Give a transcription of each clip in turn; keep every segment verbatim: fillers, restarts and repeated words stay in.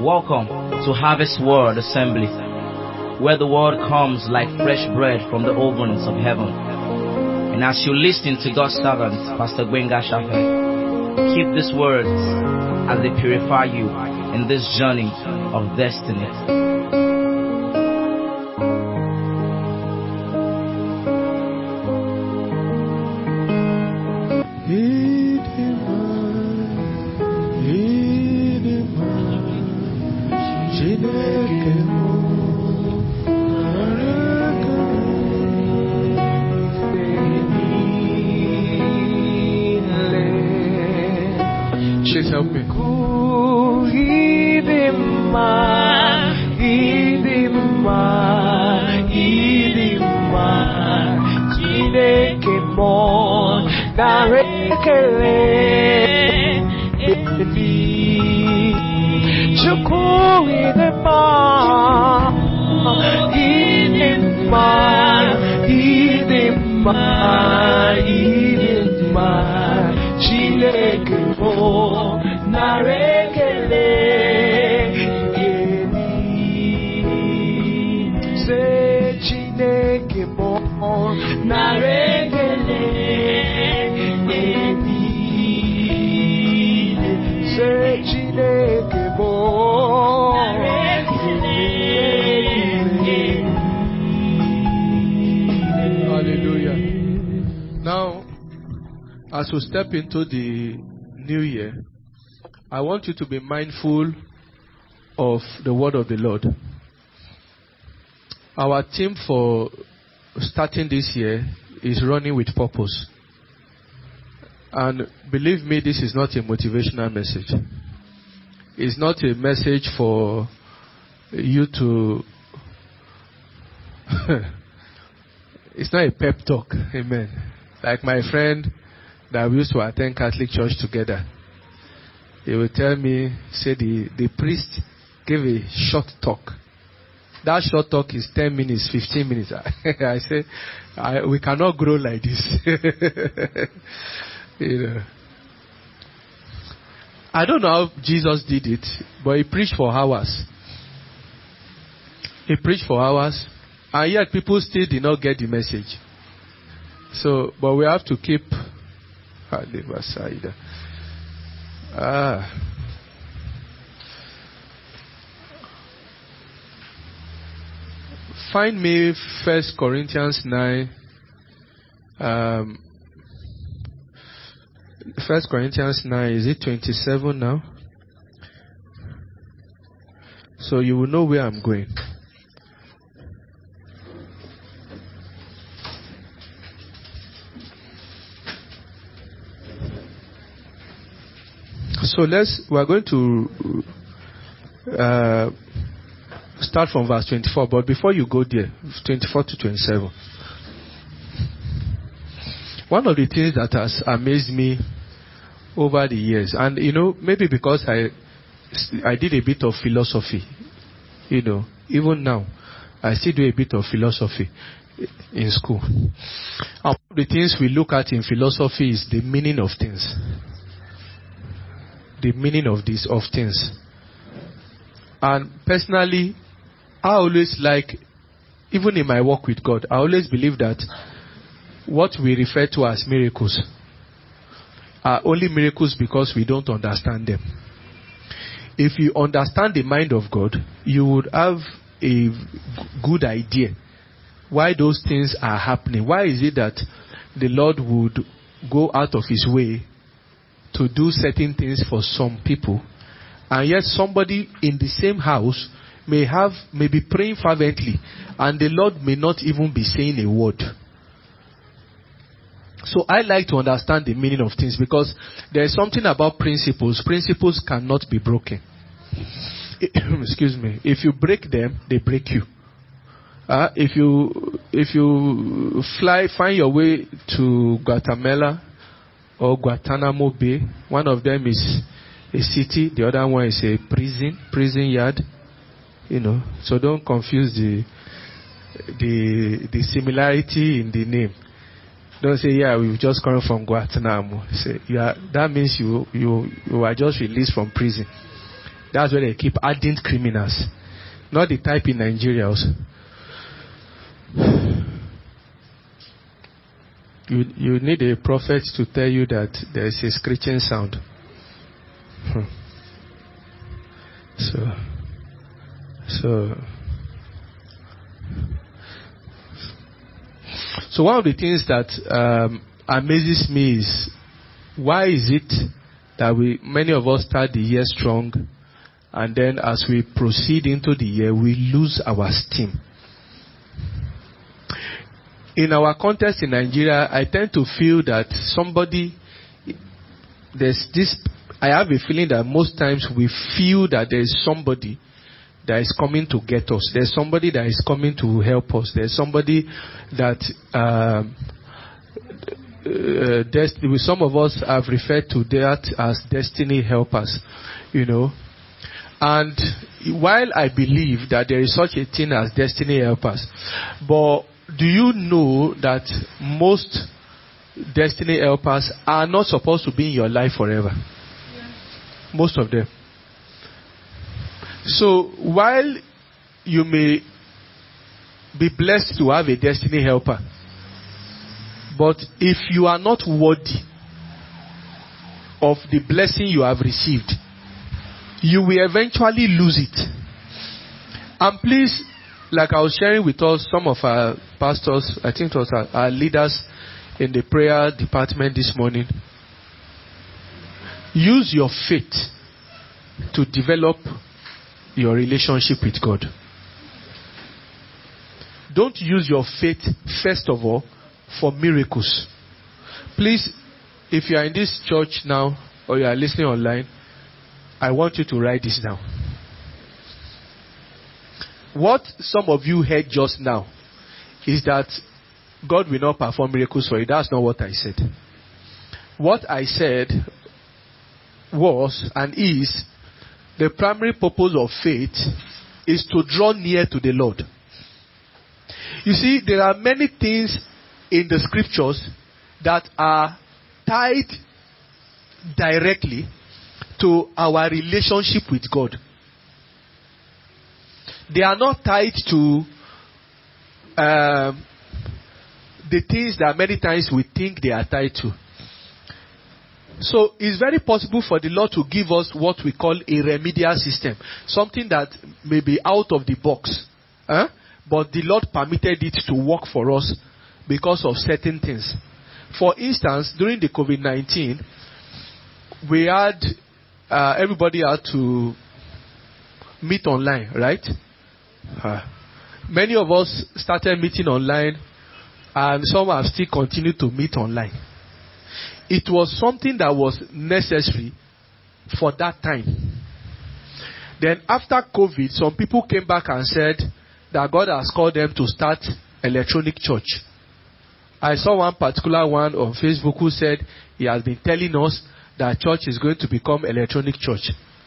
Welcome to Harvest Word Assembly, where the word comes like fresh bread from the ovens of heaven. And as you listen to God's servant, Pastor Gbenga Shafe, keep these words as they purify you in this journey of destiny. Help me. Hallelujah. Now, as we step into the new year, I want you to be mindful of the word of the Lord. Our theme for starting this year is running with purpose. And believe me, this is not a motivational message. It's not a message for you to... It's not a pep talk. Amen. Like my friend that we used to attend Catholic church together. He will tell me, say the, the priest gave a short talk. That short talk is ten minutes, fifteen minutes. I say, I, we cannot grow like this. You know. I don't know how Jesus did it, but he preached for hours. He preached for hours, and yet people still did not get the message. So, but we have to keep. Ah. Find me First Corinthians nine. Um, First Corinthians nine. Is it twenty-seven now? So you will know where I'm going. So let's, we're going to uh, start from verse twenty-four, but before you go there, twenty-four to twenty-seven. One of the things that has amazed me over the years, and you know, maybe because I, I did a bit of philosophy, you know, even now, I still do a bit of philosophy in school. And one of the things we look at in philosophy is the meaning of things. The meaning of these of things. And personally, I always like, even in my work with God, I always believe that what we refer to as miracles are only miracles because we don't understand them. If you understand the mind of God, you would have a good idea why those things are happening. Why is it that the Lord would go out of his way to do certain things for some people, and yet somebody in the same house may have may be praying fervently, and the Lord may not even be saying a word. So I like to understand the meaning of things, because there is something about principles. Principles cannot be broken. Excuse me. If you break them, they break you. Uh, if you if you fly, find your way to Guatemala or Guantanamo Bay, one of them is a city, the other one is a prison, prison yard. You know, so don't confuse the the the similarity in the name. Don't say, yeah, we've just come from Guantanamo. Say, yeah, that means you you you are just released from prison. That's where they keep adding criminals. Not the type in Nigeria also. You, you need a prophet to tell you that there is a screeching sound. Hmm. So, so, so one of the things that um, amazes me is, why is it that we, many of us start the year strong, and then as we proceed into the year, we lose our steam? In our context in Nigeria, I tend to feel that somebody, there's this, I have a feeling that most times we feel that there is somebody that is coming to get us. There's somebody that is coming to help us. There's somebody that, um, uh, destiny, some of us have referred to that as destiny helpers, you know. And while I believe that there is such a thing as destiny helpers, but do you know that most destiny helpers are not supposed to be in your life forever? Yeah. Most of them. So while you may be blessed to have a destiny helper, but if you are not worthy of the blessing you have received, you will eventually lose it. And please, like I was sharing with us, some of our pastors, I think it was our, our leaders in the prayer department this morning, use your faith to develop your relationship with God. Don't use your faith, first of all, for miracles. Please, if you are in this church now or you are listening online, I want you to write this down. What some of you heard just now is that God will not perform miracles for you. That's not what I said. What I said was and is, the primary purpose of faith is to draw near to the Lord. You see, there are many things in the scriptures that are tied directly to our relationship with God. They are not tied to um, the things that many times we think they are tied to. So it's very possible for the Lord to give us what we call a remedial system, something that may be out of the box, eh? But the Lord permitted it to work for us because of certain things. For instance, during the COVID nineteen, we had uh, everybody had to meet online, right? Uh, many of us started meeting online, and some have still continued to meet online. It was something that was necessary for that time. Then after COVID, some people came back and said that God has called them to start electronic church. I saw one particular one on Facebook who said he has been telling us that church is going to become electronic church.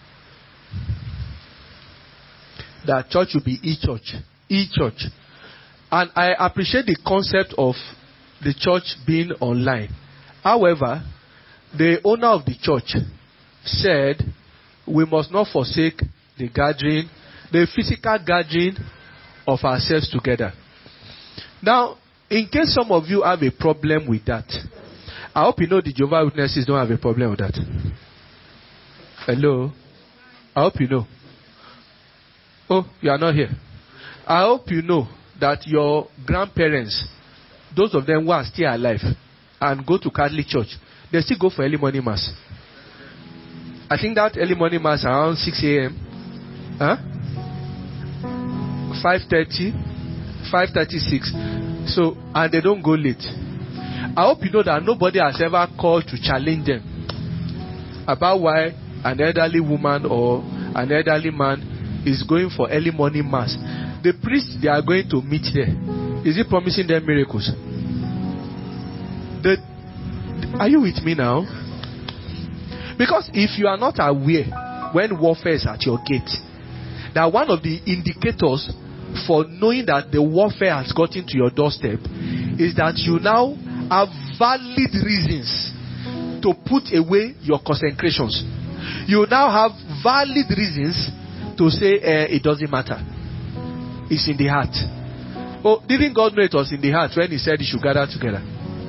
That church will be e-church. E-church. And I appreciate the concept of the church being online. However, the owner of the church said we must not forsake the gathering, the physical gathering of ourselves together. Now, in case some of you have a problem with that, I hope you know the Jehovah's Witnesses don't have a problem with that. Hello? I hope you know. Oh, you are not here. I hope you know that your grandparents, those of them who are still alive and go to Catholic church, they still go for early morning mass. I think that early morning mass around six a.m. Huh? five thirty, five thirty-six. So, and they don't go late. I hope you know that nobody has ever called to challenge them about why an elderly woman or an elderly man is going for early morning mass. The priest they are going to meet there, is he promising them miracles? The, are you with me now? Because if you are not aware when warfare is at your gate, that one of the indicators for knowing that the warfare has gotten to your doorstep is that you now have valid reasons to put away your consecrations. you now have valid reasons to say uh, it doesn't matter. It's in the heart. Oh, didn't God know it was in the heart when He said He should gather together?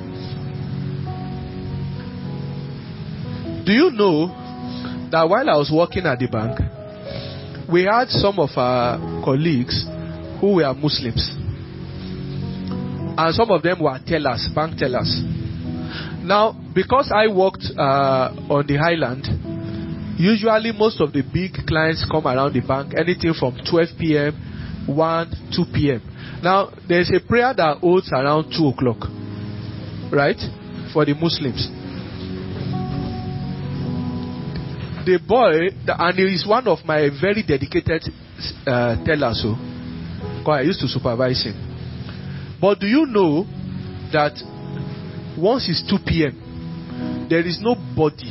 Do you know that while I was working at the bank, we had some of our colleagues who were Muslims, and some of them were tellers, bank tellers. Now, because I worked uh, on the Highland, usually most of the big clients come around the bank anything from twelve p.m., one, two p.m. Now, there's a prayer that holds around two o'clock, right, for the Muslims. The boy, and he is one of my very dedicated uh, tellers, so I used to supervise him. But do you know that once it's two p.m., there is nobody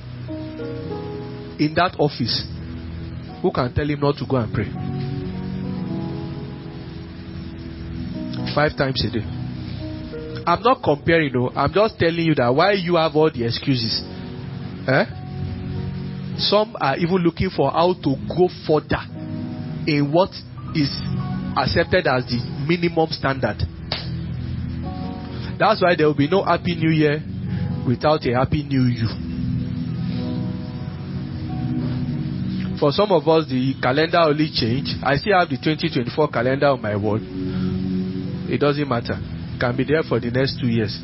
in that office who can tell him not to go and pray? Five times a day. I'm not comparing, no. I'm just telling you that why you have all the excuses. Eh? Some are even looking for how to go further in what is accepted as the minimum standard. That's why there will be no Happy New Year without a Happy New You. For some of us, the calendar only changed. I still have the twenty twenty-four calendar on my wall. It doesn't matter. It can be there for the next two years.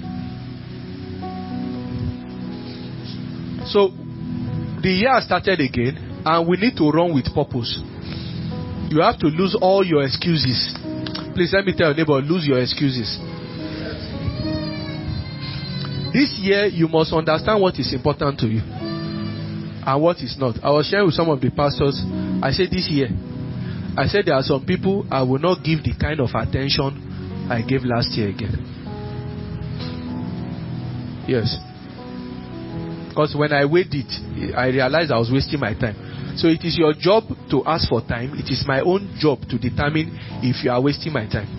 So, the year started again, and we need to run with purpose. You have to lose all your excuses. Please let me tell your neighbor, lose your excuses. This year, you must understand what is important to you and what is not. I was sharing with some of the pastors. I said this year, I said there are some people I will not give the kind of attention I gave last year again. Yes. Because when I weighed it, I realized I was wasting my time. So it is your job to ask for time. It is my own job to determine if you are wasting my time.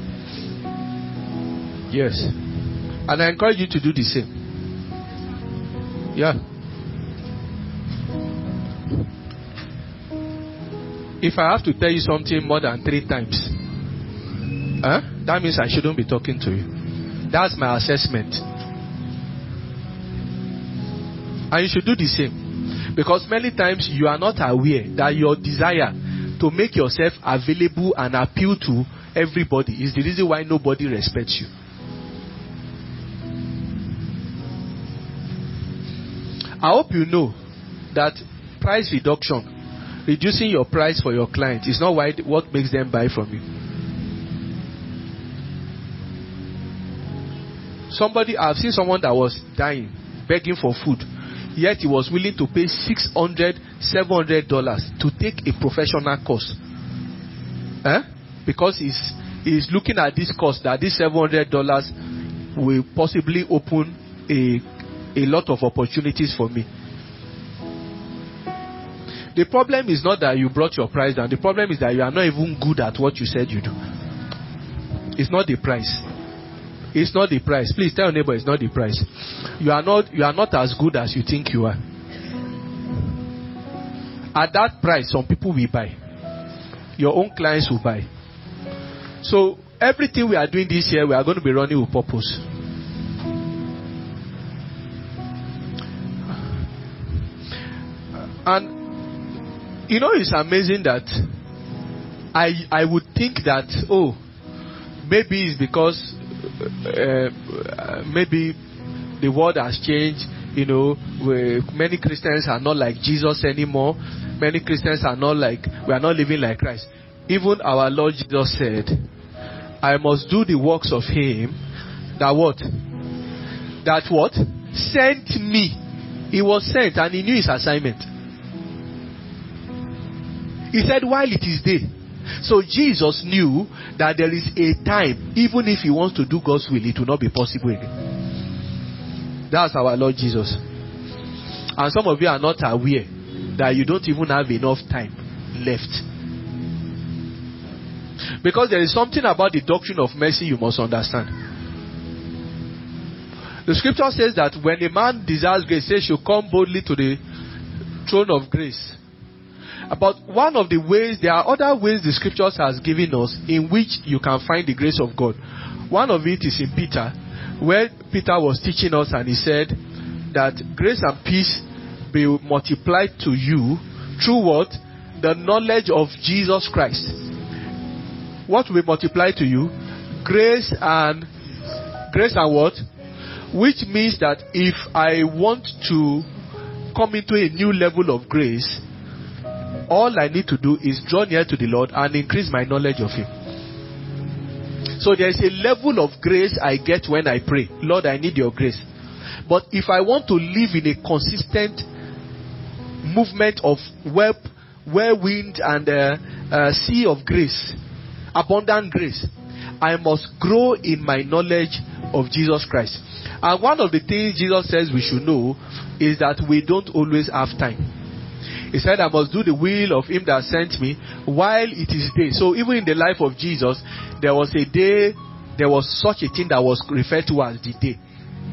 Yes. And I encourage you to do the same. Yeah. If I have to tell you something more than three times, huh, that means I shouldn't be talking to you. That's my assessment. And you should do the same. Because many times you are not aware that your desire to make yourself available and appeal to everybody is the reason why nobody respects you. I hope you know that price reduction, reducing your price for your client, is not what makes them buy from you. Somebody, I've seen someone that was dying, begging for food, yet he was willing to pay six hundred, seven hundred dollars to take a professional course. Eh? Because he's, he's looking at this course, that this seven hundred dollars will possibly open a a lot of opportunities for me. The problem is not that you brought your price down. The problem is that you are not even good at what you said you do. It's not the price. It's not the price. Please tell your neighbor it's not the price. You are not you are not as good as you think you are. At that price, some people will buy. Your own clients will buy. So everything we are doing this year, we are going to be running with purpose. And you know, it's amazing that I I would think that, oh, maybe it's because uh, maybe the world has changed. You know, where many Christians are not like Jesus anymore. Many Christians are not like, we are not living like Christ. Even our Lord Jesus said, I must do the works of Him that what? That what? Sent me. He was sent and he knew his assignment. He said, while it is day. So Jesus knew that there is a time, even if he wants to do God's will, it will not be possible again. That's our Lord Jesus. And some of you are not aware that you don't even have enough time left. Because there is something about the doctrine of mercy you must understand. The scripture says that when a man desires grace, he should come boldly to the throne of grace. But one of the ways, there are other ways the scriptures has given us in which you can find the grace of God. One of it is in Peter, where Peter was teaching us and he said that grace and peace be multiplied to you through what? The knowledge of Jesus Christ. What will be multiplied to you? Grace and grace and what? Which means that if I want to come into a new level of grace, all I need to do is draw near to the Lord and increase my knowledge of Him. So there is a level of grace I get when I pray. Lord, I need your grace. But if I want to live in a consistent movement of web, whirlwind and uh, uh, sea of grace, abundant grace, I must grow in my knowledge of Jesus Christ. And one of the things Jesus says we should know is that we don't always have time. He said, I must do the will of him that sent me while it is day. So even in the life of Jesus, there was a day, there was such a thing that was referred to as the day.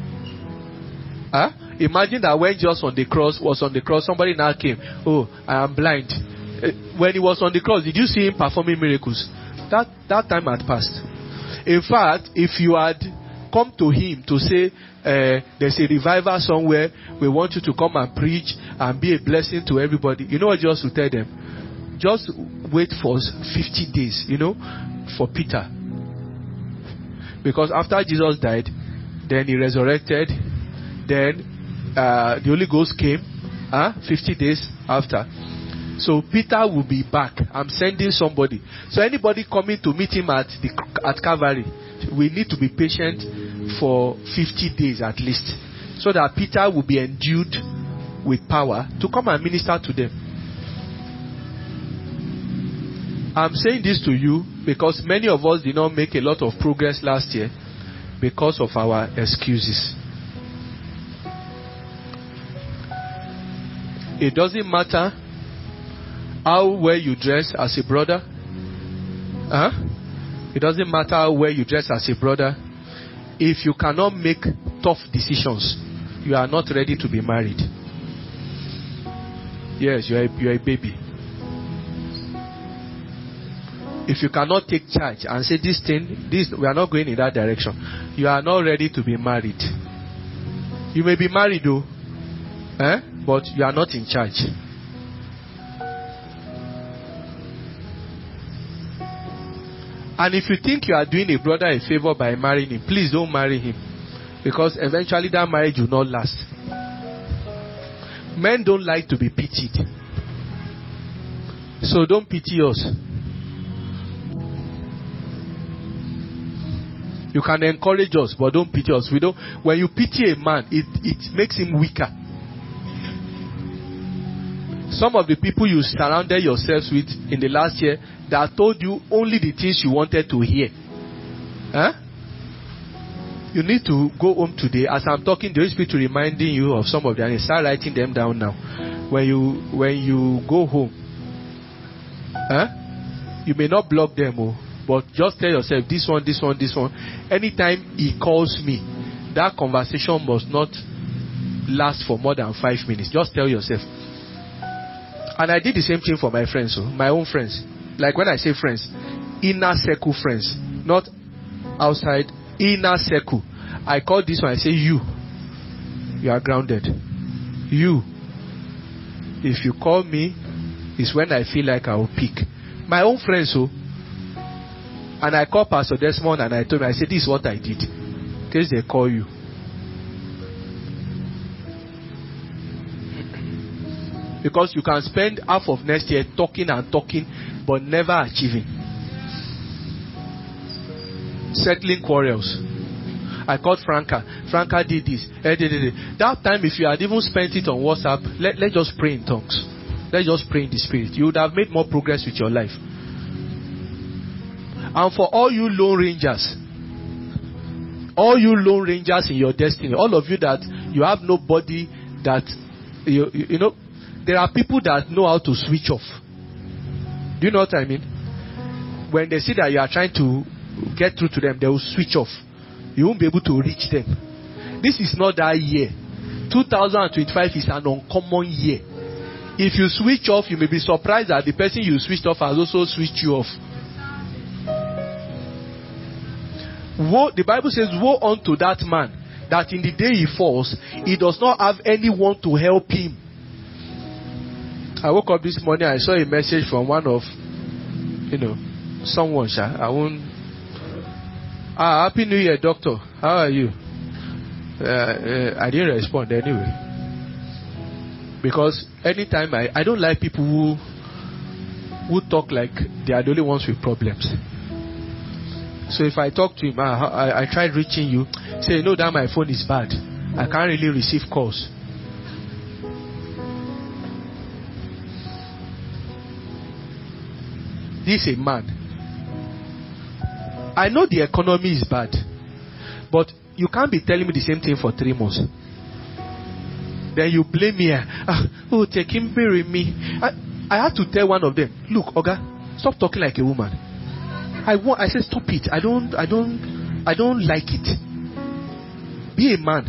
Huh? Imagine that when Jesus on the cross was on the cross, somebody now came, oh, I am blind. When he was on the cross, did you see him performing miracles? That, that time had passed. In fact, if you had come to him to say, uh, there's a revival somewhere, we want you to come and preach and be a blessing to everybody, you know what Jesus would tell them? Just wait for fifty days, you know, for Peter. Because after Jesus died, then he resurrected, then uh, the Holy Ghost came, uh, fifty days after. So Peter will be back. I'm sending somebody. So anybody coming to meet him at the at Calvary, we need to be patient for fifty days at least, so that Peter will be endued with power to come and minister to them. I'm saying this to you because many of us did not make a lot of progress last year because of our excuses. It doesn't matter how well you dress as a brother. Huh? It doesn't matter how well you dress as a brother. If you cannot make tough decisions, you are not ready to be married. Yes, you are a, you are a baby. If you cannot take charge and say this thing, this we are not going in that direction, you are not ready to be married. You may be married though, eh? But you are not in charge. And if you think you are doing a brother a favor by marrying him, please don't marry him. Because eventually that marriage will not last. Men don't like to be pitied. So don't pity us. You can encourage us, but don't pity us. We don't. When you pity a man, it, it makes him weaker. Some of the people you surrounded yourselves with in the last year that told you only the things you wanted to hear. Huh? You need to go home today. As I'm talking, the Holy Spirit reminding you of some of them. And start writing them down now. When you when you go home, huh? You may not block them, oh, but just tell yourself this one, this one, this one. Anytime he calls me, that conversation must not last for more than five minutes. Just tell yourself. And I did the same thing for my friends, so my own friends. Like when I say friends, inner circle friends, not outside, inner circle. I call this one, I say you. You are grounded. You. If you call me, it's when I feel like I will pick. My own friends, so. And I call Pastor Desmond and I told him, I said, this is what I did. In case they call you. Because you can spend half of next year talking and talking, but never achieving. Settling quarrels. I called Franca. Franca did this. That time, if you had even spent it on WhatsApp, let, let's just pray in tongues. Let's just pray in the Spirit. You would have made more progress with your life. And for all you lone rangers, all you lone rangers in your destiny, all of you that you have nobody that, you, you, you know, there are people that know how to switch off. Do you know what I mean? When they see that you are trying to get through to them, they will switch off. You won't be able to reach them. This is not that year. two thousand twenty-five is an uncommon year. If you switch off, you may be surprised that the person you switched off has also switched you off. Woe, the Bible says, woe unto that man that in the day he falls, he does not have anyone to help him. I woke up this morning, I saw a message from one of, you know, someone. I won't. Ah, Happy New Year, doctor. How are you? Uh, uh, I didn't respond anyway. Because anytime I, I don't like people who who talk like they are the only ones with problems. So if I talk to him, I, I, I tried reaching you, say, you know that my phone is bad. I can't really receive calls. This is a man. I know the economy is bad, but you can't be telling me the same thing for three months. Then you blame me. Ah, oh, take him, bury me. I, I had to tell one of them, look, Oga, stop talking like a woman. I want. I said, stop it. I don't. I don't. I don't like it. Be a man.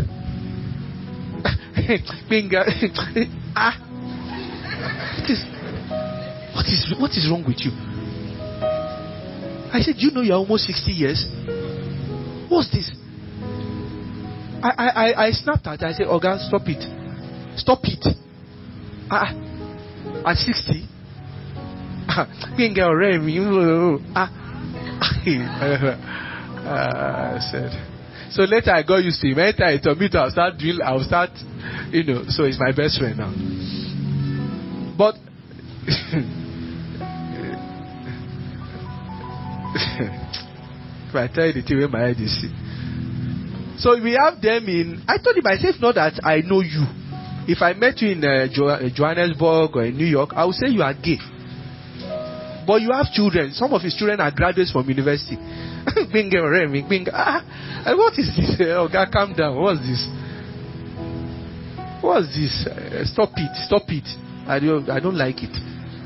ah, what is, what is, what is wrong with you? I said, you know, you're almost sixty years. What's this? I, I, I, I snapped at. I said, Oga, stop it. Stop it. Ah, at sixty. Ah, ah. uh, I said. So later I got used to him. Anytime I told me to, I'll start drill. I'll start, you know. So he's my best friend now. But if I tell you the thing where my head is. So we have them in. I told him myself, not that I know you. If I met you in uh, jo- Johannesburg or in New York, I would say you are gay. But you have children. Some of his children are graduates from university. ah, what is this? Oh, God, calm down. What's this? What's this? Uh, stop it. Stop it. I don't, I don't like it.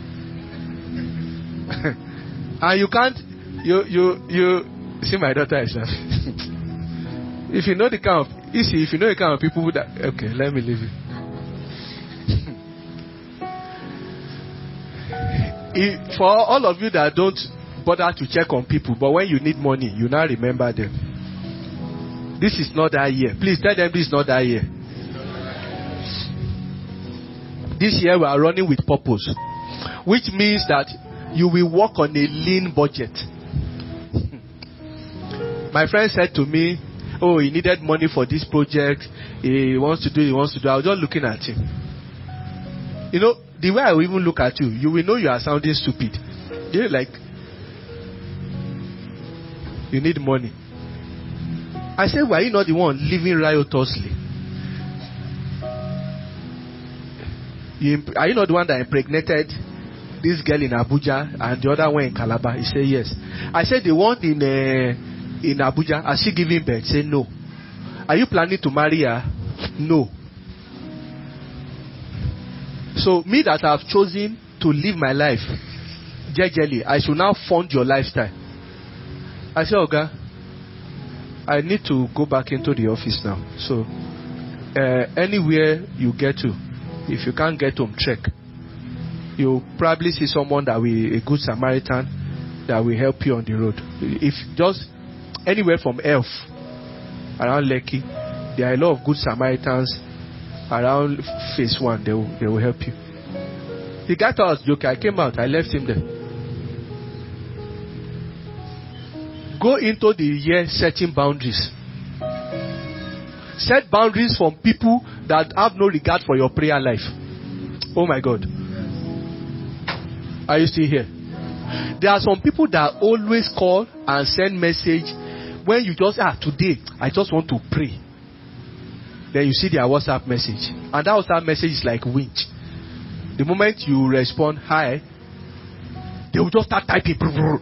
And you can't. You, you, you. See, my daughter is laughing. If you know the kind of, you see, if you know the kind of people that, okay, let me leave it. If, for all of you that don't bother to check on people, but when you need money, you now remember them. This is not that year. Please tell them this is not that year. This year we are running with purpose, which means that you will work on a lean budget. My friend said to me, oh, he needed money for this project. He wants to do, he wants to do. I was just looking at him. You know, the way I will even look at you, you will know you are sounding stupid. You're like, you need money. I said, why are you not the one living riotously? You, are you not the one that impregnated this girl in Abuja and the other one in Calabar? He said, yes. I said, the one in uh, in Abuja, has she given birth? He said, no. Are you planning to marry her? No. So, me that I have chosen to live my life jejely, I should now fund your lifestyle. I said, Oga, I need to go back into the office now. So, uh, anywhere you get to, if you can't get home, check. You'll probably see someone that will, a good Samaritan, that will help you on the road. If just anywhere from Elf, around Lekki, there are a lot of good Samaritans around phase one. They will, they will help you. The guy thought I was joking. I came out. I left him there. Go into the year setting boundaries. Set boundaries from people that have no regard for your prayer life. Oh my God. Are you still here? There are some people that always call and send message when you just, ah, today, I just want to pray. Then you see their WhatsApp message. And that WhatsApp message is like winch. The moment you respond, hi, they will just start typing.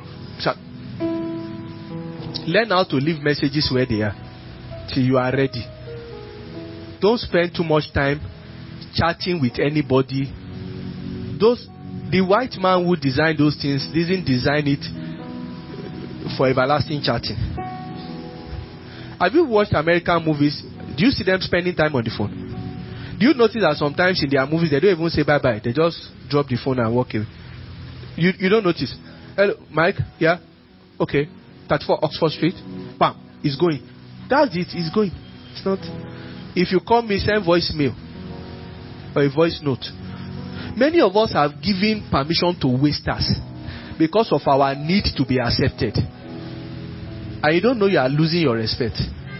Learn how to leave messages where they are till you are ready. Don't spend too much time chatting with anybody. Those, the white man who designed those things didn't design it for everlasting chatting. Have you watched American movies? Do you see them spending time on the phone? Do Do you notice that sometimes in their movies they don't even say bye bye? They just drop the phone and walk away. You you don't notice? Hello, Mike. Yeah. Okay. thirty-four Oxford Street. Bam. It's going. That's it. It's going. It's not. If you call me, send voicemail or a voice note. Many of us have given permission to wasters because of our need to be accepted. And you don't know you are losing your respect.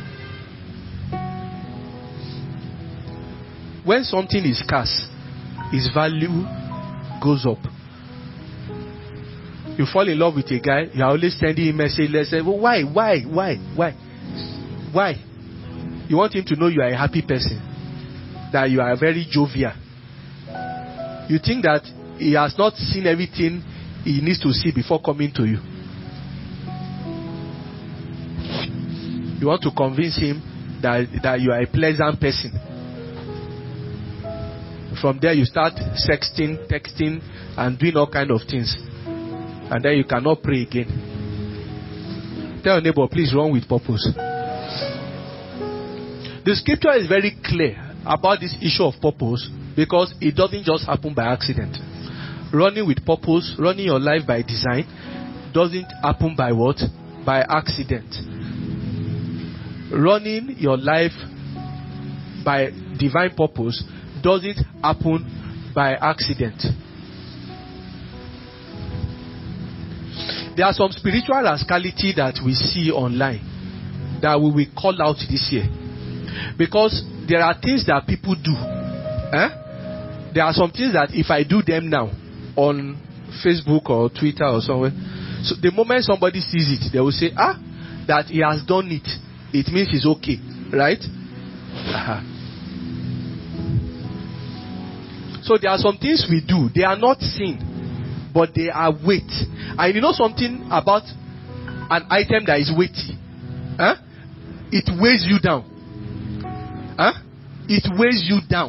When something is scarce, its value goes up. You fall in love with a guy, you are always sending him message. Let's say, well, why, why, why, why, why? You want him to know you are a happy person, that you are very jovial. You think that he has not seen everything he needs to see before coming to you. You want to convince him that, that you are a pleasant person. From there you start sexting, texting, and doing all kind of things. And then you cannot pray again. Tell your neighbor, please run with purpose. The scripture is very clear about this issue of purpose because it doesn't just happen by accident. Running with purpose, running your life by design, doesn't happen by what? By accident. Running your life by divine purpose doesn't happen by accident. There are some spiritual rascality that we see online that we will call out this year. Because there are things that people do. Eh? There are some things that if I do them now on Facebook or Twitter or somewhere, so the moment somebody sees it, they will say, ah, that he has done it. It means it's okay. Right? Uh-huh. So there are some things we do. They are not sin, but they are weight. And you know something about an item that is weighty? Huh? It weighs you down. Huh? It weighs you down.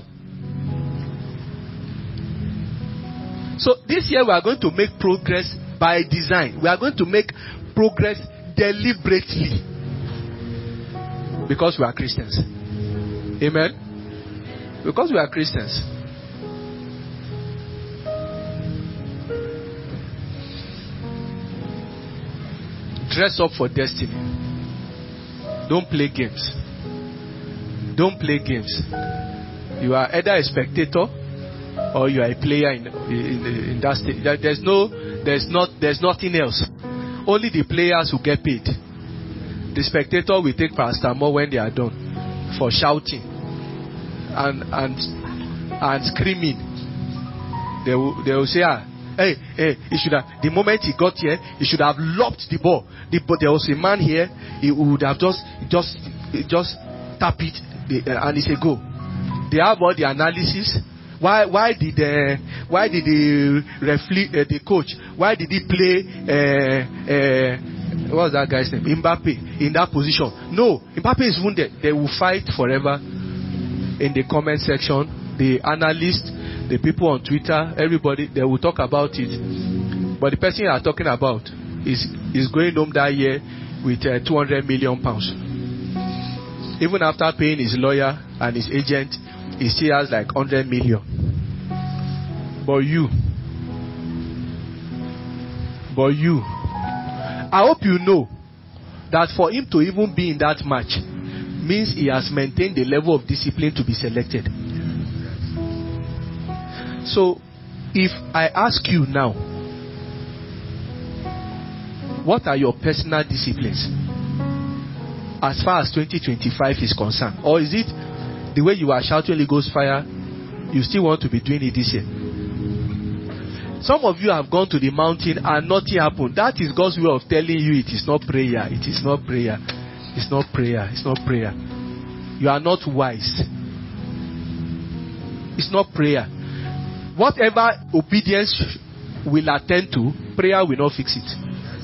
So this year we are going to make progress by design. We are going to make progress deliberately. Because we are Christians. Amen? Because we are Christians. Dress up for destiny. Don't play games. Don't play games. You are either a spectator or you are a player in, in, in that state. There's no, there's not, there's nothing else. Only the players who get paid. The spectator will take paracetamol when they are done for shouting and and and screaming. They will, they will say, ah, hey, hey, he should have. The moment he got here, he should have lobbed the ball. The, but there was a man here. He would have just, just, just tap it, and it's a goal. They have all the analysis. Why, why did the, why did the referee, uh, the coach, why did he play? Uh, uh, What's that guy's name? Mbappe in that position. No, Mbappe is wounded. They will fight forever in the comment section. The analysts, the people on Twitter, everybody, they will talk about it. But the person you are talking about is is going home that year with uh, two hundred million pounds. Even after paying his lawyer and his agent, he still has like one hundred million. But you, but you. I hope you know that for him to even be in that match means he has maintained the level of discipline to be selected. So, if I ask you now, what are your personal disciplines as far as twenty twenty-five is concerned? Or is it the way you are shouting Holy Ghost fire, you still want to be doing it this year? Some of you have gone to the mountain and nothing happened. That is God's way of telling you it is not prayer. It is not prayer. It's not prayer. It's not prayer. You are not wise. It's not prayer. Whatever obedience will attend to, prayer will not fix it.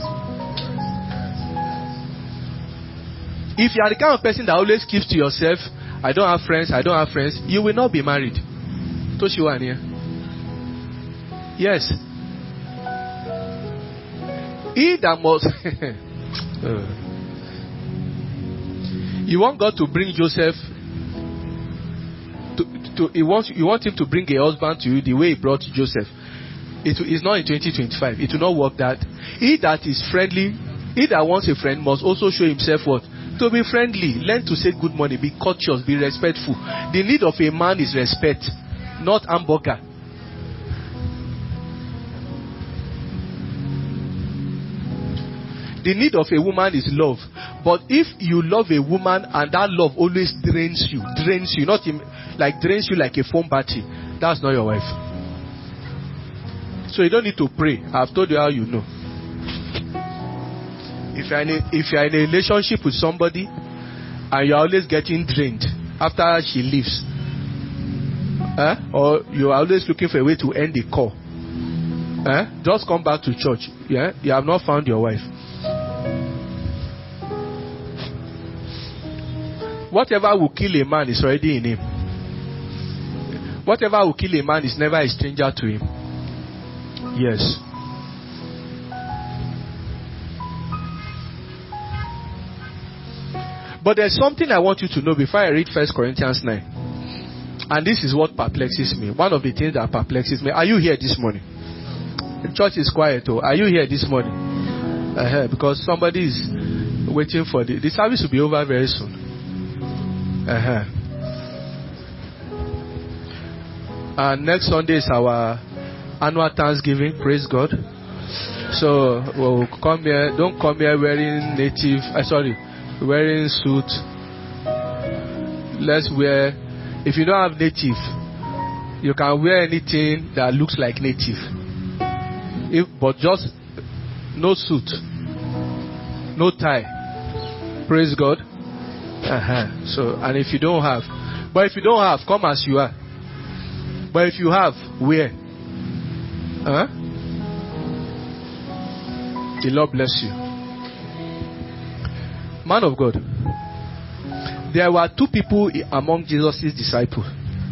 If you are the kind of person that always keeps to yourself, I don't have friends, I don't have friends, you will not be married. Toshiwania. Yes. He that must. You want God to bring Joseph to, to he wants you want him to bring a husband to you the way he brought Joseph. It is not in twenty twenty-five. It will not work that. He that is friendly, he that wants a friend must also show himself what? To be friendly. Learn to say good morning. Be courteous. Be respectful. The need of a man is respect, not hamburger. The need of a woman is love. But if you love a woman and that love always drains you, drains you, not in, like drains you like a phone battery, that's not your wife. So you don't need to pray. I've told you how you know. If you're in a, if you're in a relationship with somebody and you're always getting drained after she leaves, eh? Or you're always looking for a way to end the call, eh? Just come back to church. Yeah, you have not found your wife. Whatever will kill a man is already in him. Whatever will kill a man is never a stranger to him. Yes. But there's something I want you to know before I read First Corinthians nine. And this is what perplexes me. One of the things that perplexes me. Are you here this morning? The church is quiet. Oh, are you here this morning? Uh-huh, because somebody is waiting for the... The service will be over very soon. Uh-huh. And next Sunday is our annual Thanksgiving. Praise God. So we'll come here. Don't come here wearing native. Uh, sorry, wearing suit. Let's wear. If you don't have native, you can wear anything that looks like native. If, but just no suit, no tie. Praise God. Uh-huh. So, and if you don't have, but if you don't have, come as you are. But if you have, wear. Huh? The Lord bless you. Man of God, there were two people among Jesus' disciples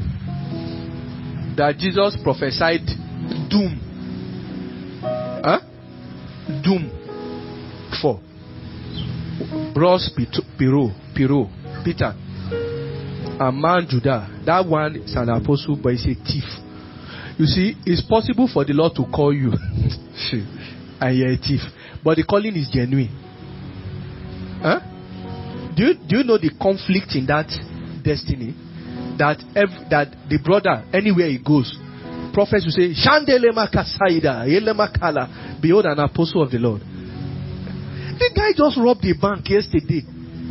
that Jesus prophesied doom. Huh? Doom for. Bros Piro, Piro, Peter, and man Judah. That one is an apostle, but he's a thief. You see, it's possible for the Lord to call you and you're a thief, but the calling is genuine. Huh? Do you, do you know the conflict in that destiny? That every, that the brother, anywhere he goes, prophets will say, Shandele Makasaida, Elemakala, behold an apostle of the Lord. The guy just robbed the bank yesterday.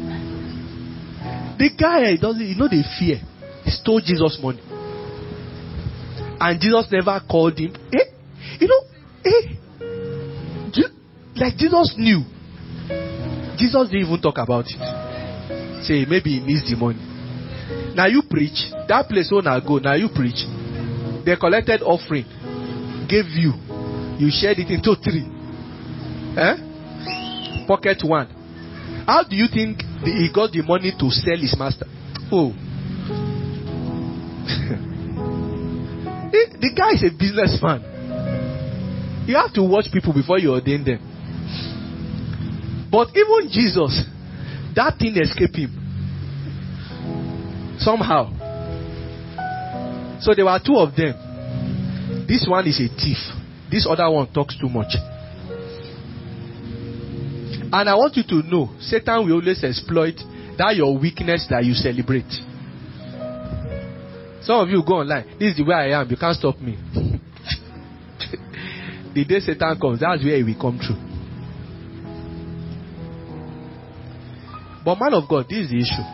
The guy doesn't, you know, they fear. He stole Jesus' money. And Jesus never called him. Eh? You know, eh? Do, like Jesus knew. Jesus didn't even talk about it. Say, maybe he missed the money. Now you preach. That place where now go, now you preach. They collected offering. Gave you. You shared it into three. Eh? Pocket one. How do you think the, he got the money to sell his master? Oh. The guy is a businessman. You have to watch people before you ordain them. But even Jesus, that thing escaped him. Somehow. So there were two of them. This one is a thief. This other one talks too much. And I want you to know, Satan will always exploit that your weakness that you celebrate. Some of you go online. This is the way I am. You can't stop me. The day Satan comes, that's where he will come true. But man of God, this is the issue.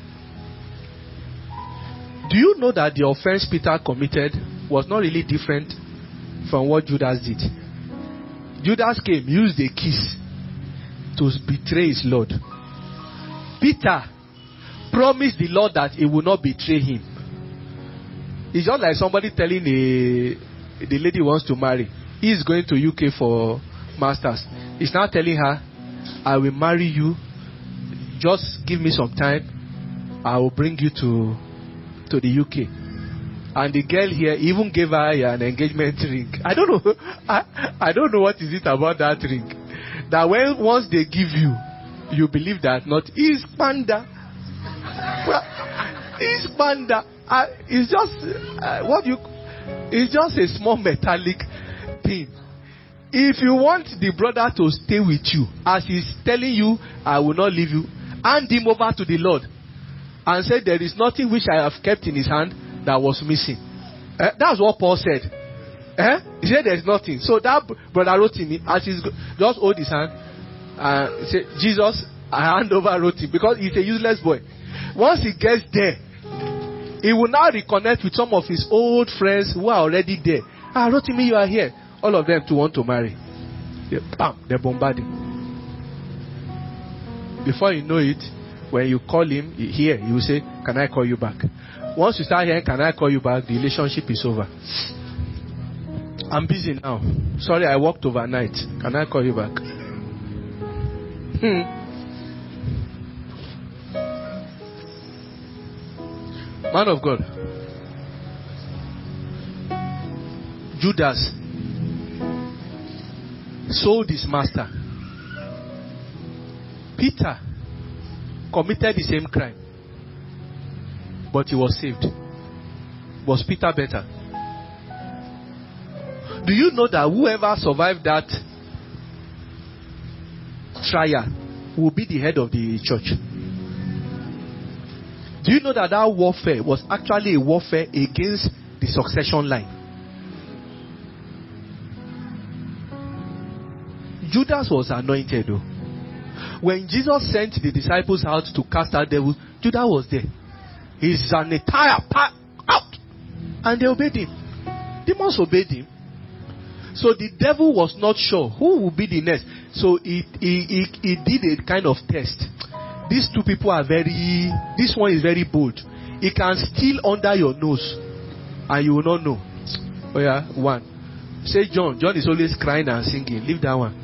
Do you know that the offense Peter committed was not really different from what Judas did? Judas came, used a kiss to betray his Lord. Peter promised the Lord that he would not betray him. It's just like somebody telling a, the lady he wants to marry, he is going to U K for masters. He's now telling her, I will marry you. Just give me some time. I will bring you to to the U K. And the girl here even gave her an engagement ring. I don't know. I, I don't know what is it about that ring. That when once they give you, you believe that not is panda. Is panda. Uh, it's just uh, what you. It's just a small metallic thing. If you want the brother to stay with you, as he's telling you, I will not leave you, hand him over to the Lord and say, there is nothing which I have kept in his hand that was missing. Uh, that's what Paul said. Eh? He said there is nothing. So that brother wrote to me, as he's just hold his hand and say, Jesus, I hand over wrote him, because he's a useless boy. Once he gets there, he will now reconnect with some of his old friends who are already there. Ah, wrote to me, you are here. All of them to want to marry. They, bam, they're bombarding. Before you know it, when you call him here, he will say, can I call you back? Once you start hearing, can I call you back, the relationship is over. I'm busy now. Sorry, I worked overnight. Can I call you back? Hmm. Man of God. Judas sold his master. Peter committed the same crime, but he was saved. Was Peter better? Do you know that whoever survived that trial will be the head of the church? Do you know that that warfare was actually a warfare against the succession line? Judas was anointed though. When Jesus sent the disciples out to cast out devils, Judas was there. He's an entire part out. And they obeyed him. Demons obeyed him. So the devil was not sure who would be the next. So he, he, he, he did a kind of test. These two people are very, this one is very bold. He can steal under your nose and you will not know. Oh yeah, one. Say John. John is always crying and singing. Leave that one.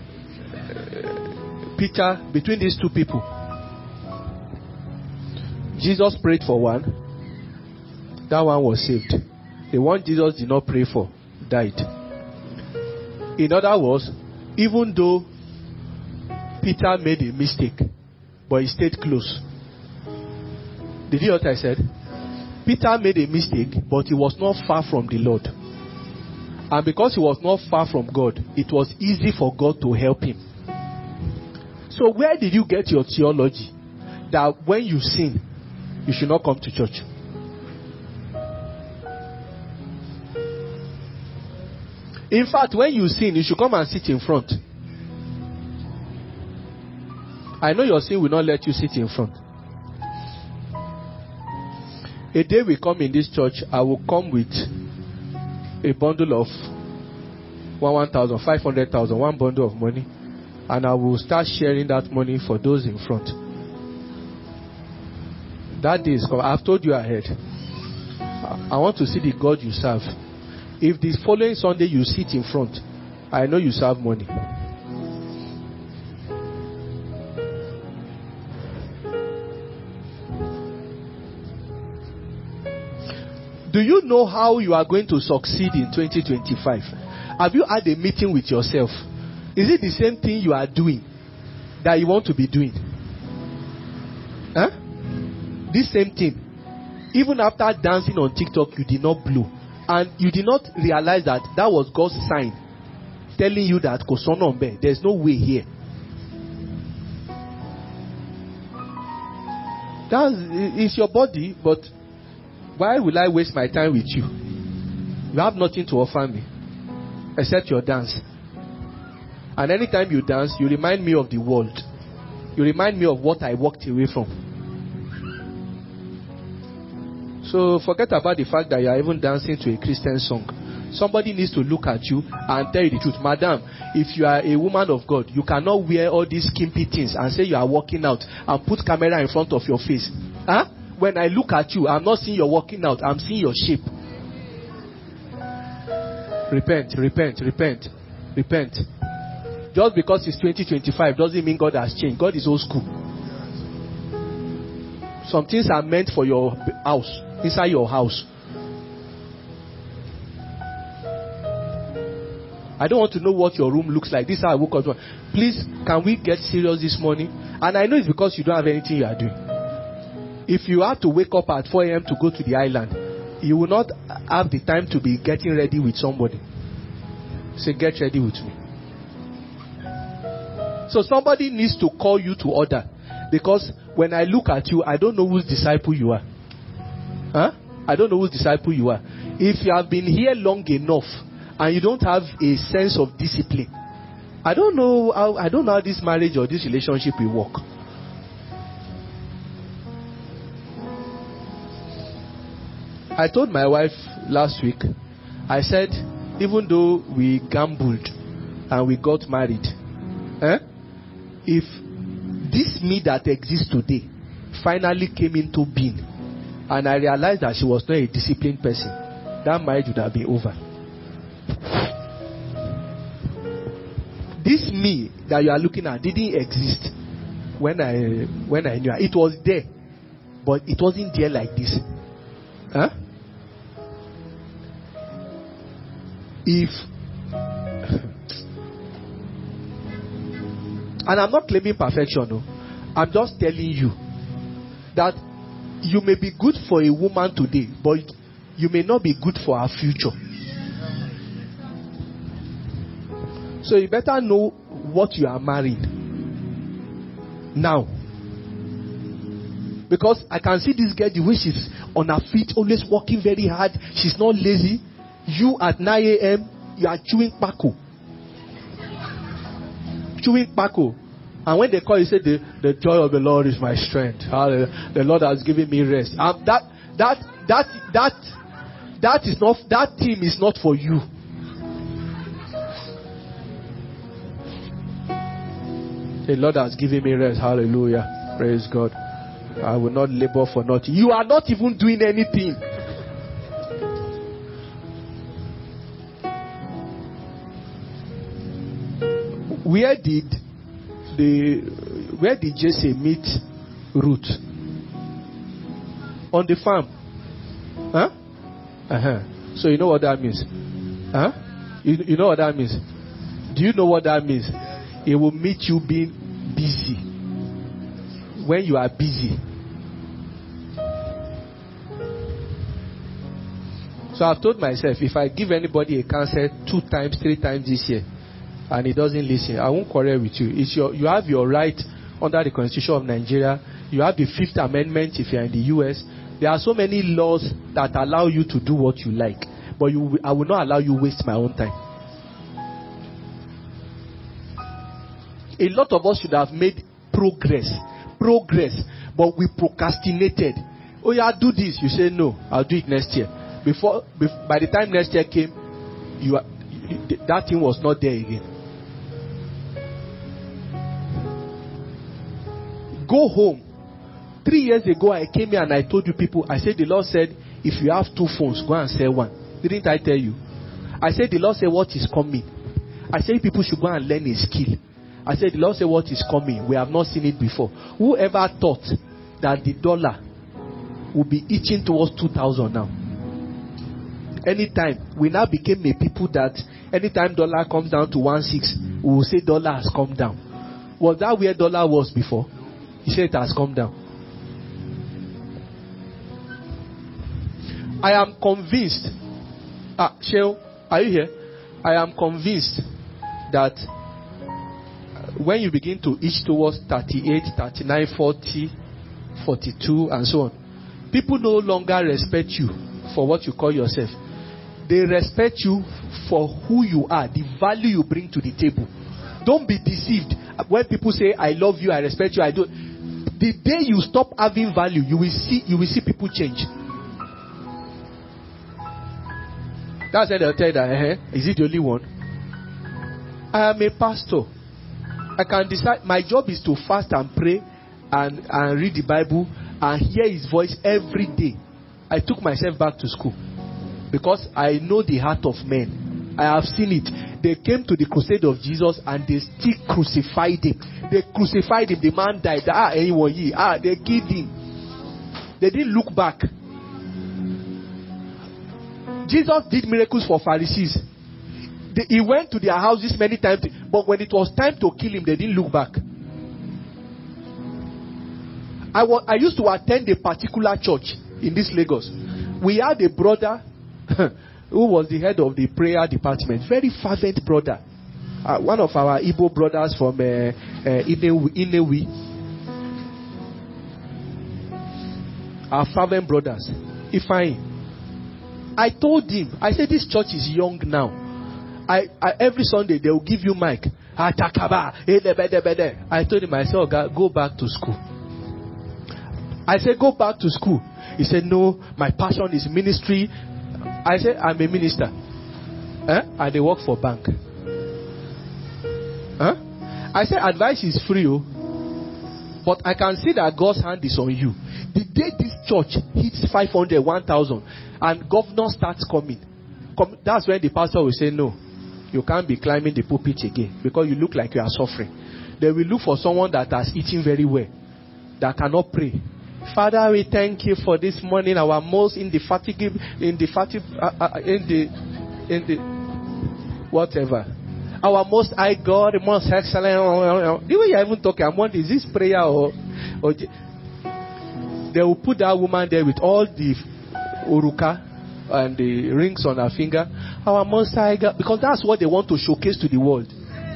Peter, between these two people, Jesus prayed for one. That one was saved. The one Jesus did not pray for died. In other words, even though Peter made a mistake, but he stayed close. Did you hear what I said? Peter made a mistake, but he was not far from the Lord. And because he was not far from God, it was easy for God to help him. So where did you get your theology that when you sin, you should not come to church? In fact, when you sin, you should come and sit in front. I know your sin will not let you sit in front. A day we come in this church, I will come with a bundle of one one thousand, five hundred thousand, one bundle of money, and I will start sharing that money for those in front. That day is coming. I've told you ahead. I want to see the God you serve. If the following Sunday you sit in front, I know you serve money. Do you know how you are going to succeed in twenty twenty-five? Have you had a meeting with yourself? Is it the same thing you are doing that you want to be doing? Huh? This same thing. Even after dancing on TikTok, you did not blow. And you did not realize that that was God's sign telling you that Kosonombe, there's no way here. That is your body, but why will I waste my time with you? You have nothing to offer me except your dance. And anytime you dance, you remind me of the world. You remind me of what I walked away from. So forget about the fact that you are even dancing to a Christian song. Somebody needs to look at you and tell you the truth. Madam, if you are a woman of God, you cannot wear all these skimpy things and say you are working out and put camera in front of your face. Huh? When I look at you, I'm not seeing you working out. I'm seeing your shape. Repent, repent, repent, repent. Just because it's twenty twenty-five doesn't mean God has changed. God is old school. Some things are meant for your house, inside your house. I don't want to know what your room looks like. This is how I woke up. Please, can we get serious this morning? And I know it's because you don't have anything you are doing. If you have to wake up at four a.m. to go to the island, you will not have the time to be getting ready with somebody. Say, get ready with me. So somebody needs to call you to order. Because when I look at you, I don't know whose disciple you are. Huh? I don't know whose disciple you are. If you have been here long enough and you don't have a sense of discipline, I don't know how I don't know how this marriage or this relationship will work. I told my wife last week, I said, even though we gambled and we got married, eh, if this me that exists today finally came into being and I realized that she was not a disciplined person, that marriage would have been over. This me that you are looking at didn't exist when I when I knew her. It was there, but it wasn't there like this. Huh? If and I'm not claiming perfection, no. I'm just telling you that you may be good for a woman today, but you may not be good for her future. So you better know what you are marrying now. Because I can see this girl, the way she's on her feet, always working very hard. She's not lazy. You at nine a.m., you are chewing Paco. Chewing Paco. And when they call you, say, the, the joy of the Lord is my strength. Hallelujah. The Lord has given me rest. Um, that, that, that, that, that is not, that team is not for you. The Lord has given me rest. Hallelujah. Praise God. I will not labor for nothing. You are not even doing anything. Where did the where did Jesse meet Ruth? On the farm. Huh? Uh-huh. So you know what that means? Huh? You, you know what that means? Do you know what that means? It will meet you being busy. When you are busy. So I've told myself, if I give anybody a cancer two times, three times this year, and he doesn't listen, I won't quarrel with you. It's your, you have your right under the Constitution of Nigeria. You have the Fifth Amendment if you are in the U S. There are so many laws that allow you to do what you like. But you, I will not allow you waste my own time. A lot of us should have made progress. Progress. But we procrastinated. Oh yeah, do this. You say no, I'll do it next year. Before, before by the time next year came, you, are, you that thing was not there again. Go home. Three years ago, I came here and I told you people, I said the Lord said, if you have two phones, go and sell one. Didn't I tell you? I said the Lord said what is coming. I said people should go and learn a skill. I said the Lord said what is coming. We have not seen it before. Whoever thought that the dollar will be itching towards two thousand now? Anytime, we now became a people that anytime dollar comes down to one six, we will say dollar has come down. Was that where dollar was before? He said it has come down. I am convinced. Ah, Sheo, are you here? I am convinced that when you begin to itch towards thirty-eight, thirty-nine, forty, forty-two, and so on, people no longer respect you for what you call yourself. They respect you for who you are, the value you bring to the table. Don't be deceived. When people say, I love you, I respect you, I do. The day you stop having value, you will see, you will see people change. That's why they'll tell you that, eh, is it the only one? I am a pastor. I can decide. My job is to fast and pray and, and read the Bible and hear his voice every day. I took myself back to school because I know the heart of men. I have seen it. They came to the crusade of Jesus and they still crucified him. They crucified him. The man died. Ah, anyone ye. Ah, they killed him. They didn't look back. Jesus did miracles for Pharisees. They, he went to their houses many times, but when it was time to kill him, they didn't look back. I was, I used to attend a particular church in this Lagos. We had a brother who was the head of the prayer department. Very fervent brother. Uh, one of our Igbo brothers from uh, uh, Inewi. Inewi. Our fervent brothers. Ifeanyi. I told him, I said, this church is young now. I, I every Sunday they will give you mic. I told him, I said, oh God, go back to school. I said, go back to school. He said, no, my passion is ministry. I said, I'm a minister. Eh? And they work for bank. Huh? I said, advice is free, oh, but I can see that God's hand is on you. The day this church hits five hundred, one thousand, and governor starts coming, come, that's when the pastor will say, no, you can't be climbing the pulpit again because you look like you are suffering. They will look for someone that has eaten very well, that cannot pray. Father, we thank you for this morning, our most indefatigable, indefatigable, uh, uh, in the, in the, whatever. Our most high God, the most excellent. The way you even talking, I'm wondering, is this prayer or, or they will put that woman there with all the uruka and the rings on her finger. Our most high God, because that's what they want to showcase to the world.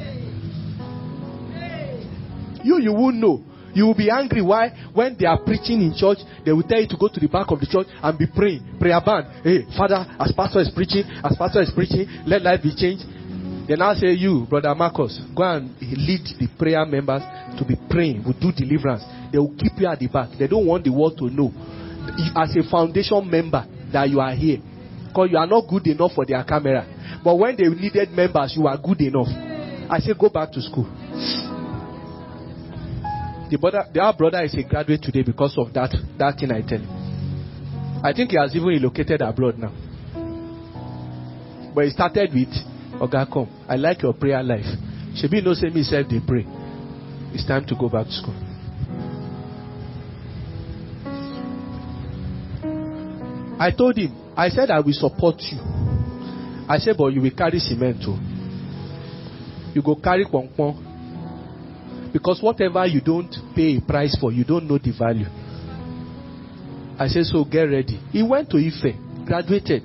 You, you won't know. You will be angry. Why? When they are preaching in church, they will tell you to go to the back of the church and be praying. Prayer band. Hey, Father, as pastor is preaching, as pastor is preaching, let life be changed. Then I'll say, you, Brother Marcus, go and lead the prayer members to be praying. We'll do deliverance. They will keep you at the back. They don't want the world to know, as a foundation member, that you are here. Because you are not good enough for their camera. But when they needed members, you are good enough. I say, go back to school. The brother, the our brother is a graduate today because of that, that thing I tell you. I think he has even relocated abroad now. But he started with, Oga, come. I like your prayer life. Shebi no say me self they pray. It's time to go back to school. I told him, I said I will support you. I said, but you will carry cement too. You go carry pong pong. Because whatever you don't pay a price for, you don't know the value. I said, so get ready. He went to Ife, graduated,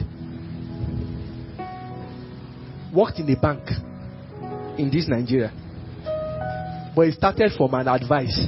worked in a bank in this Nigeria. But he started from an advice.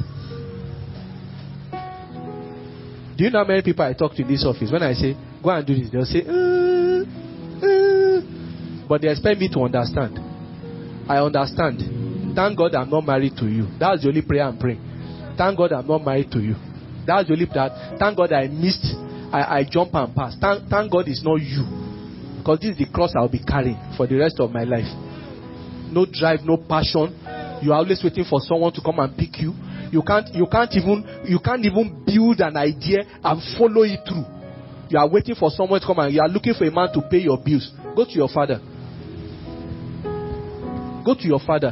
Do you know how many people I talk to in this office? When I say, go and do this, they'll say, uh, uh, but they expect me to understand. I understand. Thank God I'm not married to you. That's the only prayer I'm praying. Thank God I'm not married to you. That's the only that. Thank God I missed. I, I jump and pass. Thank, thank God it's not you. Because this is the cross I'll be carrying for the rest of my life. No drive, no passion. You are always waiting for someone to come and pick you. You can't, you can't even, you can't even build an idea and follow it through. You are waiting for someone to come and you are looking for a man to pay your bills. Go to your father. Go to your father.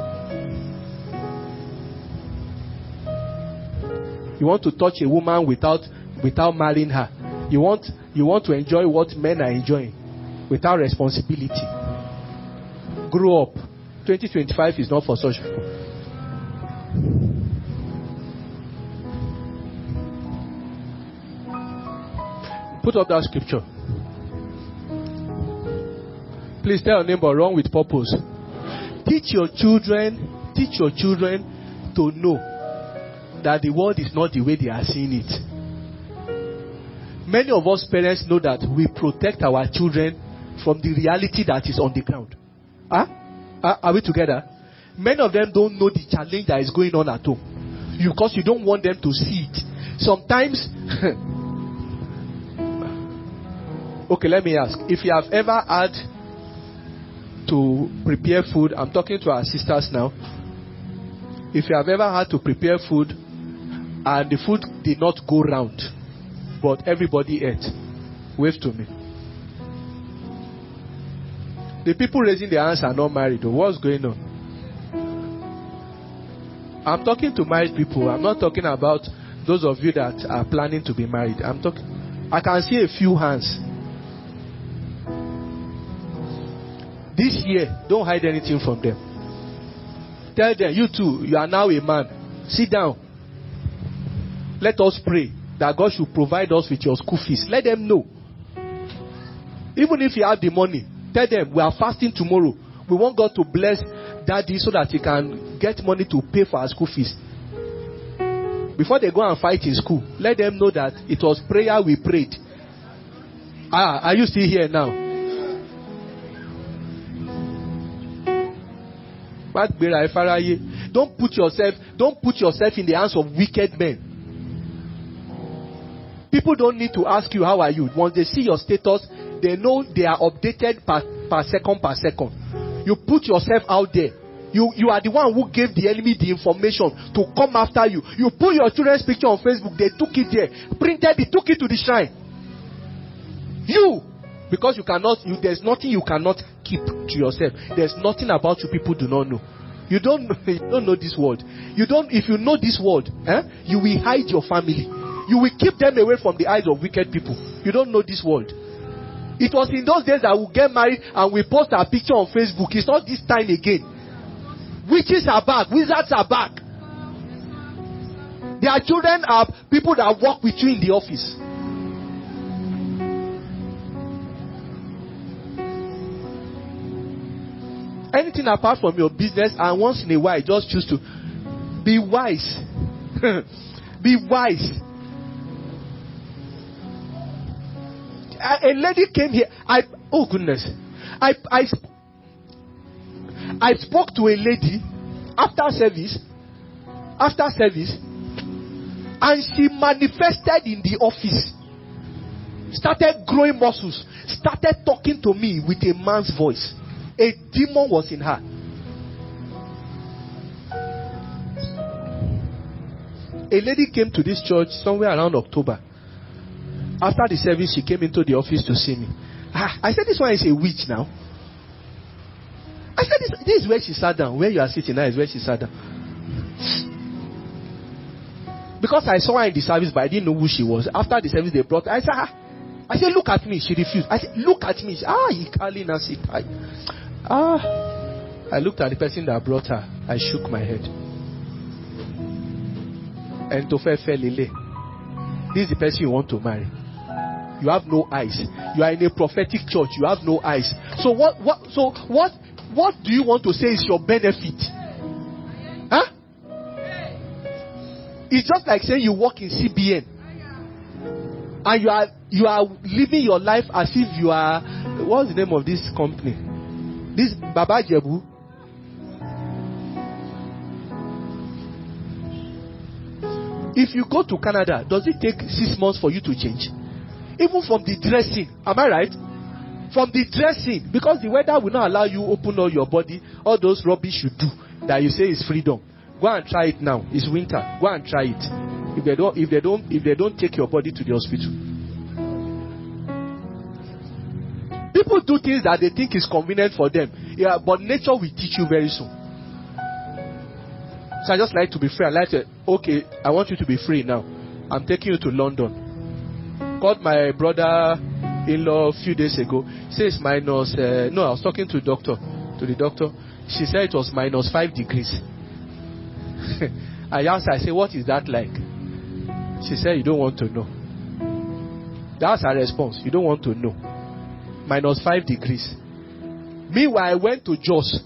You want to touch a woman without without marrying her. You want you want to enjoy what men are enjoying without responsibility. Grow up. twenty twenty-five is not for such people. Put up that scripture. Please tell your neighbor, run with purpose. Teach your children, teach your children to know that the world is not the way they are seeing it. Many of us parents know that we protect our children from the reality that is on the ground. Huh? Are, are we together? Many of them don't know the challenge that is going on at home. You, because you don't want them to see it. Sometimes, okay, let me ask. If you have ever had to prepare food, I'm talking to our sisters now. If you have ever had to prepare food and the food did not go round, but everybody ate, wave to me. The people raising their hands are not married. What's going on? I'm talking to married people. I'm not talking about those of you that are planning to be married. I'm talking. I can see a few hands. This year, don't hide anything from them. Tell them, you too, you are now a man. Sit down. let us pray that God should provide us with your school fees. Let them know. Even if you have the money, tell them we are fasting tomorrow. We want God to bless daddy so that he can get money to pay for our school fees. Before they go and fight in school, let them know that it was prayer we prayed. Ah, are you still here now? Don't put yourself, don't put yourself in the hands of wicked men. People don't need to ask you how are you. Once they see your status, they know they are updated per, per second per second. You put yourself out there. You, you are the one who gave the enemy the information to come after you. You put your children's picture on Facebook. They took it there, printed it, took it to the shrine. You, because you cannot, you, there's nothing you cannot keep to yourself. There's nothing about you people do not know. You don't, you don't know this world. You don't. If you know this world, eh, you will hide your family. You will keep them away from the eyes of wicked people. You don't know this world. It was in those days that we get married and we post our picture on Facebook. It's not this time again. Witches are back. Wizards are back. Their children are people that work with you in the office. Anything apart from your business, and once in a while, just choose to be wise. Be wise. A, a lady came here. I oh goodness. I I I spoke to a lady after service. After service, and she manifested in the office. Started growing muscles. Started talking to me with a man's voice. A demon was in her. A lady came to this church somewhere around October. After the service, she came into the office to see me. Ah, I said, this one is a witch now. I said, this, this is where she sat down. Where you are sitting now is where she sat down. Because I saw her in the service, but I didn't know who she was. After the service, they brought her. I said, ah. I said, look at me. She refused. I said, look at me. She, ah, you calling her sick. Ah. I looked at the person that brought her. I shook my head. And Tofe Felile. This is the person you want to marry. You have no eyes. You are in a prophetic church. You have no eyes. So what? What? So what? What do you want to say is your benefit? Huh? It's just like saying you work in C B N and you are you are living your life as if you are. What's the name of this company? This Baba Jebu. If you go to Canada, does it take six months for you to change? Even from the dressing, am I right? From the dressing, because the weather will not allow you open all your body, all those rubbish you do that you say is freedom. Go and try it now. It's winter. Go and try it. If they don't, if they don't, if they don't take your body to the hospital. People do things that they think is convenient for them. Yeah, but nature will teach you very soon. So I just like to be free. I like to, okay, I want you to be free now. I'm taking you to London. Called my brother-in-law a few days ago. Says minus, uh, no, I was talking to the doctor, to the doctor. She said it was minus five degrees. I asked her, I said, what is that like? She said, you don't want to know. That's her response. You don't want to know. Minus five degrees. Meanwhile, I went to Jos.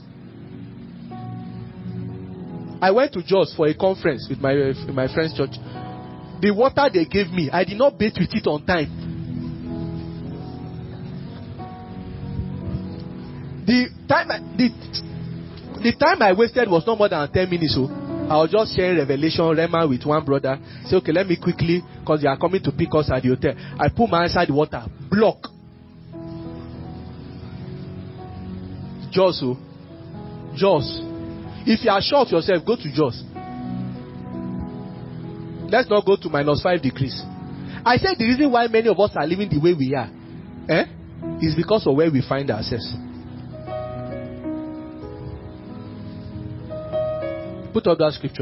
I went to Jos for a conference with my with my friend's church. The water they gave me, I did not bathe with it on time. The time I, the, the time I wasted was not more than ten minutes. So I was just sharing revelation, Rema, with one brother. Say, okay, let me quickly, because they are coming to pick us at the hotel. I put my inside the water, block. Jos, oh, Jos. If you are sure of yourself, go to Jos. Let's not go to minus five degrees. I said the reason why many of us are living the way we are, eh, is because of where we find ourselves. Put up that scripture.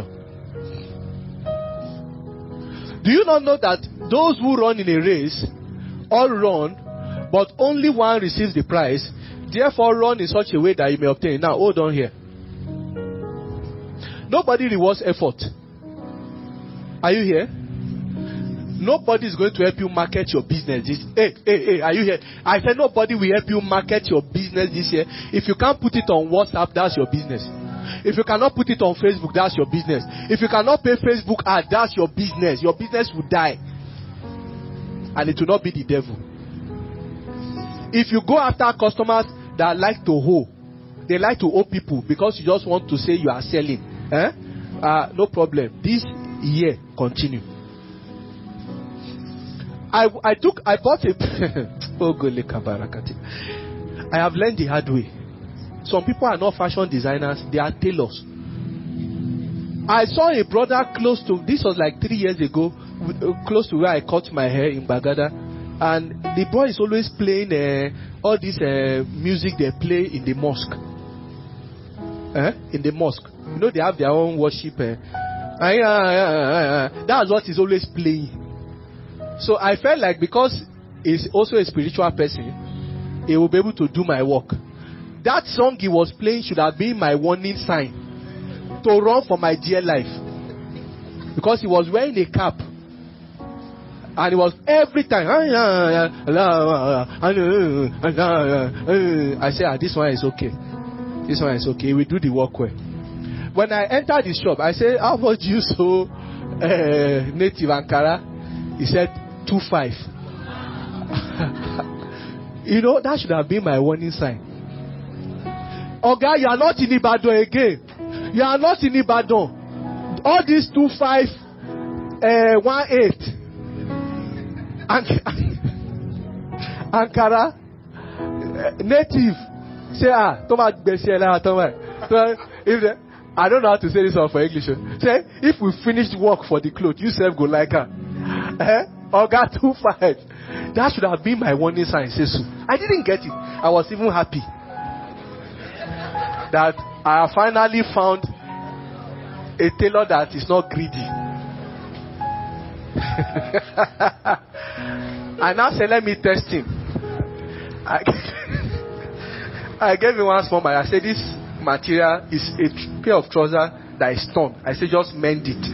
Do you not know that those who run in a race all run, but only one receives the prize? Therefore, run in such a way that you may obtain. Now, hold on here. Nobody rewards effort. Are you here? Nobody is going to help you market your business this. Hey, hey, hey, are you here? I said nobody will help you market your business this year. If you can't put it on WhatsApp, that's your business. If you cannot put it on Facebook, that's your business. If you cannot pay Facebook ad, that's your business. Your business will die. And it will not be the devil. If you go after customers that like to hoe, they like to owe people because you just want to say you are selling. Eh? Uh, no problem. This year, continue. I, I took, I bought a, oh, I have learned the hard way. Some people are not fashion designers, they are tailors. I saw a brother close to, this was like three years ago, close to where I cut my hair in Bagada. And the boy is always playing uh, all this uh, music they play in the mosque. Eh? In the mosque. You know, they have their own worship. Uh, that's what he's always playing. So I felt like because he's also a spiritual person, he will be able to do my work. That song he was playing should have been my warning sign to run for my dear life. Because he was wearing a cap. And it was every time. I said, ah, this one is okay. This one is okay. We do the work well. When I entered the shop, I said, how much you sold uh, native Ankara? He said, two five. You know, that should have been my warning sign. Oh, guy, you are not in Ibadan again. You are not in Ibadan. All these two five, uh, one eight. Ankara, uh, native. Say, ah, Thomas Besiela, Thomas. If I don't know how to say this one for English. Say, if we finish work for the clothes, you self go like her. Eh? Oga two five. That should have been my warning sign. Say so. I didn't get it. I was even happy that I finally found a tailor that is not greedy. I now say, let me test him. I, I gave him one small man. I said, this material is a pair of trousers that is torn. I said, just mend it.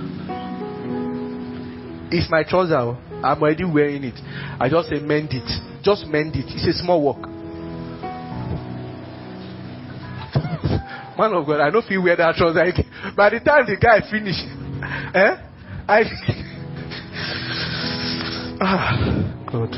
It's my trouser. I'm already wearing it. I just say, mend it. Just mend it. It's a small work. Man of God, I don't feel wear that trouser again. By the time the guy finished, eh? I ah, God.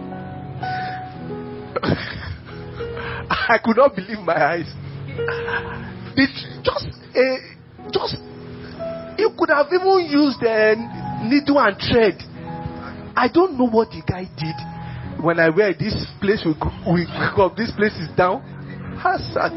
I could not believe my eyes. It just, uh, just, you could have even used a needle and thread. I don't know what the guy did. When I wear this place, we go, this place is down. I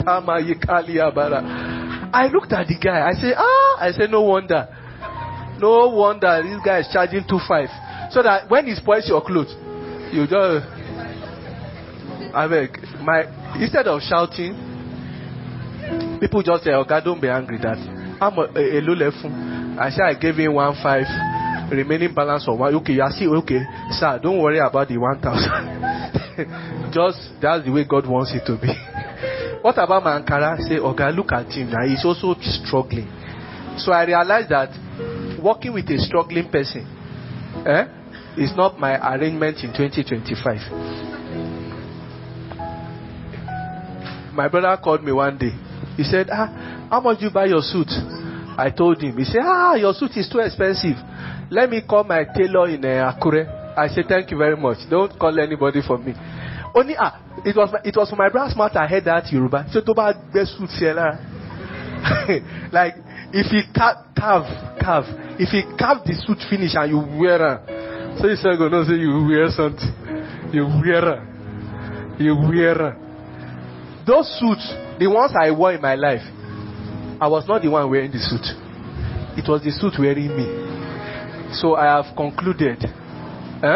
looked at the guy. I said, ah, I said, no wonder. No wonder this guy is charging two five. So that when he spoils your clothes, you just, I beg, my, instead of shouting, people just say, oh God, don't be angry that I'm a, a, a low level. I said, I gave him one five, remaining balance of one. Okay, you see, okay, sir, don't worry about the one thousand. Just, that's the way God wants it to be. What about my Ankara? Say, oh God, look at him now. He's also struggling. So I realized that working with a struggling person, eh, is not my arrangement in twenty twenty-five. My brother called me one day. He said, ah, how much do you buy your suit? I told him. He said, ah, your suit is too expensive. Let me call my tailor in uh, Akure. I said, thank you very much. Don't call anybody for me. Only, ah, it was, it was for my brother's mouth I heard that Yoruba. So, to buy best suit seller. Like, if he carve, carve, carve, if he carve the suit finish and you wear it, so you say, no, say you wear something. You wear it. You wear it. Those suits, the ones I wore in my life, I was not the one wearing the suit. It was the suit wearing me. So I have concluded. Eh?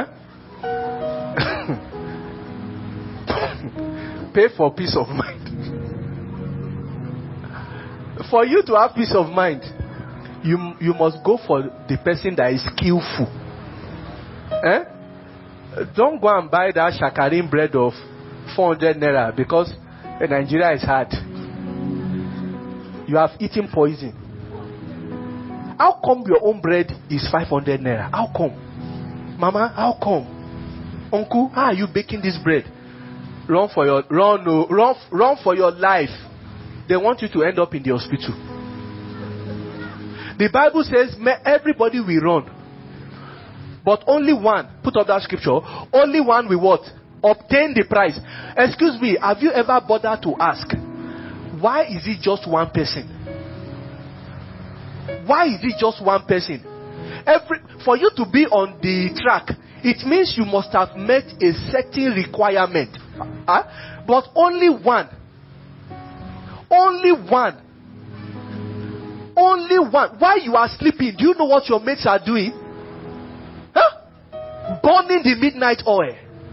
Pay for peace of mind. For you to have peace of mind, you you must go for the person that is skillful. Eh? Don't go and buy that shakarin bread of four hundred naira because Nigeria is hard. You have eaten poison. How come your own bread is five hundred naira? How come? Mama, how come? Uncle, how are you baking this bread? Run for your run, no, run, run for your life. They want you to end up in the hospital. The Bible says, everybody will run, but only one. Put up that scripture. Only one will what? Obtain the prize. Excuse me, have you ever bothered to ask, why is it just one person? Why is it just one person? Every for you to be on the track, it means you must have met a certain requirement. Huh? But only one. Only one. Only one. While you are sleeping, do you know what your mates are doing? Huh? Burning the midnight oil.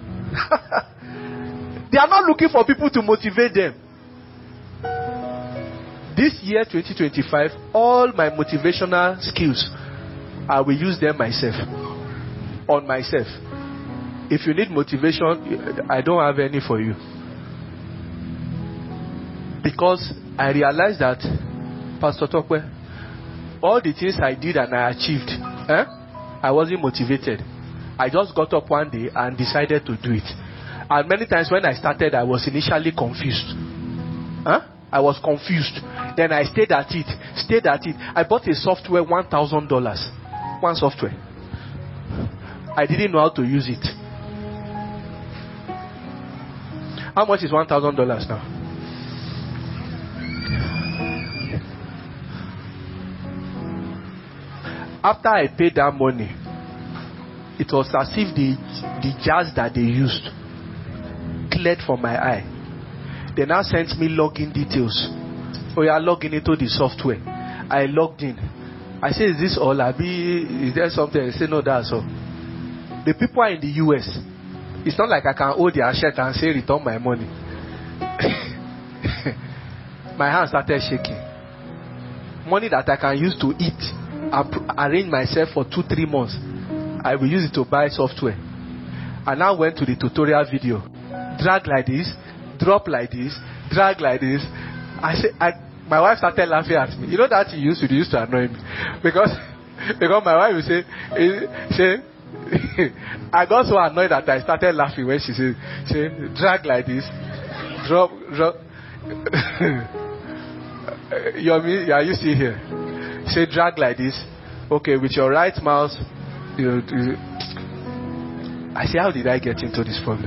They are not looking for people to motivate them. This year, twenty twenty-five, all my motivational skills, I will use them myself. On myself. If you need motivation, I don't have any for you. Because I realized that, Pastor Tokwe, all the things I did and I achieved, eh, I wasn't motivated. I just got up one day and decided to do it. And many times when I started, I was initially confused. Huh? I was confused. Then I stayed at it, stayed at it. I bought a software, one thousand dollars. One software. I didn't know how to use it. How much is one thousand dollars now? After I paid that money, it was as if the, the jazz that they used cleared from my eye. They now sent me login details. Oh, you are logging into the software. I logged in. I said, is this all? Abi, is there something? I said, no, that's all. The people are in the U S. It's not like I can hold their shirt and say, return my money. My hands started shaking. Money that I can use to eat and arrange myself for two, three months. I will use it to buy software. I now went to the tutorial video. Drag like this, drop like this, drag like this. I said, I, my wife started laughing at me. You know that you used to, used to annoy me. Because, because my wife would say, say, I got so annoyed that I started laughing when she said, say, drag like this, drop, drop. Yomi, are you still here? Say, drag like this. Okay, with your right mouse. You know, you, I say, how did I get into this problem?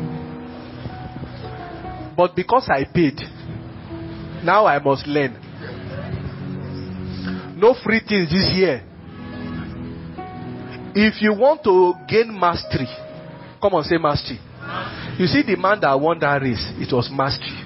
But because I paid, now I must learn. No free things this year. If you want to gain mastery, come on, say mastery. You see, the man that won that race, it was mastery.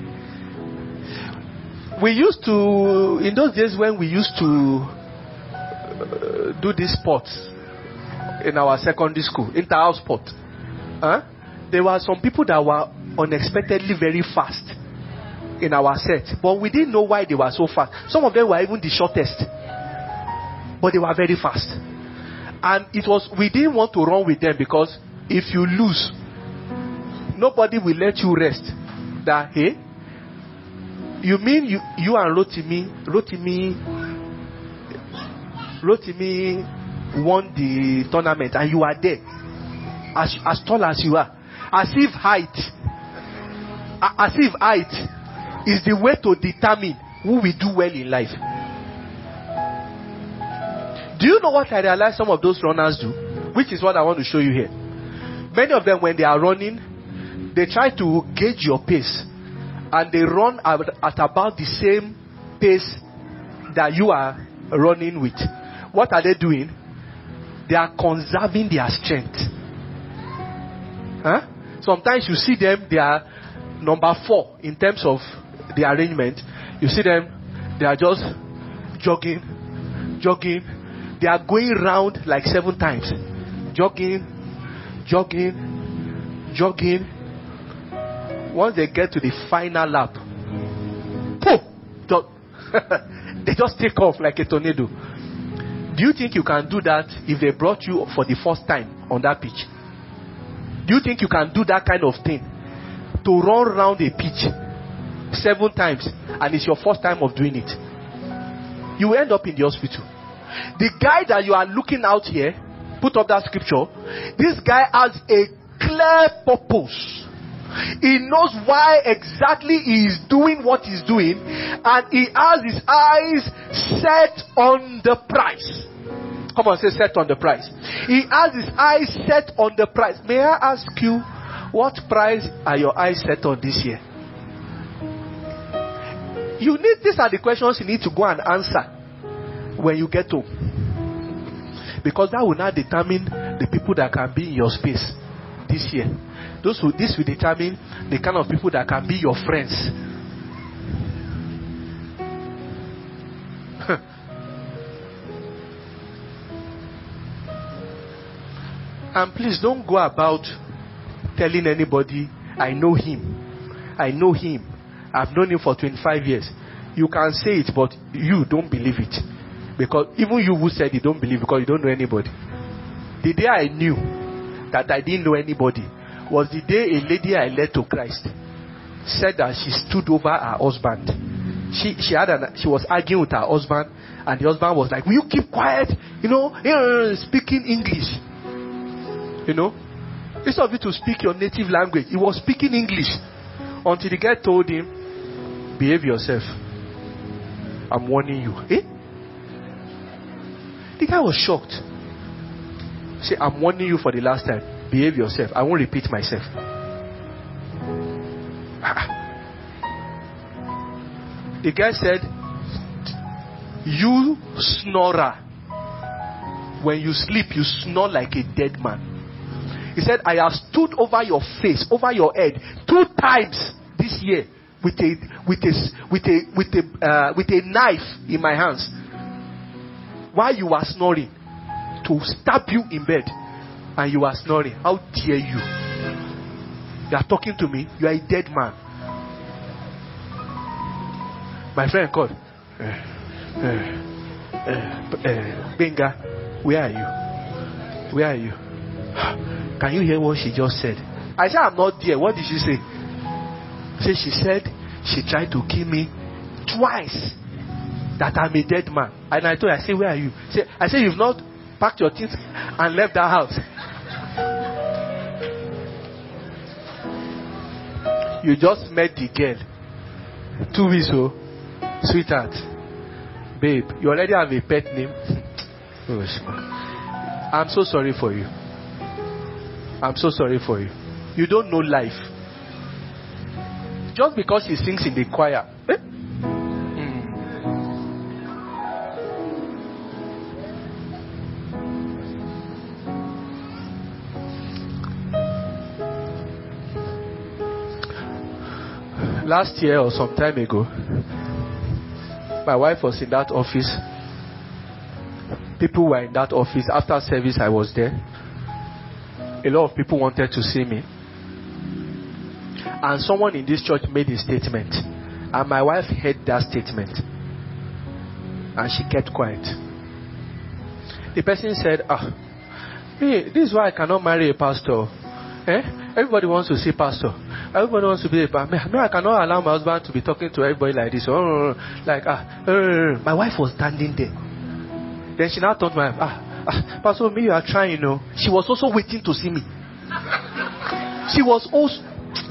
We used to, in those days when we used to uh, do these sports in our secondary school, inter-house sport, huh? There were some people that were unexpectedly very fast in our set, but we didn't know why they were so fast. Some of them were even the shortest, but they were very fast. And it was, we didn't want to run with them because if you lose, nobody will let you rest. That, hey, you mean you, you and Rotimi, Rotimi, Rotimi won the tournament and you are there, as, as tall as you are, as if height, as if height is the way to determine who will do well in life. Do you know what I realize some of those runners do? Which is what I want to show you here. Many of them, when they are running, they try to gauge your pace. And they run at, at about the same pace that you are running with. What are they doing? They are conserving their strength. Huh? Sometimes you see them, they are number four in terms of the arrangement. You see them, they are just jogging, jogging. They are going round like seven times. Jogging, jogging, jogging. Once they get to the final lap, poof, they just take off like a tornado. Do you think you can do that if they brought you for the first time on that pitch? Do you think you can do that kind of thing? To run around a pitch seven times and it's your first time of doing it? You will end up in the hospital. The guy that you are looking out here Put up that scripture. This guy has a clear purpose. He knows why exactly he is doing what he's doing, and he has his eyes set on the prize. Come on, say set on the prize. He has his eyes set on the prize. May I ask you, what prize are your eyes set on this year? You need, these are the questions you need to go and answer when you get home. Because that will now determine the people that can be in your space this year. Those who, this will determine the kind of people that can be your friends. And please don't go about telling anybody, I know him. I know him. I've known him for twenty-five years. You can say it, but you don't believe it. Because even you who said it don't believe, because you don't know anybody. The day I knew that I didn't know anybody was the day a lady I led to Christ said that she stood over her husband. She she had an, she was arguing with her husband, and the husband was like, will you keep quiet? You know, speaking English. You know, instead of you to speak your native language, he was speaking English. Until the guy told him, behave yourself. I'm warning you. Eh? The guy was shocked. Say, I'm warning you for the last time. Behave yourself. I won't repeat myself. The guy said, you snorer. When you sleep, you snore like a dead man. He said, I have stood over your face, over your head, two times this year with a with a with a with a uh, with a knife in my hands while you are snoring, to stab you in bed, and you are snoring. How dare you? You are talking to me. You are a dead man. My friend called. Uh, uh, uh, uh, Benga, where are you? Where are you? Can you hear what she just said? I said, I'm not there. What did she say? Say she said she tried to kill me twice. That I'm a dead man. And I told her, I said, where are you? Say, I said, you've not packed your things and left that house. You just met the girl. Two weeks old. Sweetheart. Babe, you already have a pet name. I'm so sorry for you. I'm so sorry for you. You don't know life. Just because she sings in the choir. Eh? Mm. Last year or some time ago, my wife was in that office. People were in that office. After service, I was there. A lot of people wanted to see me. And someone in this church made a statement. And my wife heard that statement. And she kept quiet. The person said, ah, me, this is why I cannot marry a pastor. Eh? Everybody wants to see pastor. Everybody wants to be a pastor. Me, I cannot allow my husband to be talking to everybody like this. Oh, like, ah, uh, my wife was standing there. Then she now told my wife, ah, ah, Pastor, me, you are trying, you know. She was also waiting to see me. She was also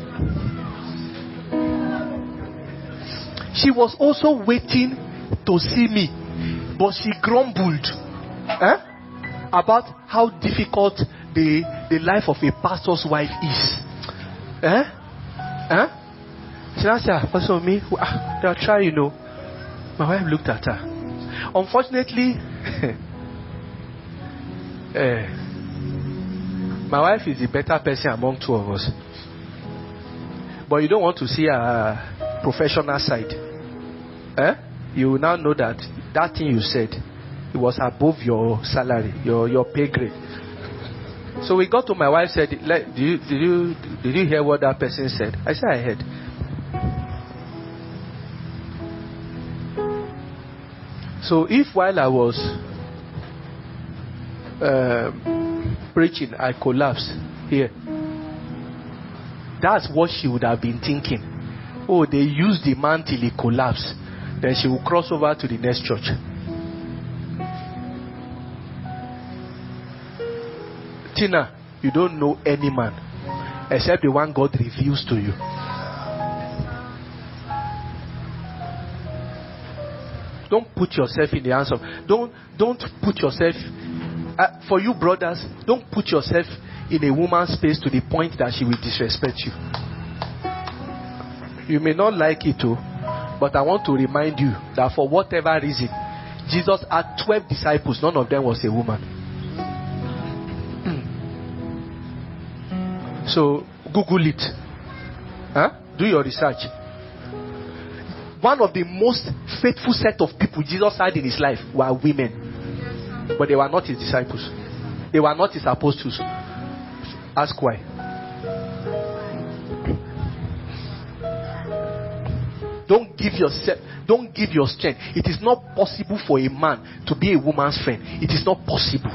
She was also waiting to see me. But she grumbled eh, about how difficult the, the life of a pastor's wife is. Eh? Eh? She now said, Pastor, me, ah, they are trying, you know. My wife looked at her. Unfortunately, uh, my wife is the better person among two of us. But you don't want to see her professional side. Eh? You will now know that that thing you said, it was above your salary, your, your pay grade. So we got to my wife said, did you, did you, did you hear what that person said? I said, I heard. So if while I was uh, preaching, I collapsed here, that's what she would have been thinking. Oh, they used the man till he collapsed. Then she will cross over to the next church. Tina, you don't know any man except the one God reveals to you. Don't put yourself in the hands of. Don't don't put yourself. Uh, for you brothers, don't put yourself in a woman's space to the point that she will disrespect you. You may not like it too, but I want to remind you that for whatever reason, Jesus had twelve disciples. None of them was a woman. So Google it. Huh? Do your research. One of the most faithful set of people Jesus had in his life were women. But they were not his disciples. They were not his apostles. Ask why. Don't give yourself, don't give your strength. It is not possible for a man to be a woman's friend. It is not possible.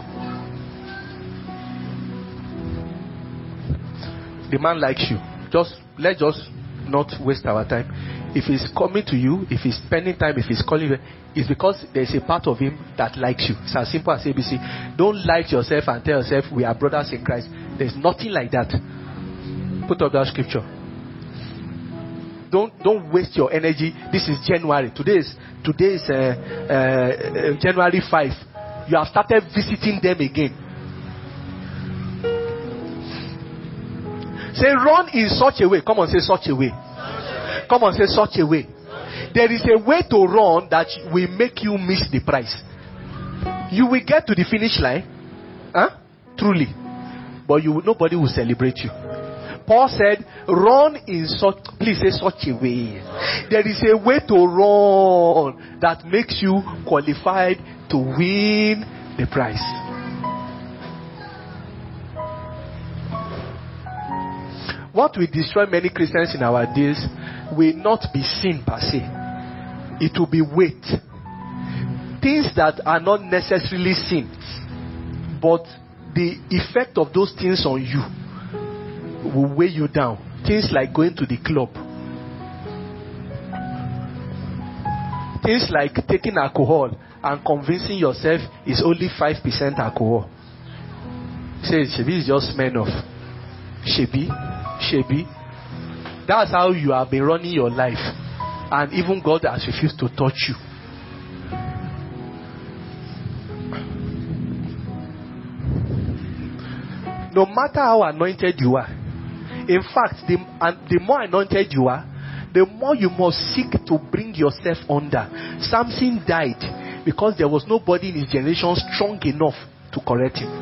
The man likes you. Just let's just not waste our time. If he's coming to you, if he's spending time, if he's calling you, it's because there's a part of him that likes you. It's as simple as A B C. Don't like yourself and tell yourself we are brothers in Christ. There's nothing like that. Put up that scripture. Don't don't waste your energy. This is January. Today is today is uh, uh, January fifth. You have started visiting them again. Say run in such a way. Come on, say such a way. Come on, say such a way. There is a way to run that will make you miss the prize. You will get to the finish line, huh? Truly, but you nobody will celebrate you. Paul said, run in such, please say such a way. There is a way to run that makes you qualified to win the prize. What will destroy many Christians in our days will not be sin per se. It will be weight. Things that are not necessarily sin, but the effect of those things on you will weigh you down. Things like going to the club. Things like taking alcohol and convincing yourself it's only five percent alcohol. Say, Shebi is just men of. Shebi. Shebi. That's how you have been running your life. And even God has refused to touch you. No matter how anointed you are. In fact, the, and the more anointed you are, the more you must seek to bring yourself under. Samson died because there was nobody in his generation strong enough to correct him.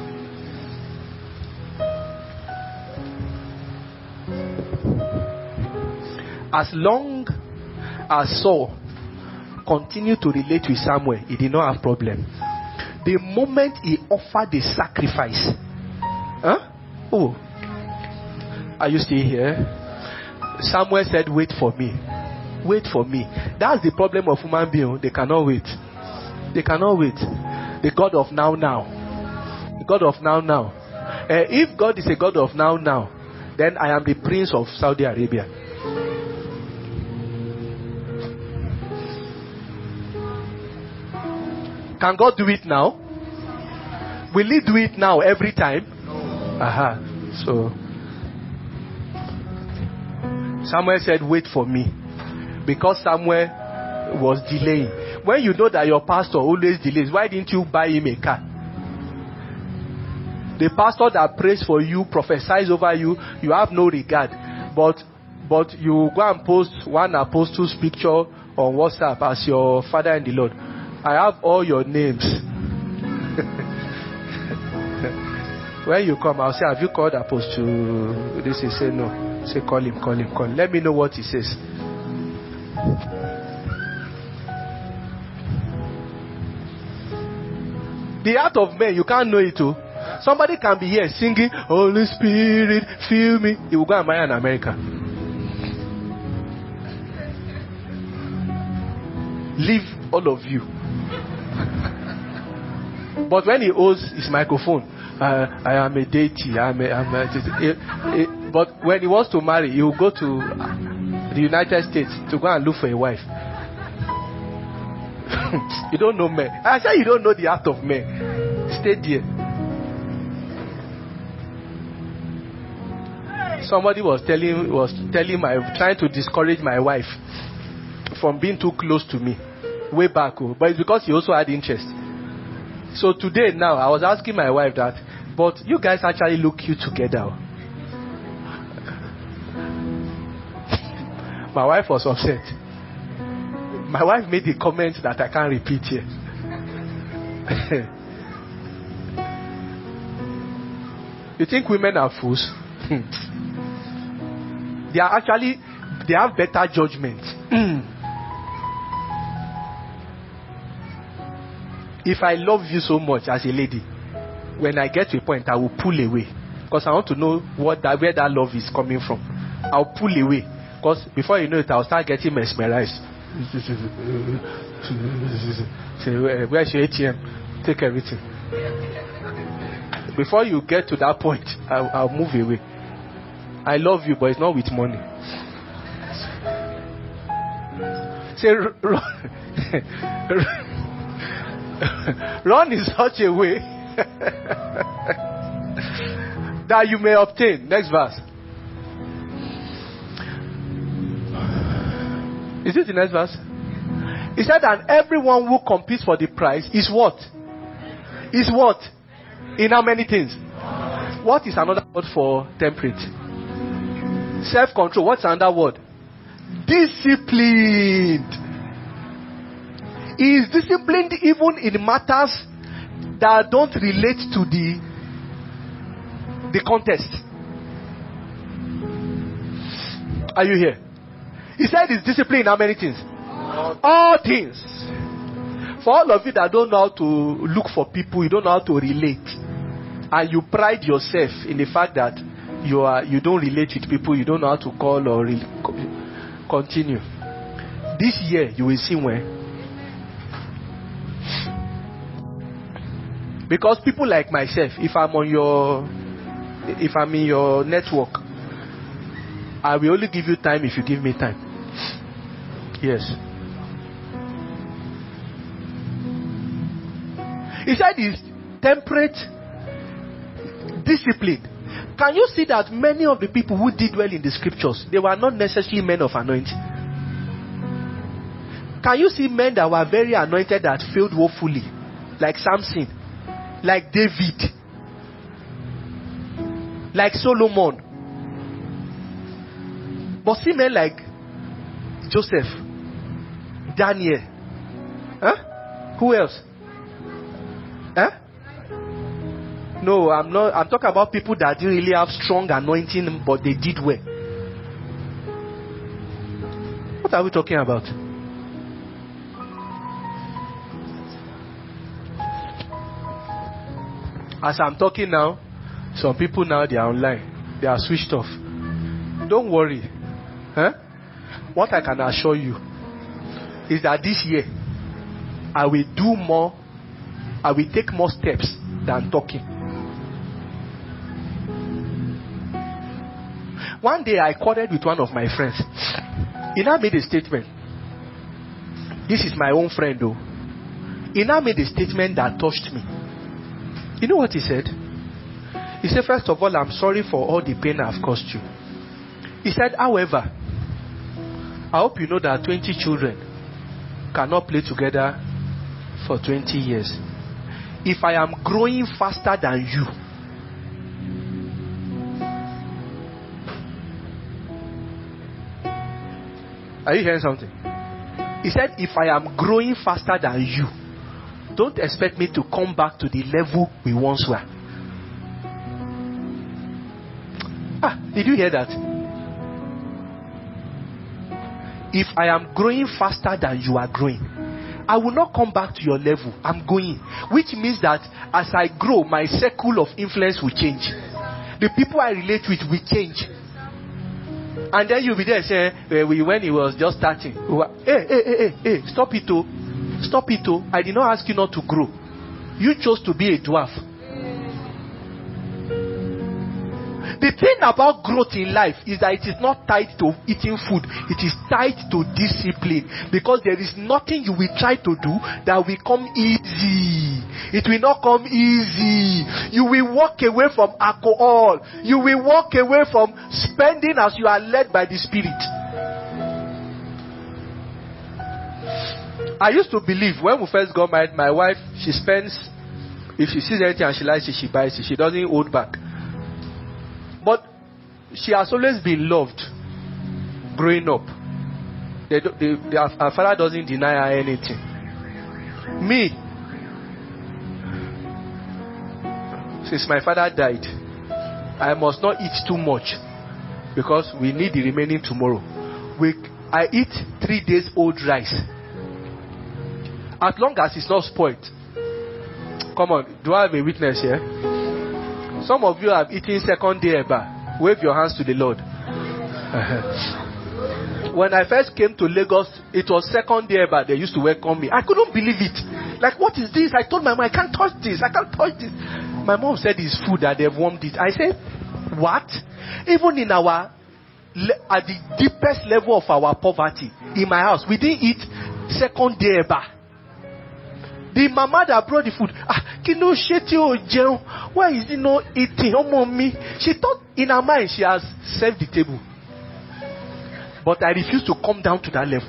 As long as Saul continued to relate with Samuel, he did not have problem. The moment he offered the sacrifice, huh? Oh, are you still here? Samuel said, wait for me. Wait for me. That's the problem of human beings. They cannot wait. They cannot wait. The God of now now. The God of now now. Uh, if God is a God of now now, then I am the prince of Saudi Arabia. Can God do it now? Will He do it now every time? Aha. So Samuel said, wait for me. Because Samuel was delaying. When you know that your pastor always delays, why didn't you buy him a car? The pastor that prays for you, prophesies over you, you have no regard. But but you go and post one apostle's picture on WhatsApp as your father in the Lord. I have all your names. When you come, I'll say, have you called Apostle? This is say no. Say call him, call him, call him. Let me know what he says. The art of men, you can't know it too. Somebody can be here singing, Holy Spirit, fill me. He will go and marry an American. Leave all of you. But when he holds his microphone, uh, I am a deity. I am a, I'm a, it, it, but when he wants to marry, he will go to the United States to go and look for a wife. You don't know men. I say you don't know the art of men. Stay there. somebody was telling was telling my trying to discourage my wife from being too close to me way back, oh, but it's because he also had interest. So today now I was asking my wife that, but you guys actually look cute together. My wife was upset. My wife made a comment that I can't repeat here. You think women are fools? They are actually, they have better judgment. If I love you so much as a lady, when I get to a point, I will pull away because I want to know what that, where that love is coming from. I'll pull away because before you know it, I'll start getting mesmerized. Say, where's your A T M? Take everything. Before you get to that point, I'll, I'll move away. I love you, but it's not with money. Say, run, run in such a way that you may obtain. Next verse. Is it the next verse? He said, and everyone who competes for the prize is what? Is what? In how many things? What is another word for temperate? Self-control. What's another word? Disciplined. He is disciplined even in matters that don't relate to the the contest. Are you here? He said he's disciplined in how many things? All things. For all of you that don't know how to look for people, you don't know how to relate, and you pride yourself in the fact that you are you don't relate with people, you don't know how to call or re- continue. This year you will see when. Because people like myself, if I'm on your, if I'm in your network, I will only give you time if you give me time. Yes. He said he's temperate, disciplined. Can you see that many of the people who did well in the scriptures, they were not necessarily men of anointing? Can you see men that were very anointed that failed woefully? Like Samson, like David, like Solomon. But see men like Joseph, Daniel. Huh? Who else? Huh? No, I'm not. I'm talking about people that didn't really have strong anointing, but they did well. What are we talking about? As I'm talking now, some people now they are online. They are switched off. Don't worry. Huh? What I can assure you is that this year I will do more. I will take more steps than talking. One day I quarreled with one of my friends. He now made a statement. This is my own friend though. He now made a statement that touched me. You know what he said? He said, first of all, I'm sorry for all the pain I've caused you. He said, however, I hope you know that twenty children cannot play together for twenty years. If I am growing faster than you, are you hearing something? He said, if I am growing faster than you, don't expect me to come back to the level we once were. Ah, did you hear that? If I am growing faster than you are growing, I will not come back to your level. I'm going. Which means that as I grow, my circle of influence will change. The people I relate with will change. And then you'll be there saying, when he was just starting, hey, hey, hey, hey, hey, stop it, oh. Stop it, oh. I did not ask you not to grow. You chose to be a dwarf. The thing about growth in life is that it is not tied to eating food. It is tied to discipline. Because there is nothing you will try to do that will come easy. It will not come easy. You will walk away from alcohol. You will walk away from spending as you are led by the Spirit. I used to believe when we first got married, my wife, she spends, if she sees anything and she likes it, she buys it. She doesn't hold back. But she has always been loved growing up. They, they, they, her father doesn't deny her anything. Me, since my father died, I must not eat too much because we need the remaining tomorrow. We, I eat three days old rice. As long as it's not spoiled. Come on, do I have a witness here? Some of you have eaten second day eba. Wave your hands to the Lord. When I first came to Lagos, it was second day eba. They used to welcome me. I couldn't believe it. Like, what is this? I told my mom, I can't touch this. I can't touch this. My mom said it's food that they've warmed it. I said, what? Even in our, at the deepest level of our poverty, in my house, we didn't eat second day eba. The mama that brought the food, ah, kino sheti o jeun. Why is he not eating? Oh, mommy. She thought in her mind she has served the table. But I refuse to come down to that level.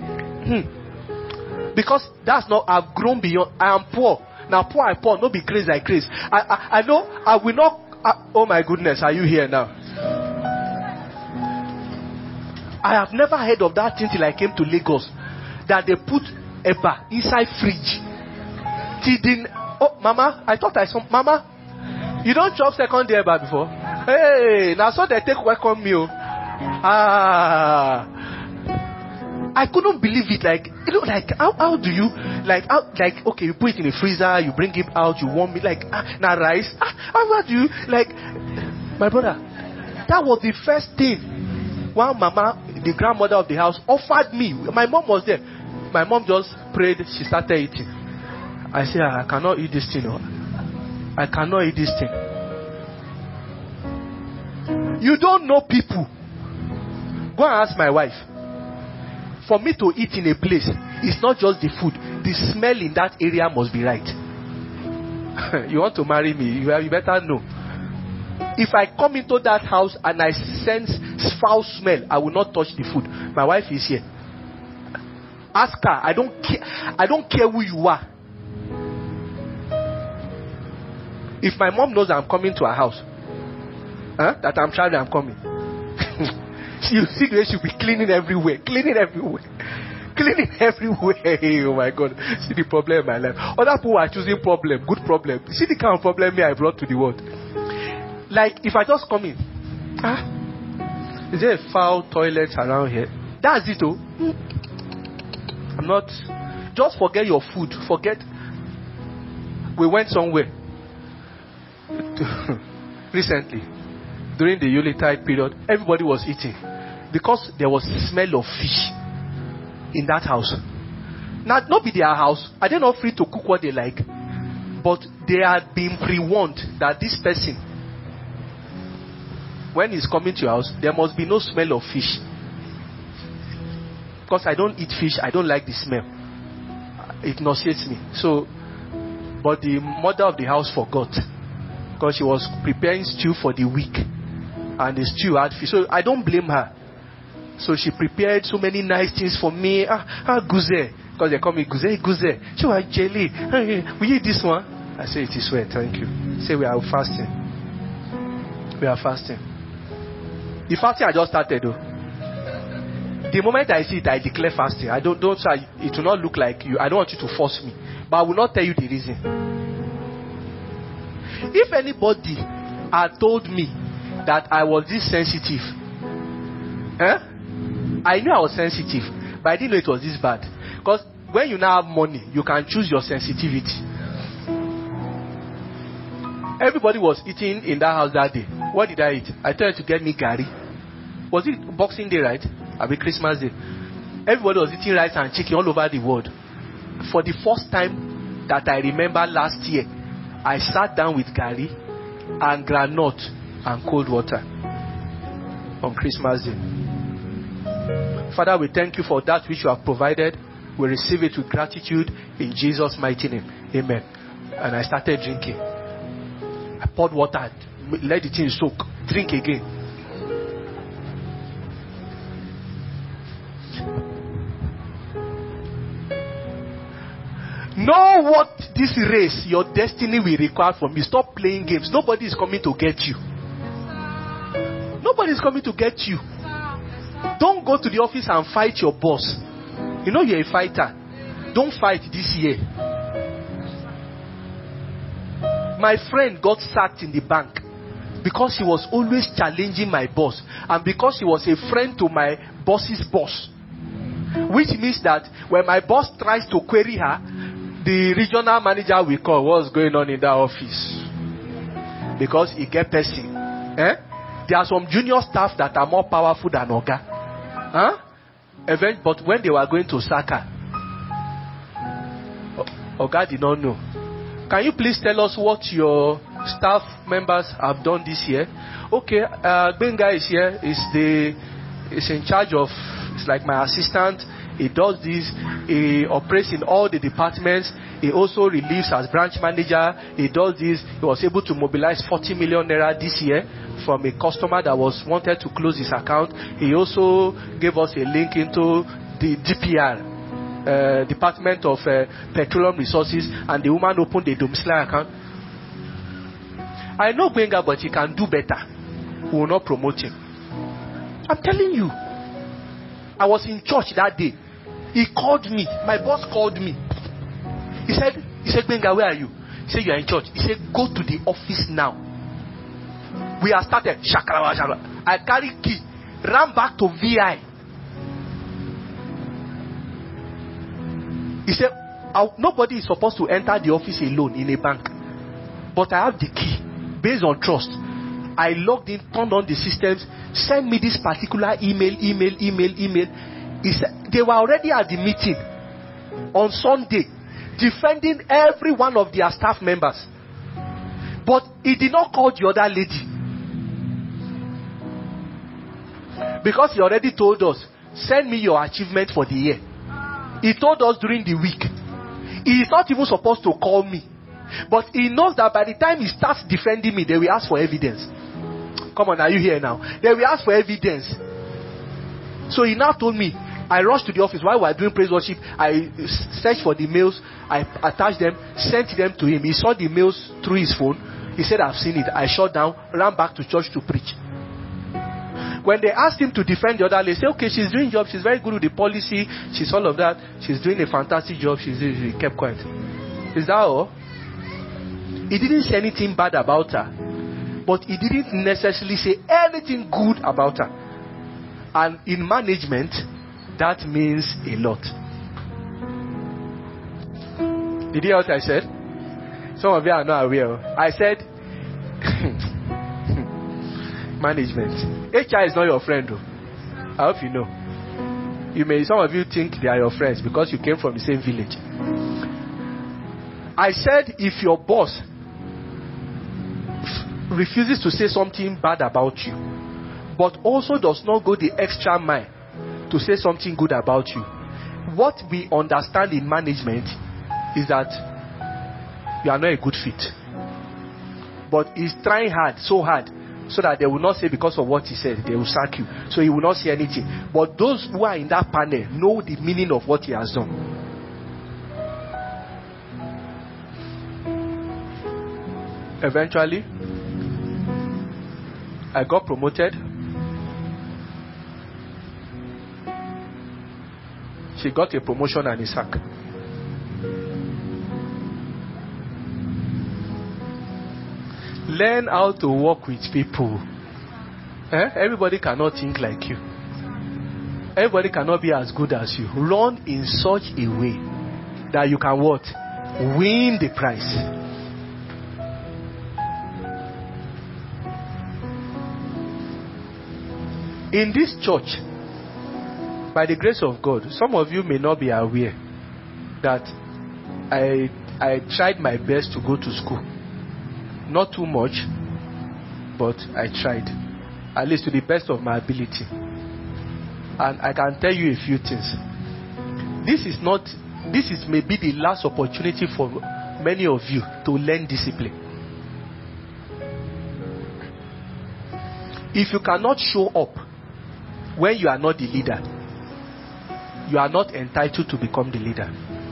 Hmm. Because that's not, I've grown beyond. I am poor. Now poor I poor, not be crazy I crazy. I, I, I know I will not, I, oh my goodness, are you here now? I have never heard of that thing till I came to Lagos. That they put eba inside fridge. Didn't, oh, mama, I thought I saw, mama, you don't chop second day eba before? Hey, now so they take welcome meal. Ah, I couldn't believe it. Like, you know, like, how, how do you, like, how, like, okay, you put it in the freezer, you bring it out, you warm it, like, ah, now rice. Ah, how do you, like, my brother, that was the first thing. While mama, the grandmother of the house, offered me. My mom was there. My mom just prayed, she started eating. I said, I cannot eat this thing. I cannot eat this thing. You don't know people. Go and ask my wife. For me to eat in a place, it's not just the food. The smell in that area must be right. You want to marry me? You better know. If I come into that house and I sense foul smell, I will not touch the food. My wife is here. Ask her. I don't care. I don't care who you are. If my mom knows I'm coming to her house, huh, that I'm traveling, I'm coming. You see the way she'll be cleaning everywhere, cleaning everywhere, cleaning everywhere. Oh my God! See the problem in my life. Other people are choosing problem, good problem. See the kind of problem me I brought to the world. Like if I just come in, ah, is there a foul toilet around here? That's it, oh. I'm not. Just forget your food. Forget. We went somewhere recently during the Yuletide period. Everybody was eating because there was smell of fish in that house. Now, not be their house. Are they not free to cook what they like? But they had been pre-warned that this person, when he's coming to your house, there must be no smell of fish. Because I don't eat fish, I don't like the smell. It nauseates me. So, but the mother of the house forgot. Because she was preparing stew for the week. And the stew had fish. So I don't blame her. So she prepared so many nice things for me. Ah, ah guze. Because they call me guze, guze. She was jelly. Will you eat this one? I say, it is well, thank you. Say, we are fasting. We are fasting. The fasting I just started though. The moment I see it, I declare fasting. I don't, don't say it will not look like you. I don't want you to force me. But I will not tell you the reason. If anybody had told me that I was this sensitive, eh? I knew I was sensitive, but I didn't know it was this bad. Because when you now have money, you can choose your sensitivity. Everybody was eating in that house that day. What did I eat? I told you to get me gari. Was it Boxing Day, right? I mean Christmas Day. Everybody was eating rice and chicken all over the world. For the first time that I remember last year, I sat down with gari and granite and cold water on Christmas Day. Father, we thank you for that which you have provided. We receive it with gratitude in Jesus' mighty name. Amen. And I started drinking. I poured water, let the thing soak. Drink again. Know what this race, your destiny will require from you. Stop playing games. Nobody is coming to get you. Nobody is coming to get you. Don't go to the office and fight your boss. You know you're a fighter. Don't fight this year. My friend got sacked in the bank because he was always challenging my boss, and because he was a friend to my boss's boss. Which means that when my boss tries to query her, the regional manager will call, what's going on in that office? Because he get person. Eh? There are some junior staff that are more powerful than Oga. Huh? Event, but when they were going to sack her, Oga did not know. Can you please tell us what your staff members have done this year? Okay, uh, Benga is here. Is the is in charge of. It's like my assistant. He does this. He operates in all the departments. He also relieves as branch manager. He does this. He was able to mobilize forty million naira this year from a customer that was wanted to close his account. He also gave us a link into the D P R, uh, Department of uh, Petroleum Resources, and the woman opened a domiciliary account. I know Benga, but he can do better. We will not promote him. I'm telling you. I was in church that day. He called me. My boss called me. He said, he said, Benga, where are you? He said, you are in church. He said, go to the office now. We have started. Shakara, shakara. I carried key. Ran back to V I. He said, nobody is supposed to enter the office alone in a bank. But I have the key. Based on trust. I logged in, turned on the systems, sent me this particular email, email, email, email. He said, they were already at the meeting on Sunday, defending every one of their staff members. But he did not call the other lady. Because he already told us, send me your achievement for the year. He told us during the week. He is not even supposed to call me. But he knows that by the time he starts defending me, they will ask for evidence. Come on, are you here now? They will ask for evidence. So he now told me, I rushed to the office while we were doing praise worship. I searched for the mails. I attached them, sent them to him. He saw the mails through his phone. He said, I've seen it. I shut down, ran back to church to preach. When they asked him to defend the other lady, say, okay, she's doing job. She's very good with the policy. She's all of that. She's doing a fantastic job. She's he kept quiet. Is that all? He didn't say anything bad about her, but he didn't necessarily say anything good about her. And in management, that means a lot. Did you hear what I said? Some of you are not aware. I said, management. H R is not your friend, though. I hope you know. You may, some of you think they are your friends because you came from the same village. I said, if your boss refuses to say something bad about you, but also does not go the extra mile to say something good about you, what we understand in management is that you are not a good fit. But he's trying hard, so hard, so that they will not say because of what he said, they will sack you. So he will not say anything. But those who are in that panel know the meaning of what he has done. Eventually, I got promoted. She got a promotion and a sack. Learn how to work with people. Eh? Everybody cannot think like you. Everybody cannot be as good as you. Run in such a way that you can what? Win the prize. In this church, by the grace of God, some of you may not be aware that I I tried my best to go to school. Not too much, but I tried, at least to the best of my ability. And I can tell you a few things. This is not, this is maybe the last opportunity for many of you to learn discipline. If you cannot show up when you are not the leader, you are not entitled to become the leader.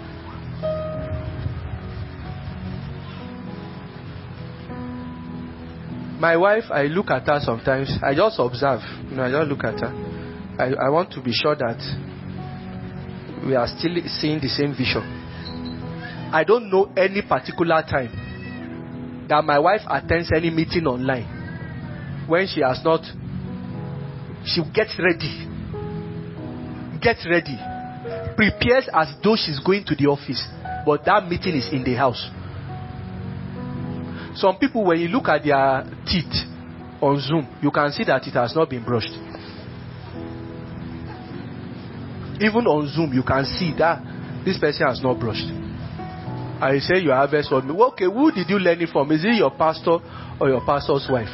My wife, I look at her sometimes. I just observe. You know, I just look at her. I, I want to be sure that we are still seeing the same vision. I don't know any particular time that my wife attends any meeting online when she has not. She gets ready. Gets ready. Prepares as though she's going to the office. But that meeting is in the house. Some people, when you look at their teeth on Zoom, you can see that it has not been brushed. Even on Zoom, you can see that this person has not brushed. I say you harvest on me. Well, okay, who did you learn it from? Is it your pastor or your pastor's wife?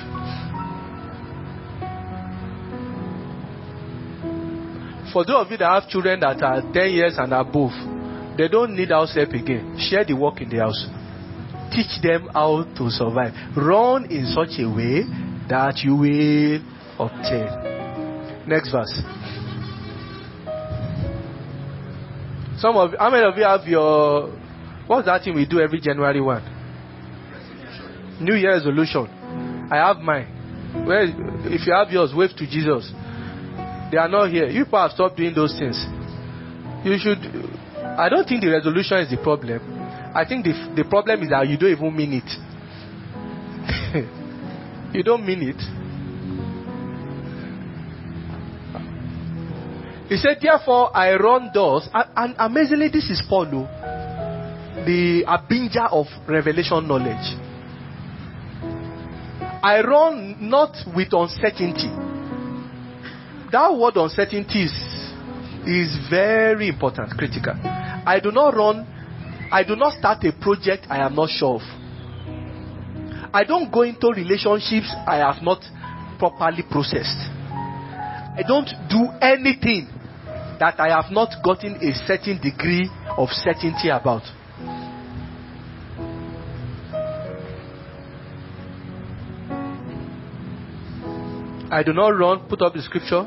For those of you that have children that are ten years and above, they don't need house help again. Share the work in the house. Teach them how to survive. Run in such a way that you will obtain. Next verse. Some of how many of you have your, what's that thing we do every January first? New Year resolution. I have mine. Where, if you have yours, wave to Jesus. They are not here. You people have stopped doing those things. You should. I don't think the resolution is the problem. I think the the problem is that you don't even mean it. You don't mean it. He said, therefore I run doors. And, and amazingly, this is Paul, the abinger of revelation knowledge. I run not with uncertainty. That word uncertainty is, is very important, critical. I do not run, I do not start a project I am not sure of. I don't go into relationships I have not properly processed. I don't do anything that I have not gotten a certain degree of certainty about. I do not run, put up the scripture,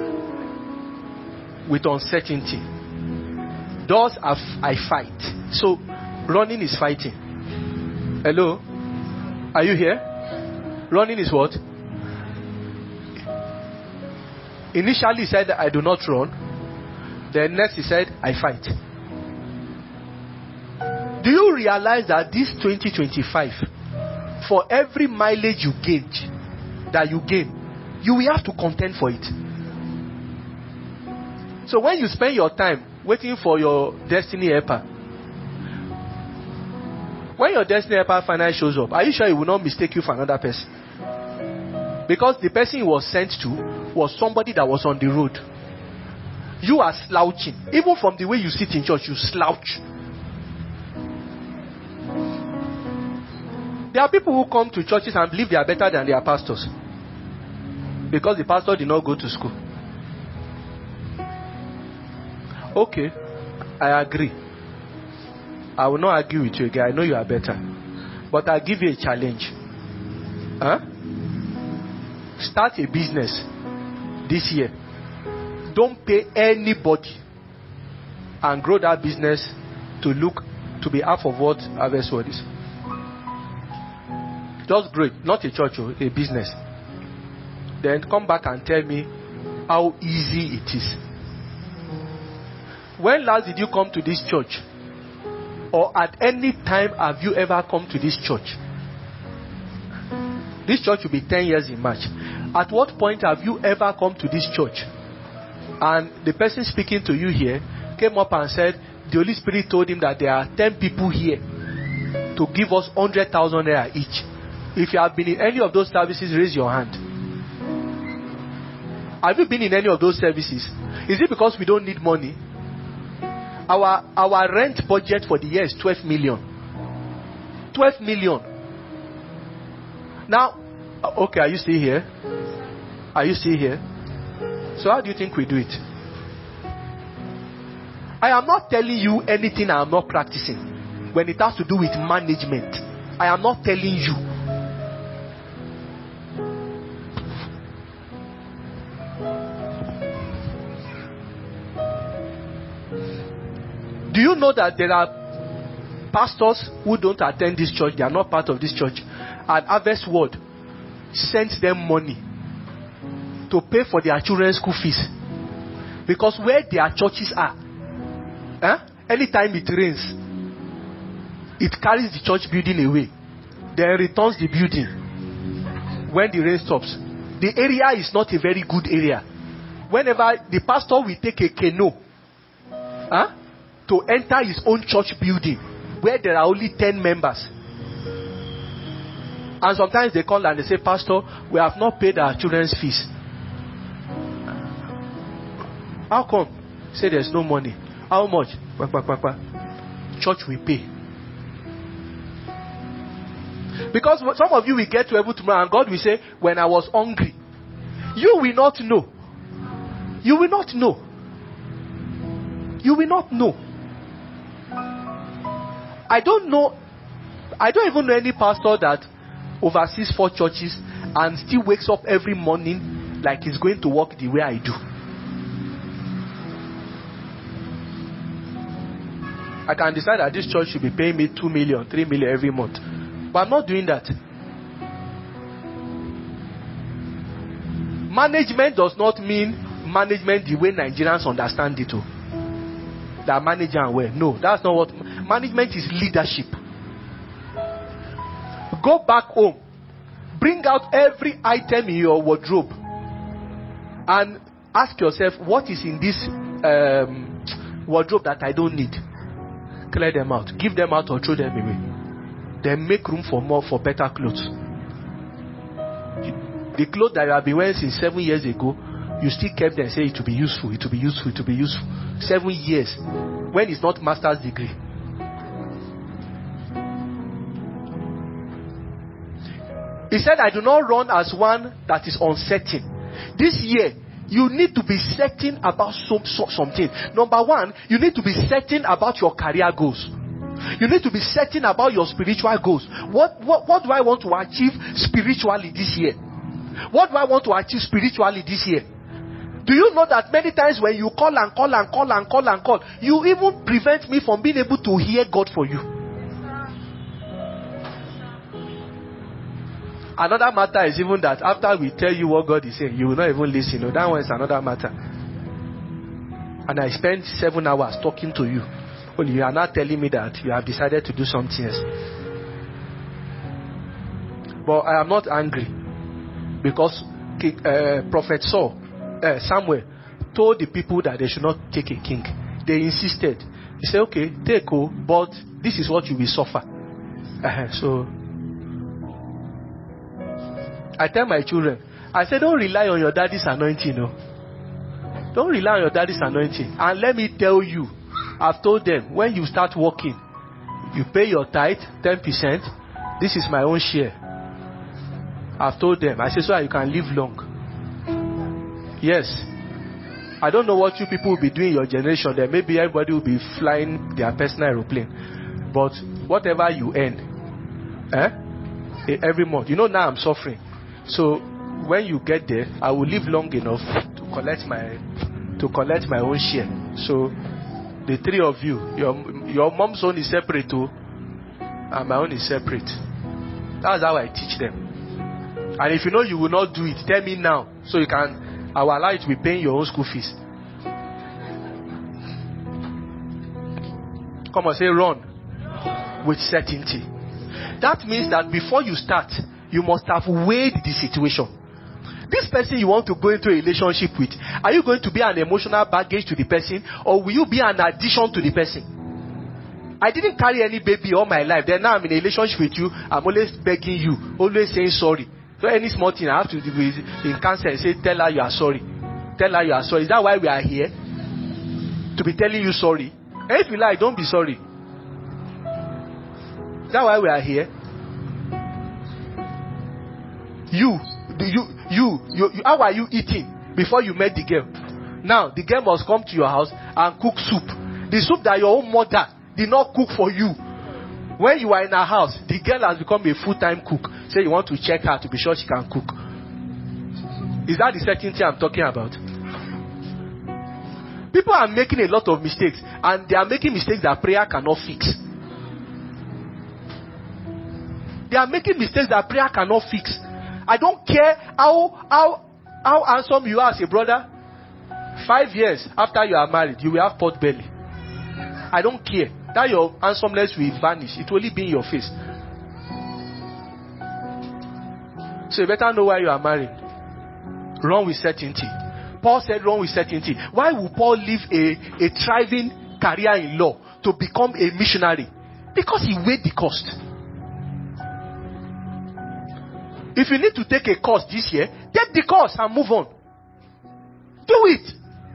with uncertainty. Thus I fight. So running is fighting. Hello? Are you here? Running is what? Initially he said I do not run. Then next he said I fight. Do you realize that this twenty twenty-five, for every mileage you gain, that you gain, you will have to contend for it. So when you spend your time waiting for your destiny helper, when your destiny helper finally shows up, are you sure he will not mistake you for another person? Because the person he was sent to was somebody that was on the road. You are slouching. Even from the way you sit in church, you slouch. There are people who come to churches and believe they are better than their pastors because the pastor did not go to school. Okay, I agree. I will not argue with you again. I know you are better. But I'll give you a challenge. Huh? Start a business this year. Don't pay anybody and grow that business to look to be half of what Harvest World is. Just grow it, not a church, a business. Then come back and tell me how easy it is. When last did you come to this church? Or at any time have you ever come to this church? This church will be ten years in March. At what point have you ever come to this church and the person speaking to you here came up and said the Holy Spirit told him that there are ten people here to give us one hundred thousand naira each? If you have been in any of those services, raise your hand. Have you been in any of those services? Is it because we don't need money? Our our rent budget for the year is twelve million. twelve million. Now, Uh, Okay, are you still here? Are you still here? So how do you think we do it? I am not telling you anything I am not practicing when it has to do with management. I am not telling you. Do you know that there are pastors who don't attend this church? They are not part of this church. And Harvest Word sends them money to pay for their children's school fees. Because where their churches are, eh, anytime it rains, it carries the church building away. Then returns the building when the rain stops. The area is not a very good area. Whenever the pastor will take a canoe, huh, to enter his own church building where there are only ten members. And sometimes they call and they say, Pastor, we have not paid our children's fees. How come? Say there's no money. How much? Church will pay. Because some of you will get to heaven tomorrow and God will say, when I was hungry. You will not know. You will not know. You will not know. I don't know. I don't even know any pastor that oversees four churches and still wakes up every morning like he's going to work the way I do. I can decide that this church should be paying me two million, three million every month. But I'm not doing that. Management does not mean management the way Nigerians understand it. Oh. That manager and well. No, that's not what management is. Leadership. Go back home. Bring out every item in your wardrobe and ask yourself, what is in this um, wardrobe that I don't need? Clear them out. Give them out or throw them away. Then make room for more, for better clothes. The clothes that you have been wearing since seven years ago, you still kept them and say it will be useful, it will be useful, it will be useful. Seven years. When it's not master's degree. He said, I do not run as one that is uncertain. This year, you need to be certain about some, so, something. Number one, you need to be certain about your career goals. You need to be certain about your spiritual goals. What, what, what do I want to achieve spiritually this year? What do I want to achieve spiritually this year? Do you know that many times when you call and call and call and call and call, you even prevent me from being able to hear God for you? Another matter is even that after we tell you what God is saying, you will not even listen. No, that one is another matter. And I spent seven hours talking to you. Well, you are not telling me that you have decided to do something else. But I am not angry. Because uh, Prophet Saul, uh, Samuel, told the people that they should not take a king. They insisted. He said, okay, take oh, but this is what you will suffer. Uh, so, I tell my children, I say, don't rely on your daddy's anointing. No. Don't rely on your daddy's anointing. And let me tell you, I've told them, when you start working, you pay your tithe, ten percent. This is my own share. I've told them. I say, so that you can live long. Yes. I don't know what you people will be doing in your generation. Then maybe everybody will be flying their personal aeroplane. But whatever you earn, eh, every month. You know, now I'm suffering. So when you get there, I will live long enough to collect my to collect my own share. So the three of you, your your mom's own is separate too, and my own is separate. That's how I teach them. And if you know you will not do it, tell me now, so you can. I will allow you to be paying your own school fees. Come on, say run with certainty. That means that before you start, you must have weighed the situation. This person you want to go into a relationship with, are you going to be an emotional baggage to the person, or will you be an addition to the person? I didn't carry any baby all my life. Then now I'm in a relationship with you. I'm always begging you, always saying sorry. So any small thing I have to do with in cancer, say, tell her you are sorry. Tell her you are sorry. Is that why we are here? To be telling you sorry? And if you lie, don't be sorry. Is that why we are here? You, do you, you, you, you, how are you eating before you met the girl? Now, the girl must come to your house and cook soup. The soup that your own mother did not cook for you. When you are in her house, the girl has become a full-time cook. Say you want to check her to be sure she can cook. Is that the certainty I'm talking about? People are making a lot of mistakes, and they are making mistakes that prayer cannot fix. They are making mistakes that prayer cannot fix. I don't care how how how handsome you are as a brother. Five years after you are married, you will have pot belly. I don't care. That your handsomeness will vanish. It will only be in your face. So you better know why you are married. Run with certainty. Paul said run with certainty. Why would Paul leave a, a thriving career in law to become a missionary? Because he weighed the cost. If you need to take a course this year, take the course and move on. Do it.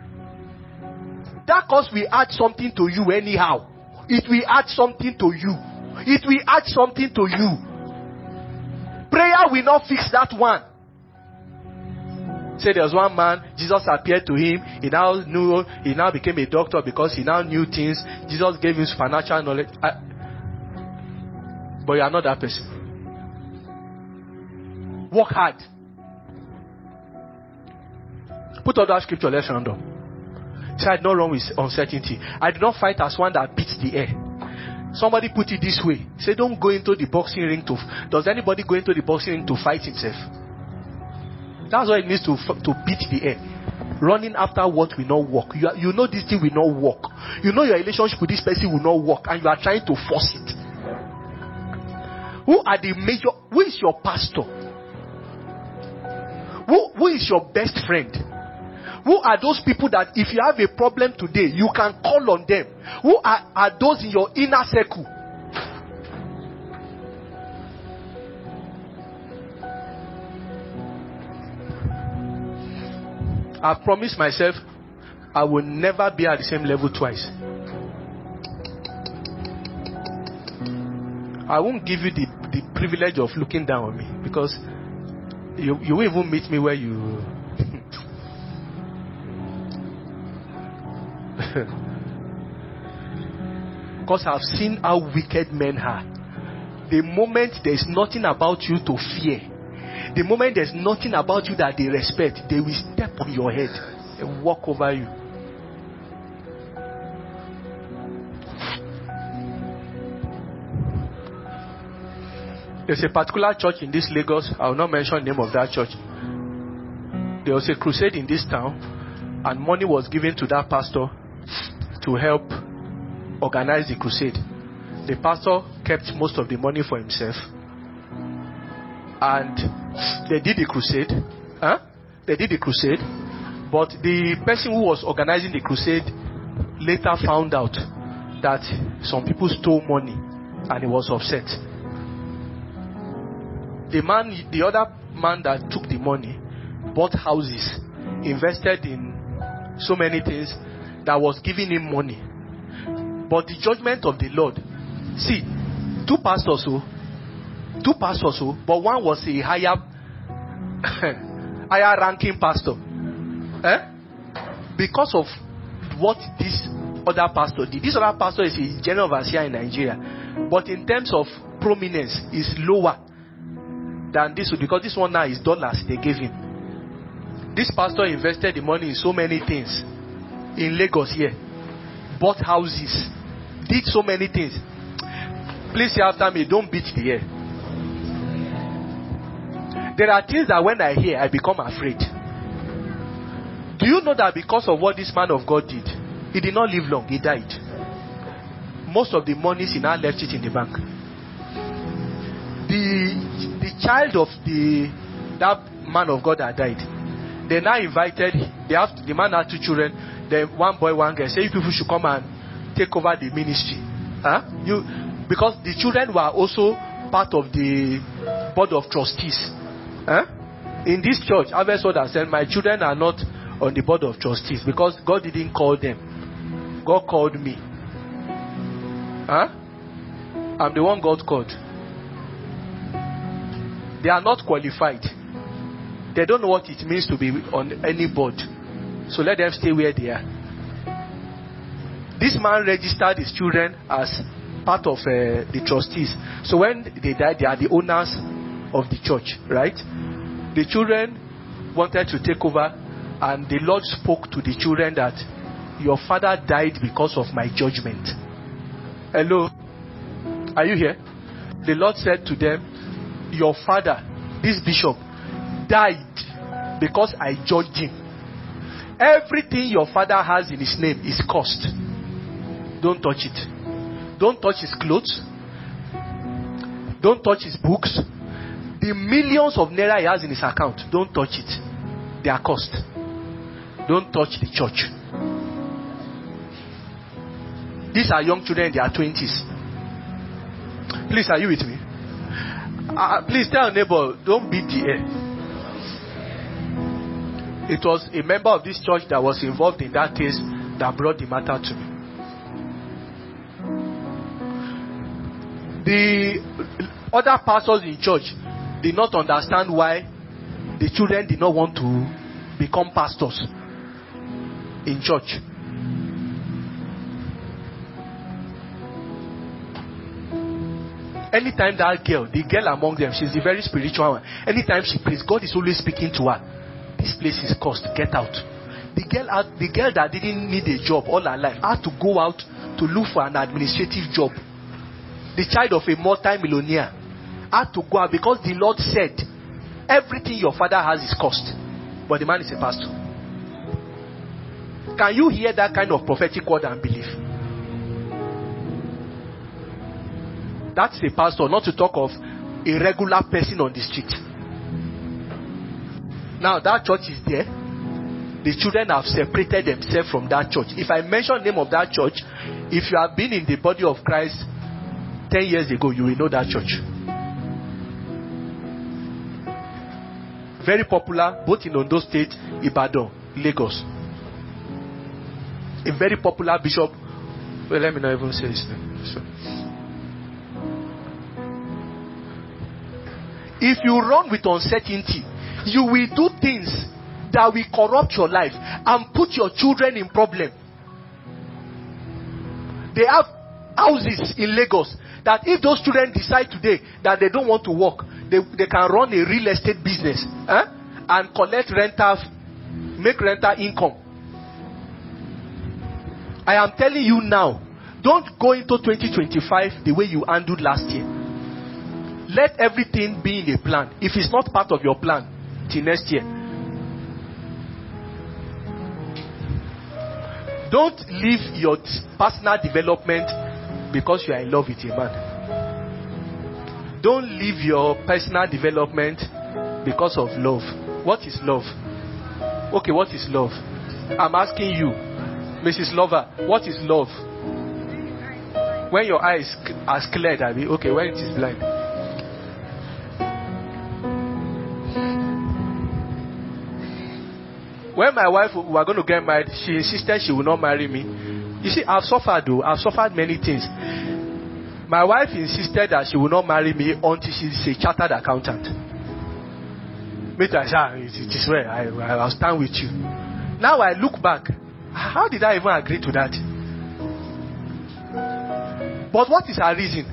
That course will add something to you anyhow. It will add something to you. It will add something to you. Prayer will not fix that one. Say there was one man, Jesus appeared to him. He now knew, he now became a doctor because he now knew things. Jesus gave him supernatural knowledge. I, but you are not that person. Work hard. Put all that scripture, let's round up. Say, I do not run with uncertainty. I do not fight as one that beats the air. Somebody put it this way. Say, don't go into the boxing ring to... Does anybody go into the boxing ring to fight himself? That's what it means to, to beat the air. Running after what will not work. You, are, you know this thing will not work. You know your relationship with this person will not work, and you are trying to force it. Who are the major... Who is your pastor? Who, who is your best friend? Who are those people that if you have a problem today, you can call on them? Who are, are those in your inner circle? I promised myself I will never be at the same level twice. I won't give you the, the privilege of looking down on me, because you, you won't even meet me where you... Because I've seen how wicked men are. The moment there's nothing about you to fear, the moment there's nothing about you that they respect, they will step on your head and walk over you. There's a particular church in this Lagos. I will not mention the name of that church. There was a crusade in this town, and money was given to that pastor to help organize the crusade. The pastor kept most of the money for himself, and they did the crusade. Huh? They did the crusade, but the person who was organizing the crusade later found out that some people stole money, and he was upset. The man, the other man that took the money, bought houses, invested in so many things that was giving him money. But the judgment of the Lord, see, two pastors, oh, two pastors, oh, but one was a higher, higher ranking pastor. Eh? Because of what this other pastor did. This other pastor is a general overseer in Nigeria, but in terms of prominence, is lower than this one, because this one now is dollars they gave him. This pastor invested the money in so many things in Lagos here, bought houses, did so many things. Please say after me, don't beat the air. There are things that when I hear, I become afraid. Do you know that because of what this man of God did, he did not live long, he died. Most of the money he now left it in the bank. The, the child of the that man of God that died, they now invited, they have, the man had two children, then one boy, one girl, say you people should come and take over the ministry. Huh? You, because the children were also part of the board of trustees. Huh? In this church, Harvest Word said, my children are not on the board of trustees because God didn't call them. God called me. Huh? I'm the one God called. They are not qualified. They don't know what it means to be on any board. So let them stay where they are. This man registered his children as part of uh, the trustees. So when they died, they are the owners of the church, right? The children wanted to take over, and the Lord spoke to the children that your father died because of my judgment. Hello? Are you here? The Lord said to them, your father, this bishop, died because I judged him. Everything your father has in his name is cursed. Don't touch it. Don't touch his clothes. Don't touch his books. The millions of naira he has in his account, don't touch it. They are cursed. Don't touch the church. These are young children in their twenties. Please, are you with me? Uh, please tell your neighbor, don't beat the air. It was a member of this church that was involved in that case that brought the matter to me. The other pastors in church did not understand why the children did not want to become pastors in church. Anytime that girl, the girl among them, she's the very spiritual one. Anytime she prays, God is always speaking to her. This place is cursed. Get out. The girl, had, the girl that didn't need a job all her life had to go out to look for an administrative job. The child of a multi-millionaire had to go out because the Lord said, everything your father has is cursed. But the man is a pastor. Can you hear that kind of prophetic word and belief? That's a pastor, not to talk of a regular person on the street. Now that church is there. The children have separated themselves from that church. If I mention the name of that church, if you have been in the body of Christ ten years ago, you will know that church. Very popular, both in Ondo State, Ibadan, Lagos. A very popular bishop. Well, let me not even say his name. So. If you run with uncertainty, you will do things that will corrupt your life and put your children in problem. They have houses in Lagos that if those children decide today that they don't want to work, they, they can run a real estate business eh? and collect rental, make rental income. I am telling you now, don't go into twenty twenty-five the way you handled last year. Let everything be in a plan. If it's not part of your plan, till next year. Don't leave your personal development because you are in love with a man. Don't leave your personal development because of love. What is love? Okay, what is love? I'm asking you, Missus Lover, what is love? When your eyes are cleared, I mean, okay, when it is blind. When my wife we were going to get married, she insisted she would not marry me. You see, I've suffered though. I've suffered many things. My wife insisted that she would not marry me until she's a chartered accountant. Me too, I said, it is where I, I'll stand with you. Now I look back. How did I even agree to that? But what is her reason?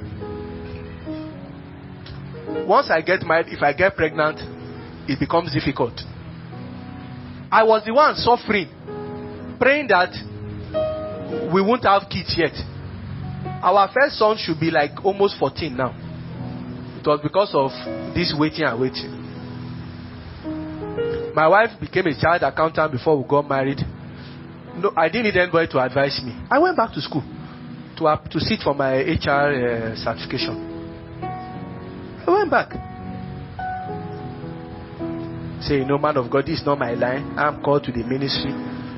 Once I get married, if I get pregnant, it becomes difficult. I was the one suffering, praying that we won't have kids yet. Our first son should be like almost fourteen now. It was because of this waiting and waiting. My wife became a child accountant before we got married. No, I didn't need anybody to advise me. I went back to school to uh, to sit for my H R uh, certification. I went back. Say, no, man of God, this is not my line. I'm called to the ministry.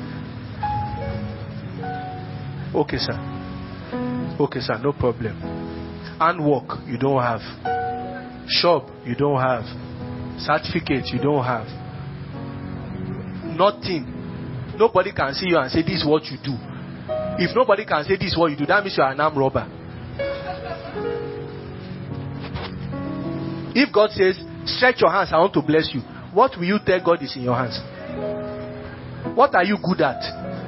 Okay, sir. Okay, sir, no problem. And work, you don't have. Shop, you don't have. Certificate, you don't have. Nothing. Nobody can see you and say, this is what you do. If nobody can say, this is what you do, that means you are an armed robber. If God says, stretch your hands, I want to bless you. what will you tell God is in your hands? What are you good at?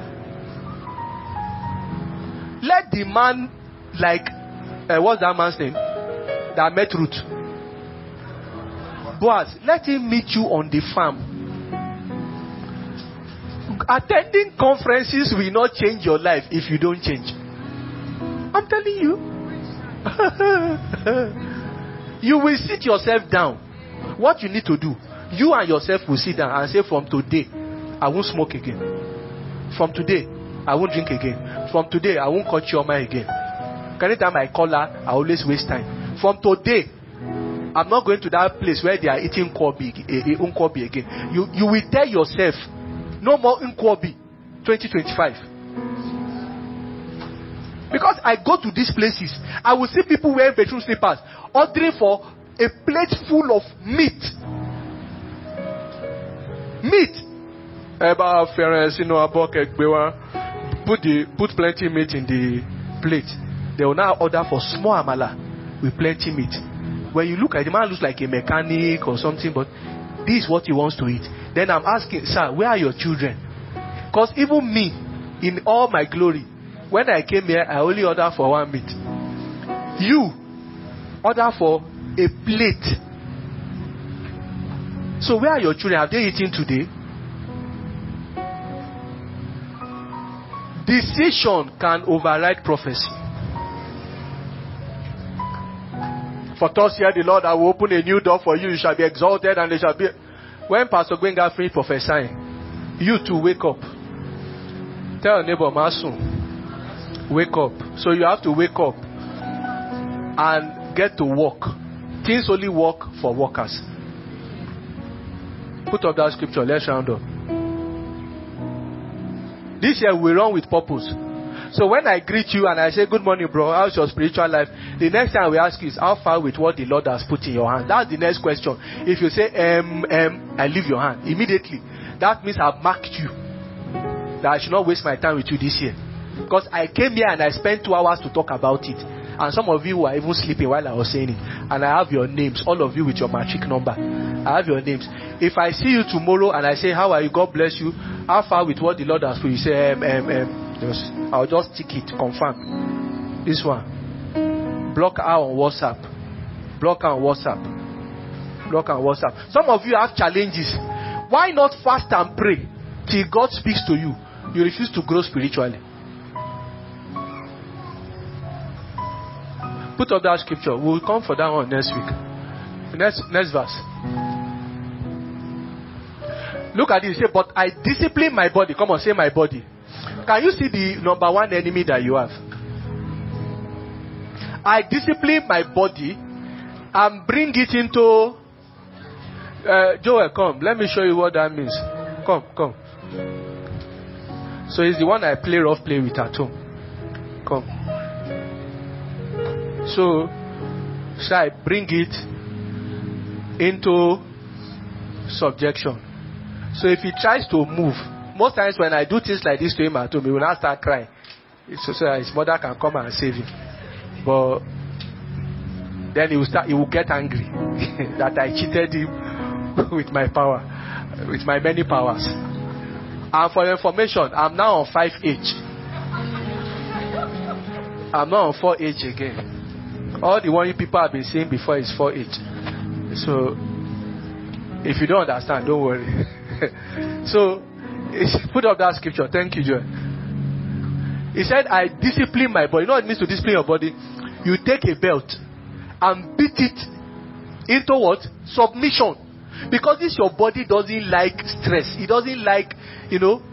Let the man, like, uh, what's that man's name? That met Ruth. Boaz, let him meet you on the farm. Attending conferences will not change your life if you don't change. I'm telling you. You will sit yourself down. What you need to do, you and yourself will sit down and say, from today, I won't smoke again. From today, I won't drink again. From today, I won't cut your mind again. Anytime I call her, I always waste time. From today, I'm not going to that place where they are eating nkwobi, nkwobi again. You, you will tell yourself, no more nkwobi twenty twenty-five. Because I go to these places, I will see people wearing bedroom slippers, ordering for a plate full of meat. Meat. Put the put plenty meat in the plate. They will now order for small amala with plenty meat. When you look at the man, looks like a mechanic or something, but this is what he wants to eat. Then I'm asking, sir, where are your children? Because even me, in all my glory, when I came here, I only ordered for one meat. You order for a plate. So where are your children? Have they eaten today? Decision can override prophecy. For thus here the Lord, I will open a new door for you. You shall be exalted, and they shall be. When Pastor Gwenga finished prophesying, you too wake up. Tell your neighbor, Masun, wake up. So you have to wake up and get to work. Things only work for workers. Put up that scripture. Let's round up. This year we run with purpose. So when I greet you and I say, good morning, bro, how's your spiritual life? The next time we ask you is, how far with what the Lord has put in your hand? That's the next question. If you say, um, um, I leave your hand, immediately, that means I've marked you. That I should not waste my time with you this year. Because I came here and I spent two hours to talk about it. And some of you were even sleeping while I was saying it. And I have your names, all of you with your matric number. I have your names. If I see you tomorrow and I say, how are you? God bless you. How far with what the Lord has put? You say, um, um, um. Just, I'll just tick it, confirm. This one. Block her on WhatsApp. Block her on WhatsApp. Block her on WhatsApp. Some of you have challenges. Why not fast and pray till God speaks to you? You refuse to grow spiritually. Put up that scripture. We'll come for that one next week. Next, next verse. Look at this. Say, but I discipline my body. Come on, say my body. Can you see the number one enemy that you have? I discipline my body and bring it into. Uh, Joel, come. Let me show you what that means. Come, come. So it's the one I play rough play with at home. Come. So, shall I bring it into subjection? So if he tries to move, most times when I do things like this to him at home, he will not start crying. So, so his mother can come and save him. But then he will start. He will get angry that I cheated him with my power, with my many powers. And for your information, I'm now on five H. I'm not on four H again. All the one you people have been saying before is four H. So if you don't understand, don't worry. So put up that scripture. Thank you, Joel. He said, I discipline my body. You know what it means to discipline your body? You take a belt and beat it into what? Submission. Because this your body doesn't like stress. It doesn't like, you know.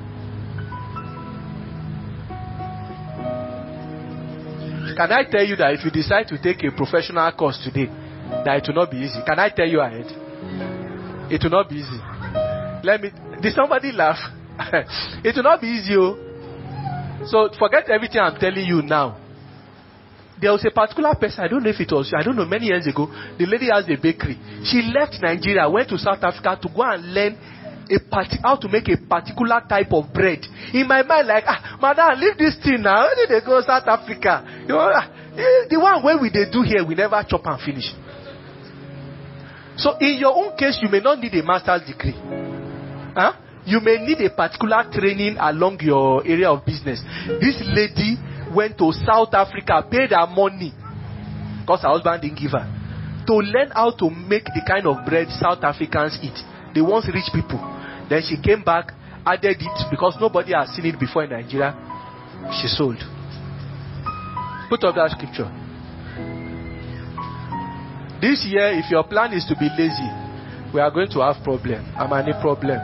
Can I tell you that if you decide to take a professional course today, that it will not be easy? Can I tell you ahead? It will not be easy. Let me. Did somebody laugh? It will not be easy. Oh. So forget everything I'm telling you now. There was a particular person, I don't know if it was, I don't know, many years ago, the lady has a bakery. She left Nigeria, went to South Africa to go and learn a parti- how to make a particular type of bread. In my mind, like, ah, madam, leave this thing now. Where did they go South Africa? You know, ah, the one where we they do here, we never chop and finish. So in your own case, you may not need a master's degree. Huh? You may need a particular training along your area of business. This lady went to South Africa, paid her money, because her husband didn't give her, to learn how to make the kind of bread South Africans eat. They want rich people. Then she came back, added it, because nobody has seen it before in Nigeria. She sold. Put up that scripture. This year, if your plan is to be lazy, we are going to have problem. I'm any problem.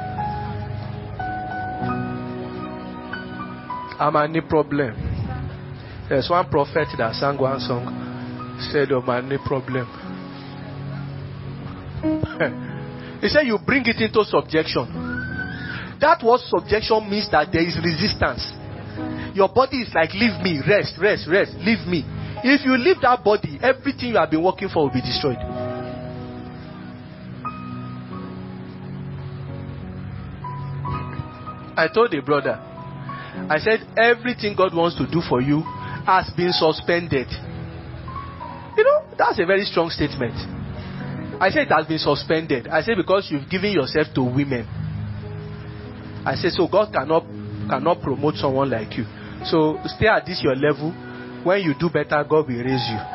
I'm any problem. There's one prophet that sang one song, said, "Oh, man, any problem." He said, you bring it into subjection. That word subjection means that there is resistance. Your body is like, leave me, rest, rest, rest, leave me. If you leave that body, everything you have been working for will be destroyed. I told a brother, I said, everything God wants to do for you has been suspended. You know, that's a very strong statement. I said it has been suspended. I said because you've given yourself to women. I said so God cannot cannot promote someone like you. So stay at this your level. When you do better, God will raise you.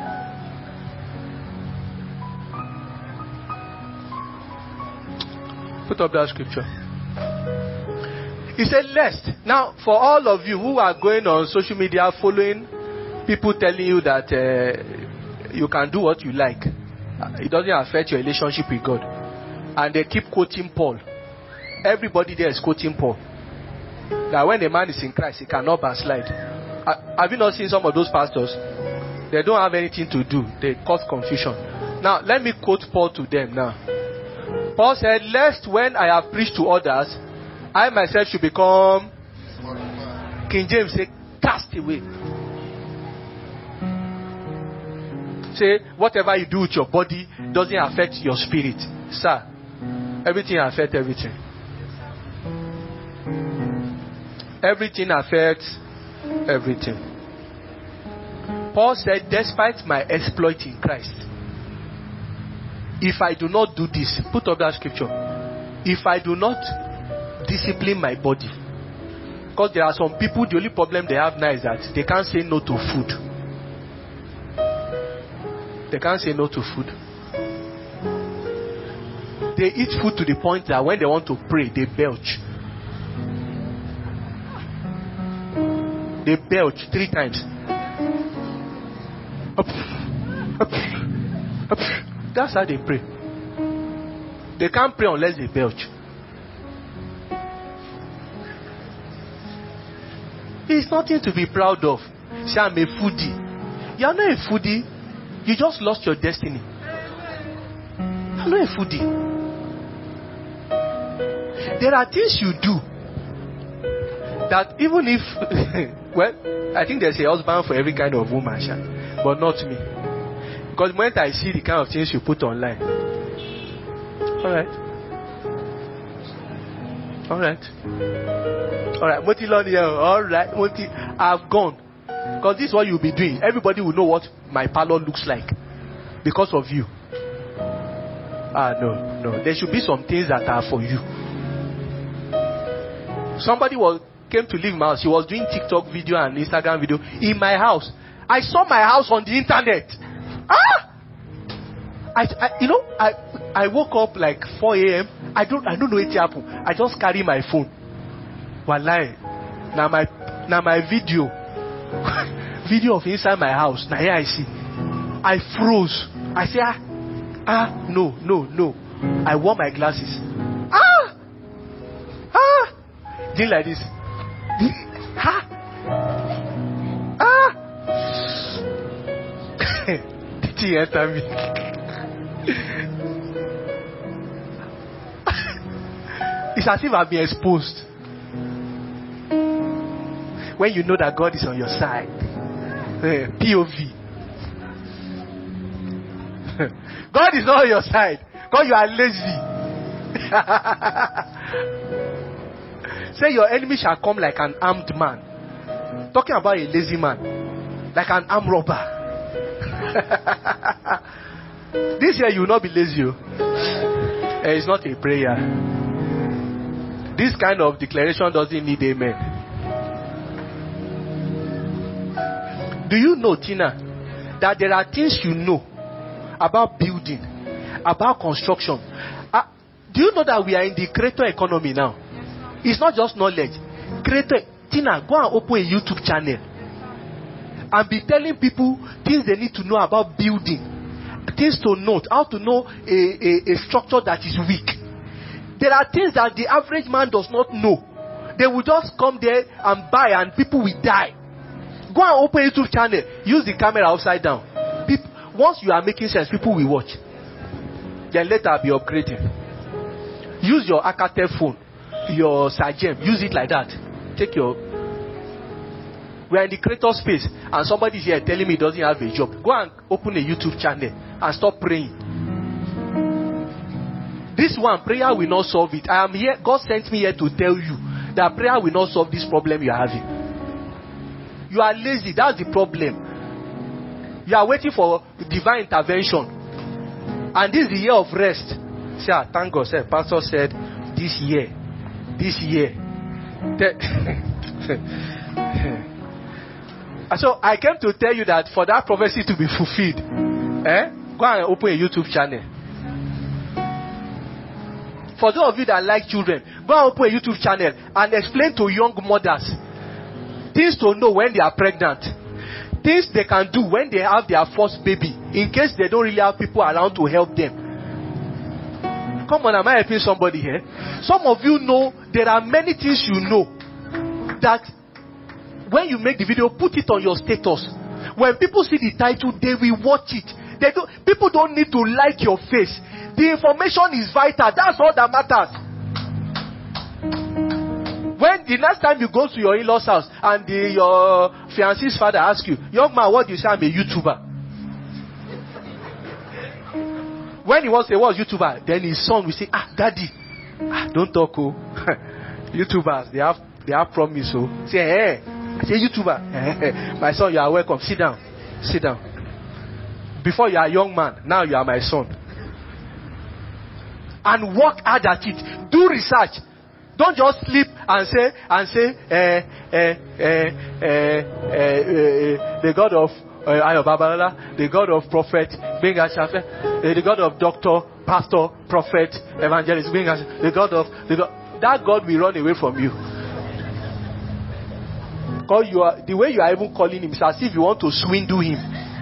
Put up that scripture. He said, lest. Now, for all of you who are going on social media following people telling you that uh, you can do what you like, it doesn't affect your relationship with God. And they keep quoting Paul. Everybody there is quoting Paul. That when a man is in Christ, he cannot backslide. Have you not seen some of those pastors? They don't have anything to do. They cause confusion. Now, let me quote Paul to them now. Paul said, lest when I have preached to others, I myself should become, King James say, cast away. Say, whatever you do with your body doesn't affect your spirit. Sir, everything affects everything. Everything affects everything. Paul said, despite my exploit in Christ, if I do not do this, put up that scripture. If I do not discipline my body, because there are some people, the only problem they have now is that they can't say no to food. They can't say no to food. They eat food to the point that when they want to pray, they belch. They belch three times. Up, up, up. That's how they pray. They can't pray unless they belch. It's nothing to be proud of. Say, I'm a foodie. You are not a foodie. You just lost your destiny. I'm not a foodie. There are things you do that even if, well, I think there's a husband for every kind of woman, but not me. Because when I see the kind of things you put online, alright, alright, alright, Moti Lord, alright, Moti, I've gone. Because this is what you'll be doing. Everybody will know what my parlor looks like because of you. Ah, no, no. There should be some things that are for you. Somebody was came to live in my house. He was doing TikTok video and Instagram video in my house. I saw my house on the internet. Ah! I, I you know, I I woke up like four a.m. I don't I don't know what happened. I just carry my phone. Wallahi. Now my now my video. Video of inside my house. Now here I see. I froze. I say, ah, ah, no, no, no. I wore my glasses. Ah, ah. Did like this. Ah, ah. The thing enter me. It's as if I've been exposed. When you know that God is on your side. P O V. God is not on your side. God, you are lazy. Say your enemy shall come like an armed man. Talking about a lazy man. Like an armed robber. This year you will not be lazy. Oh. Uh, it's not a prayer. This kind of declaration doesn't need amen. Do you know, Tina, that there are things you know about building, about construction? Uh, do you know that we are in the creator economy now? It's not just knowledge. Creator, Tina, go and open a YouTube channel and be telling people things they need to know about building, things to note, how to know a, a, a structure that is weak. There are things that the average man does not know. They will just come there and buy and people will die. Go and open a YouTube channel. Use the camera upside down. People, once you are making sense, people will watch. Then later be upgrading. Use your Alcatel phone, your Sagem. Use it like that. Take your... We are in the creator space and somebody is here telling me he doesn't have a job. Go and open a YouTube channel and stop praying. This one, prayer will not solve it. I am here. God sent me here to tell you that prayer will not solve this problem you are having. You are lazy. That's the problem. You are waiting for divine intervention. And this is the year of rest. Say, ah, thank God. Say, Pastor said, this year, this year. So I came to tell you that for that prophecy to be fulfilled, eh, go and open a YouTube channel. For those of you that like children, go and open a YouTube channel and explain to young mothers things to know when they are pregnant, things they can do when they have their first baby, in case they don't really have people around to help them. Come on, am I helping somebody here? Some of you know there are many things you know that when you make the video, put it on your status. When people see the title, they will watch it. They don't, people don't need to like your face. The information is vital. That's all that matters. When the next time you go to your in-laws house and the, your fiance's father asks you, young man, what do you say? I'm a YouTuber. When he wants to say, what's YouTuber? Then his son will say, ah, daddy, ah, don't talk, oh. YouTubers, they have, they have promise, oh. Say, hey, I say, YouTuber. My son, you are welcome. Sit down. Sit down. Before you are a young man, now you are my son. And work hard at it. Do research. Don't just sleep and say, and say, eh, eh, eh, eh, eh, eh, the God of uh, Ayo Babalola, the God of Prophet Gbenga Shafe, the God of Doctor, Pastor, Prophet, Evangelist Gbenga, the God of the God, that God will run away from you. Because you are the way you are even calling him, it's as if you want to swindle him.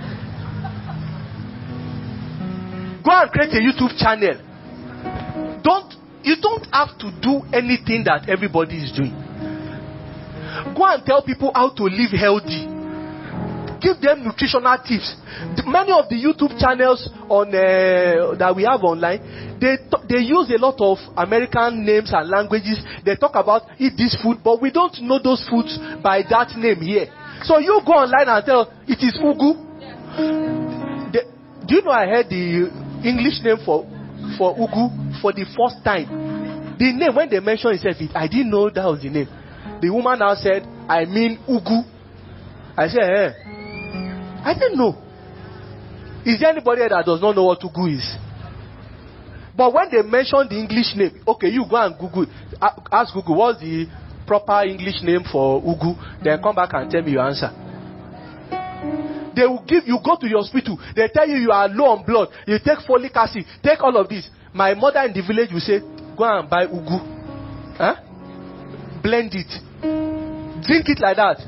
Go and create a YouTube channel. Don't you don't have to do anything that everybody is doing. Go and tell people how to live healthy. Give them nutritional tips. Many of the YouTube channels on uh, that we have online, they t- they use a lot of American names and languages. They talk about eat this food, but we don't know those foods by that name here. So you go online and tell it is ugu. The, do you know I heard the English name for for ugu for the first time? The name, when they mentioned itself, it, I didn't know that was the name. The woman now said, I mean ugu. I said, eh. I didn't know. Is there anybody that does not know what ugu is? But when they mentioned the English name, okay, you go and Google, ask Google, what's the proper English name for ugu? Then come back and tell me your answer. They will give you, go to your hospital, they tell you you are low on blood, you take folic acid, take all of this. My mother in the village will say, go and buy ugu. Huh? Blend it. Drink it like that.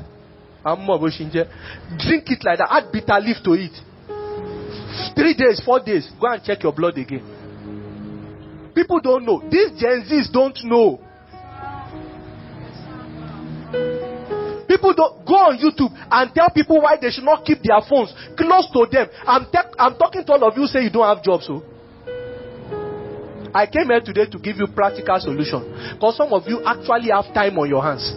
Drink it like that. Add bitter leaf to it. Three days, four days. Go and check your blood again. People don't know. These Gen Zs don't know. People don't go on YouTube and tell people why they should not keep their phones close to them. I'm, te- I'm talking to all of you say you don't have jobs. So I came here today to give you practical solution, because some of you actually have time on your hands.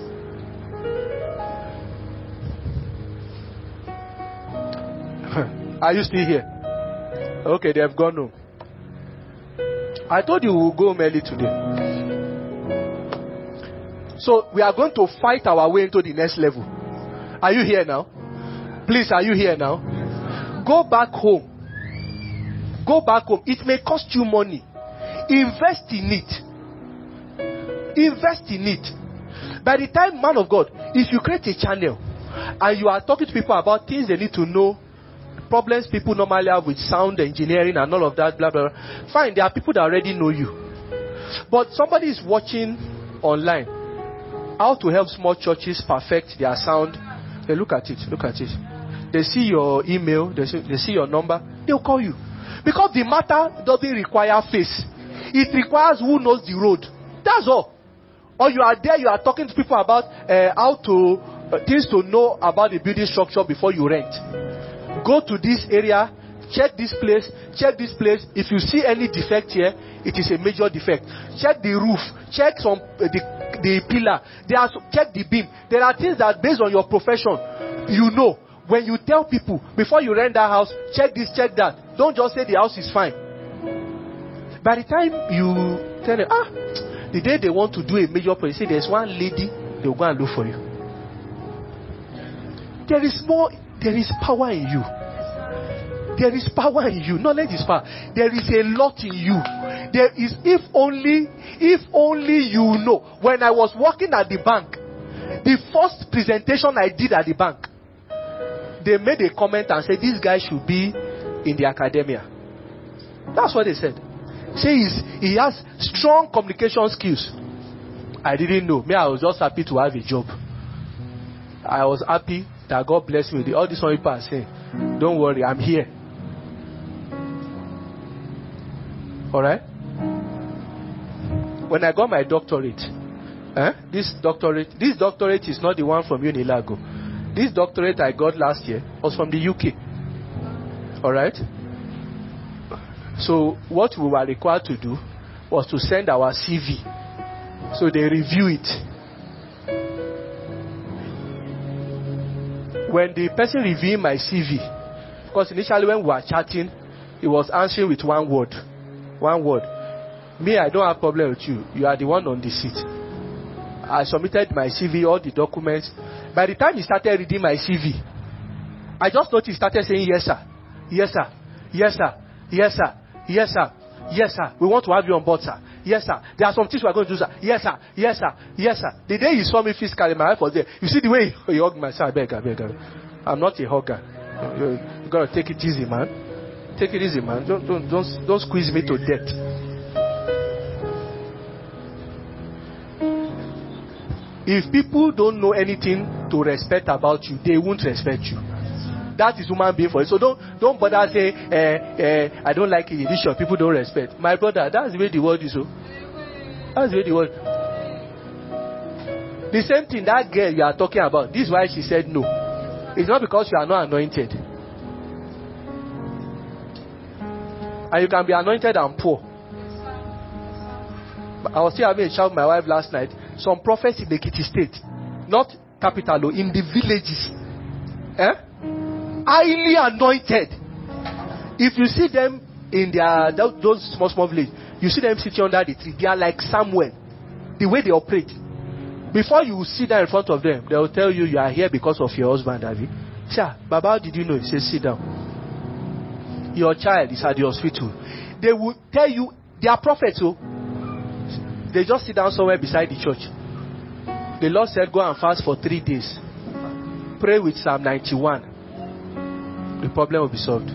Are you still here? Okay, they have gone home. I told you we will go home early today. So we are going to fight our way into the next level. Are you here now? Please, are you here now? Go back home. Go back home. It may cost you money. Invest in it. Invest in it. By the time, man of God, if you create a channel and you are talking to people about things they need to know, problems people normally have with sound engineering and all of that, blah, blah, blah, fine, there are people that already know you. But somebody is watching online how to help small churches perfect their sound. They look at it, look at it. They see your email, they see, they see your number, they'll call you. Because the matter doesn't require face. It requires who knows the road. That's all. Or you are there, you are talking to people about uh, how to, uh, things to know about the building structure before you rent. Go to this area, check this place, check this place. If you see any defect here, it is a major defect. Check the roof, check some uh, the, the pillar. There are, check the beam. There are things that based on your profession, you know. When you tell people, before you rent that house, check this, check that. Don't just say the house is fine. By the time you tell them, ah, the day they want to do a major project, say there's one lady, they'll go and look for you. There is more, there is power in you. There is power in you. Knowledge is power. There is a lot in you. There is, if only, if only you know. When I was working at the bank, the first presentation I did at the bank, they made a comment and said, this guy should be in the academia. That's what they said. Say he's, he has strong communication skills. I didn't know. Me, I was just happy to have a job. I was happy that God blessed me with all these people are saying, don't worry, I'm here. Alright? When I got my doctorate, eh, this doctorate, this doctorate is not the one from Unilago. This doctorate I got last year was from the U K. Alright? So what we were required to do was to send our C V. So they review it. When the person reviewing my C V, because initially when we were chatting, he was answering with one word. One word. Me, I don't have problem with you. You are the one on the seat. I submitted my C V, all the documents. By the time he started reading my C V, I just noticed he started saying, yes, sir. Yes, sir. Yes, sir. Yes, sir. Yes, sir. Yes, sir. We want to have you on board, sir. Yes, sir. There are some things we are going to do, sir. Yes, sir. Yes, sir. Yes, sir. The day he saw me physically, my wife was there. You see the way he, he hugged my son. I beg, I beg, I beg. I'm not a hugger. You, you got to take it easy, man. Take it easy, man. Don't, don't, don't, don't squeeze me to death. If people don't know anything to respect about you, they won't respect you. That is human being for you. So don't don't bother saying, eh, eh, I don't like it. This people don't respect. My brother, that's the way the world is. So that's the way the world. The same thing that girl you are talking about. This is why she said no. It's not because you are not anointed. And you can be anointed and poor. I was still having a chat with my wife last night. Some prophets in the Ekiti state, not capital, in the villages, eh? highly anointed. If you see them in their those small small villages, you see them sitting under the tree. They are like Samuel. The way they operate. Before you sit down in front of them, they will tell you you are here because of your husband, have you? Sir, Baba, how did you know? He says, sit down. Your child is at the hospital. They will tell you, they are prophets, so they just sit down somewhere beside the church. The Lord said, go and fast for three days. Pray with Psalm ninety-one. The problem will be solved.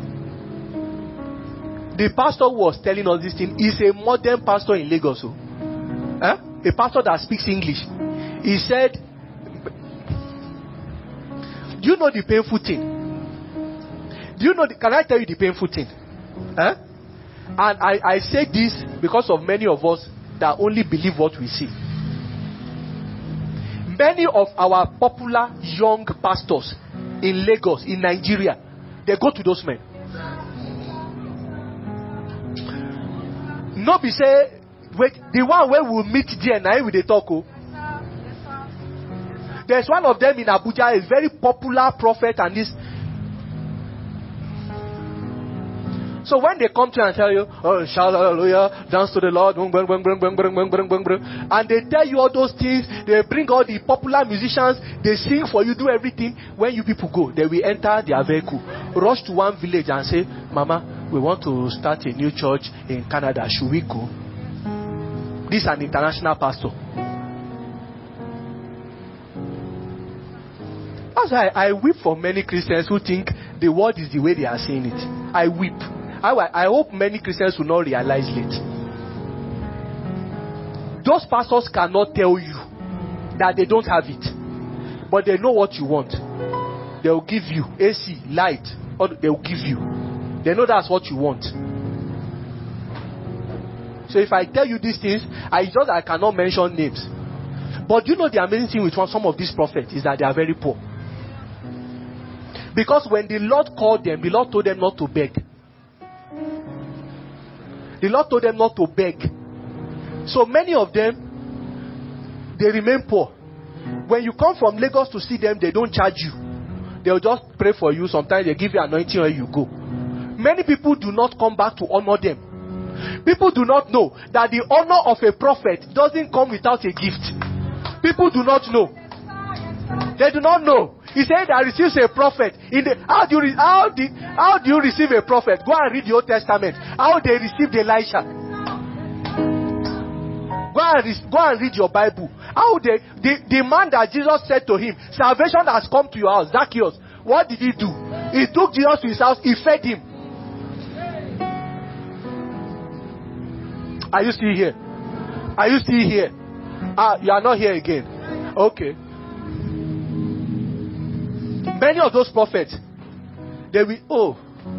The pastor who was telling us this thing is a modern pastor in Lagos. So. Huh? A pastor that speaks English. He said, do you know the painful thing? Do you know, the, can I tell you the painful thing? Huh? And I, I say this because of many of us that only believe what we see. Many of our popular young pastors in Lagos, in Nigeria, they go to those men. No be say, wait, the one where we'll meet there now with the talk. Oh. There's one of them in Abuja, a very popular prophet, and this. So when they come to you and tell you, oh, shout hallelujah, dance to the Lord, and they tell you all those things, they bring all the popular musicians, they sing for you, do everything. When you people go, they will enter their vehicle, rush to one village and say, Mama, we want to start a new church in Canada. Should we go? This is an international pastor. That's why I, I weep for many Christians who think the word is the way they are saying it. I weep. I, I hope many Christians will not realize it. Those pastors cannot tell you that they don't have it, but they know what you want. They will give you A C, light, or they will give you. They know that's what you want. So if I tell you these things, I just I cannot mention names. But you know the amazing thing with some of these prophets is that they are very poor. Because when the Lord called them, the Lord told them not to beg. The Lord told them not to beg. So many of them, they remain poor. When you come from Lagos to see them, they don't charge you. They'll just pray for you. Sometimes they give you anointing where you go. Many people do not come back to honor them. People do not know that the honor of a prophet doesn't come without a gift. People do not know. They do not know. He said that receives a prophet. In the, how, do you, how, do, how do you receive a prophet? Go and read the Old Testament. How they received Elisha. Go and, re- go and read your Bible. How they, the, the man that Jesus said to him, salvation has come to your house, Zacchaeus. What did he do? He took Jesus to his house, he fed him. Are you still here? Are you still here? Ah, you are not here again. Okay. Many of those prophets, they will, oh.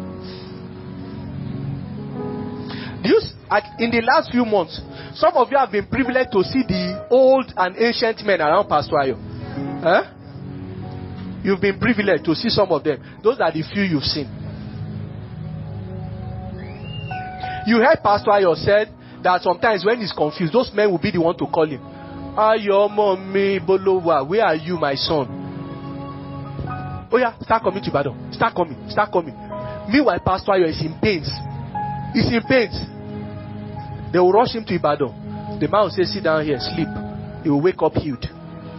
You, in the last few months, some of you have been privileged to see the old and ancient men around Pastor Ayo. Huh? You've been privileged to see some of them. Those are the few you've seen. You heard Pastor Ayo said that sometimes when he's confused, those men will be the one to call him. Ayo, mommy, Bolowa, where are you, my son? Oh yeah, start coming to Ibadan. Start coming, start coming. Meanwhile, Pastor Ayo is in pains. He's in pains. They will rush him to Ibadan. The man will say, sit down here, sleep. He will wake up healed.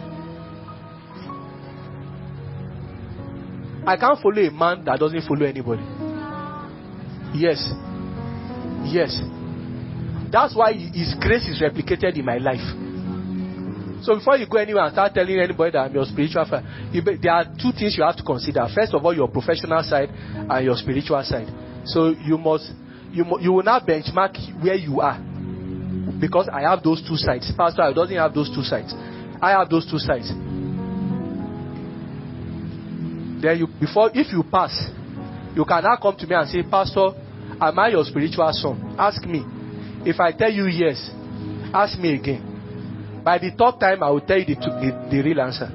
I can't follow a man that doesn't follow anybody. Yes. Yes. That's why his grace is replicated in my life. So before you go anywhere and start telling anybody that I'm your spiritual friend, you be, there are two things you have to consider. First of all, your professional side and your spiritual side. So you must, you you will not benchmark where you are, because I have those two sides. Pastor, I doesn't have those two sides. I have those two sides. Then you, before, if you pass, you can now come to me and say, Pastor, am I your spiritual son? Ask me. If I tell you yes, ask me again. By the third time, I will tell you the, the, the real answer.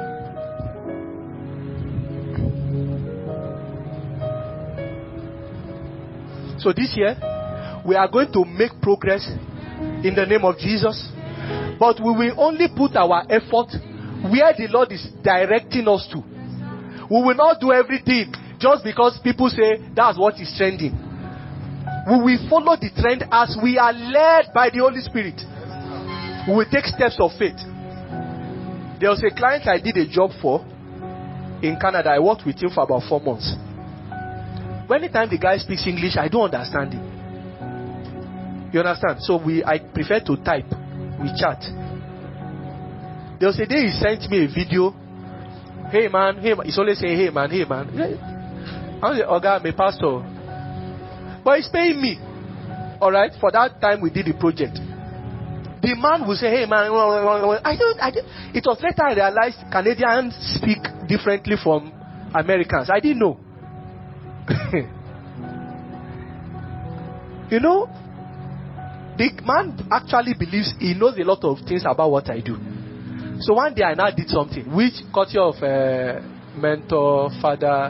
So this year, we are going to make progress in the name of Jesus. But we will only put our effort where the Lord is directing us to. We will not do everything just because people say that's what is trending. We will follow the trend as we are led by the Holy Spirit. We will take steps of faith. There was a client I did a job for in Canada. I worked with him for about four months. When the time the guy speaks English, I don't understand him. You understand? So we, I prefer to type. We chat. There was a day he sent me a video. Hey man, hey man. He's always saying, hey man, hey man. I'm the Oga, I'm a pastor. But he's paying me. Alright, for that time we did the project. The man will say, hey man, I don't, I don't. It was later I realized Canadians speak differently from Americans. I didn't know. You know, the man actually believes he knows a lot of things about what I do. So one day I now did something, which courtesy of uh, mentor, father,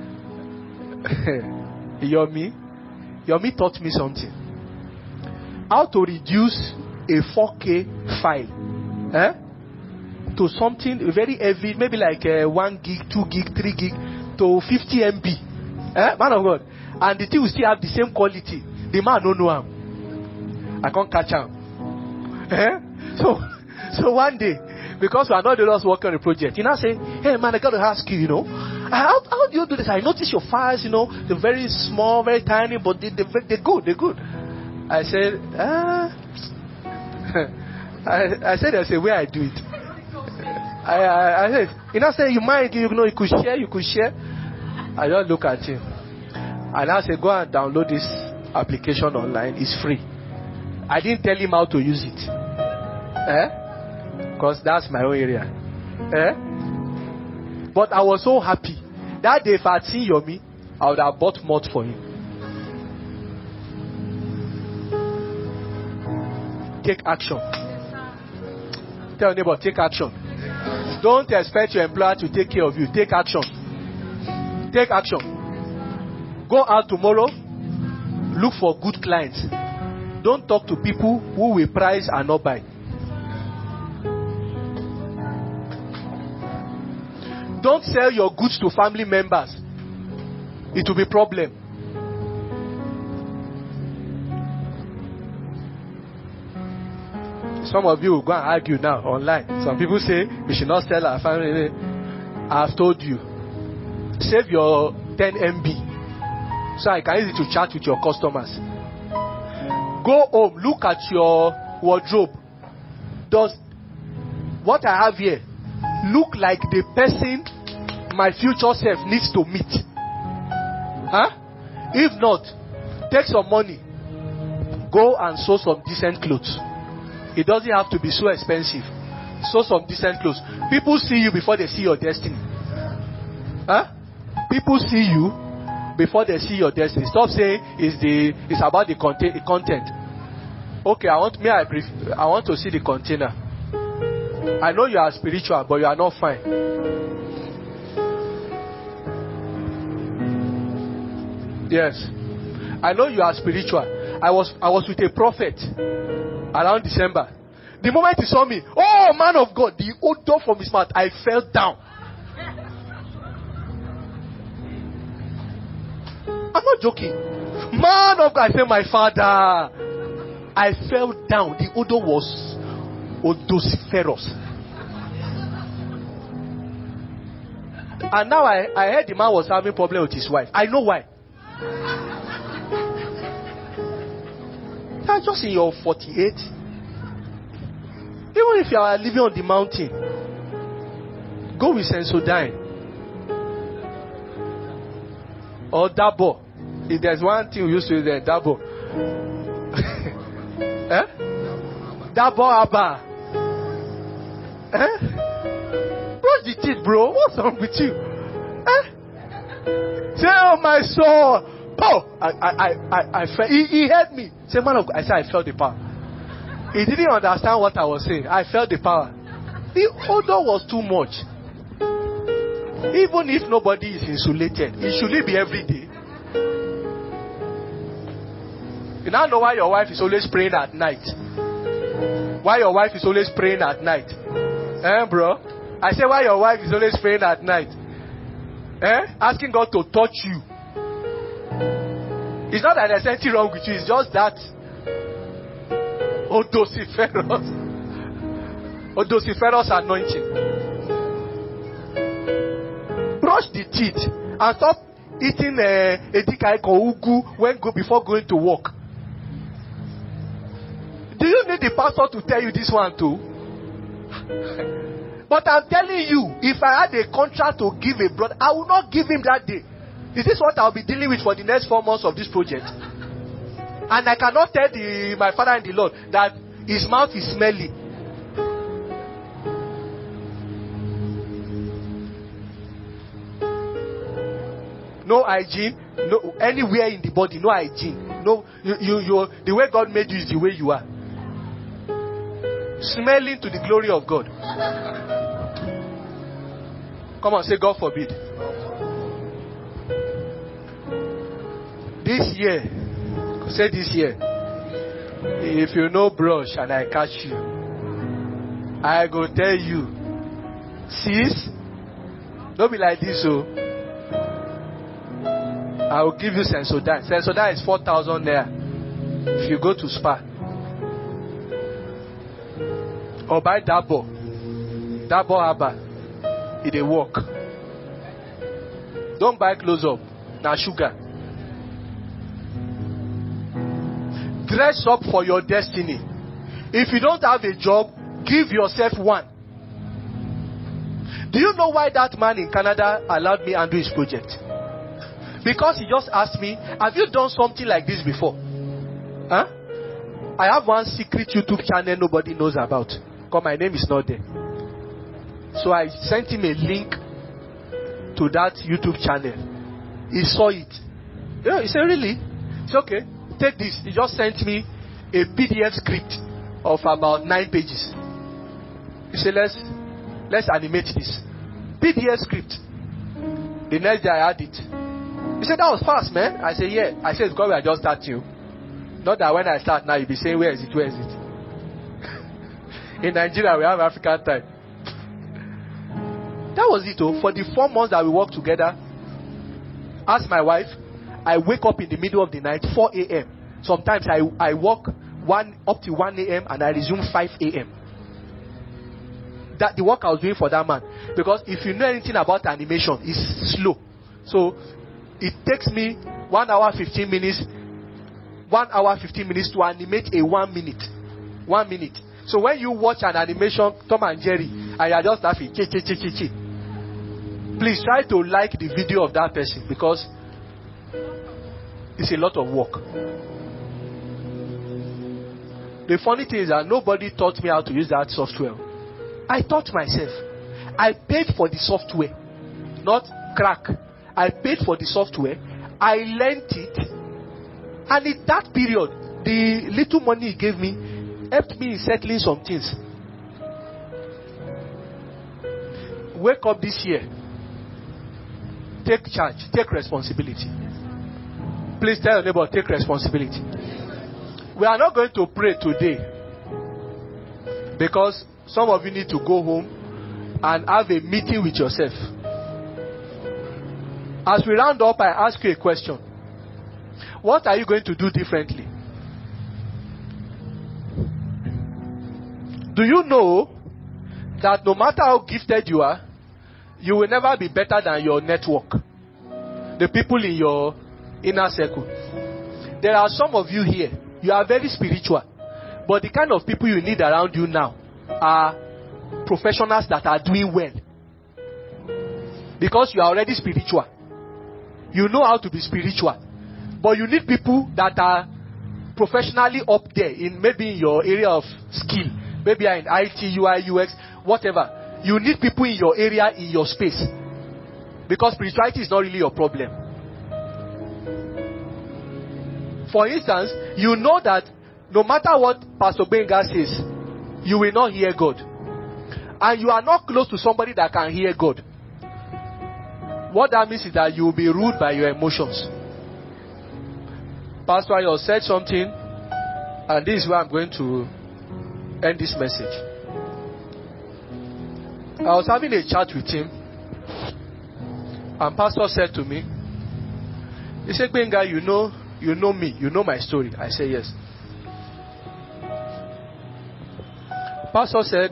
Yomi. Yomi taught me something. How to reduce a four K file eh, to something very heavy, maybe like uh, one gig, two gig, three gig, to fifty M B. Eh? Man of God. And the thing will still have the same quality. The man don't know him. I can't catch him. Eh? So, so one day, because we are not the ones working on the project, you know, say, hey man, I got to ask you, you know, How, how do you do this? I notice your files, you know, they're very small, very tiny, but they, they, they're good, they're good. I said, ah. I, I said, there's a way I do it. I, I, I said, you know, say you mind, you know, you could share, you could share. I just look at him. And I said, go and download this application online. It's free. I didn't tell him how to use it. Eh? Because that's my own area. Eh? But I was so happy. That day, if I had seen Yomi, I would have bought more for him. Take action. Tell your neighbor, take action. Don't expect your employer to take care of you. Take action. Take action. Go out tomorrow. Look for good clients. Don't talk to people who will price and not buy. Don't sell your goods to family members. It will be a problem. Some of you will go and argue now online. Some people say we should not sell our family. I've told you. Save your ten M B so I can use it to chat with your customers. Go home, look at your wardrobe. Does what I have here look like the person my future self needs to meet? Huh? If not, take some money. Go and sew some decent clothes. It doesn't have to be so expensive. Sew some decent clothes. People see you before they see your destiny. Huh? People see you before they see your destiny. Stop saying it's the it's about the content. The content. Okay, I want me. I pref- I want to see the container. I know you are spiritual, but you are not fine. Yes, I know you are spiritual. I was I was with a prophet around December. The moment he saw me, oh man of God, the odor from his mouth, I fell down. I'm not joking. Man of God, I said, my father. I fell down. The odor was odosiferous. And now I, I heard the man was having problem with his wife. I know why. You're just in your forty-eight. Even if you are living on the mountain, go with Sensodyne or Dabo. If there's one thing we used to use there, Dabo. Eh? Dabo Abba. Eh? Brush the teeth, bro. What's wrong with you? Eh? Say, oh my soul. Oh, I, I, I, I, I felt. He, he heard me. Say, man of God. I said, I felt the power. He didn't understand what I was saying. I felt the power. The odor was too much. Even if nobody is insulated, it should be every day. You now know why your wife is always praying at night. Why your wife is always praying at night. Eh, bro? I say why your wife is always praying at night. Eh? Asking God to touch you. It's not that there's anything wrong with you. It's just that Odosiferous. Odosiferous anointing. Brush the teeth and stop eating edikaiko uh, ugu when go before going to work. Do you need the pastor to tell you this one too? But I'm telling you, if I had a contract to give a brother, I will not give him that day. Is this what I'll be dealing with for the next four months of this project? And I cannot tell the, my father in the Lord that his mouth is smelly. No hygiene, no anywhere in the body, no hygiene. No, you, you, you, the way God made you is the way you are. Smelling to the glory of God. Come on, say God forbid. This year, say this year, if you know brush and I catch you, I go tell you, sis, don't be like this, so I will give you Sensodyne. Sensodyne is four thousand naira if you go to spa. Or buy Dabo. Dabo Abba. It will work. Don't buy clothes up. Now sugar. Dress up for your destiny. If you don't have a job, give yourself one. Do you know why that man in Canada allowed me and do his project? Because he just asked me, have you done something like this before? Huh? I have one secret YouTube channel nobody knows about. Because my name is not there. So I sent him a link to that YouTube channel. He saw it. Yeah, he said, really? It's okay. Take this. He just sent me a P D F script of about nine pages. He said, let's let's animate this. P D F script. The next day I had it. He said, that was fast, man. I said, yeah. I said, God, we are just starting. Not that when I start now, you'll be saying, where is it? Where is it? In Nigeria, we have African time. That was it, oh. For the four months that we worked together, ask my wife, I wake up in the middle of the night, four a.m. Sometimes I, I walk one up to one a.m. and I resume five a.m. That the work I was doing for that man. Because if you know anything about animation, it's slow. So it takes me one hour fifteen minutes, one hour fifteen minutes to animate a one minute. One minute. So when you watch an animation, Tom and Jerry, and you are just laughing, chi, chi, chi, chi, chi. Please try to like the video of that person because it's a lot of work. The funny thing is that nobody taught me how to use that software. I taught myself. I paid for the software, not crack. I paid for the software. I learned it. And in that period, the little money he gave me helped me in settling some things. Wake up this year. Take charge. Take responsibility. Please tell your neighbor, take responsibility. We are not going to pray today because some of you need to go home and have a meeting with yourself. As we round up, I ask you a question. What are you going to do differently? Do you know that no matter how gifted you are, you will never be better than your network, the people in your inner circle? There are some of you here, you are very spiritual, but the kind of people you need around you now are professionals that are doing well. Because you are already spiritual. You know how to be spiritual. But you need people that are professionally up there in maybe in your area of skill. Maybe in I T, U I, U X, whatever. You need people in your area, in your space. Because spirituality is not really your problem. For instance, you know that no matter what Pastor Benga says, you will not hear God. And you are not close to somebody that can hear God. What that means is that you will be ruled by your emotions. Pastor Ayo said something, and this is where I'm going to end this message. I was having a chat with him, and Pastor said to me, he said, Benga, you know, you know me, you know my story. I said, yes. Pastor said,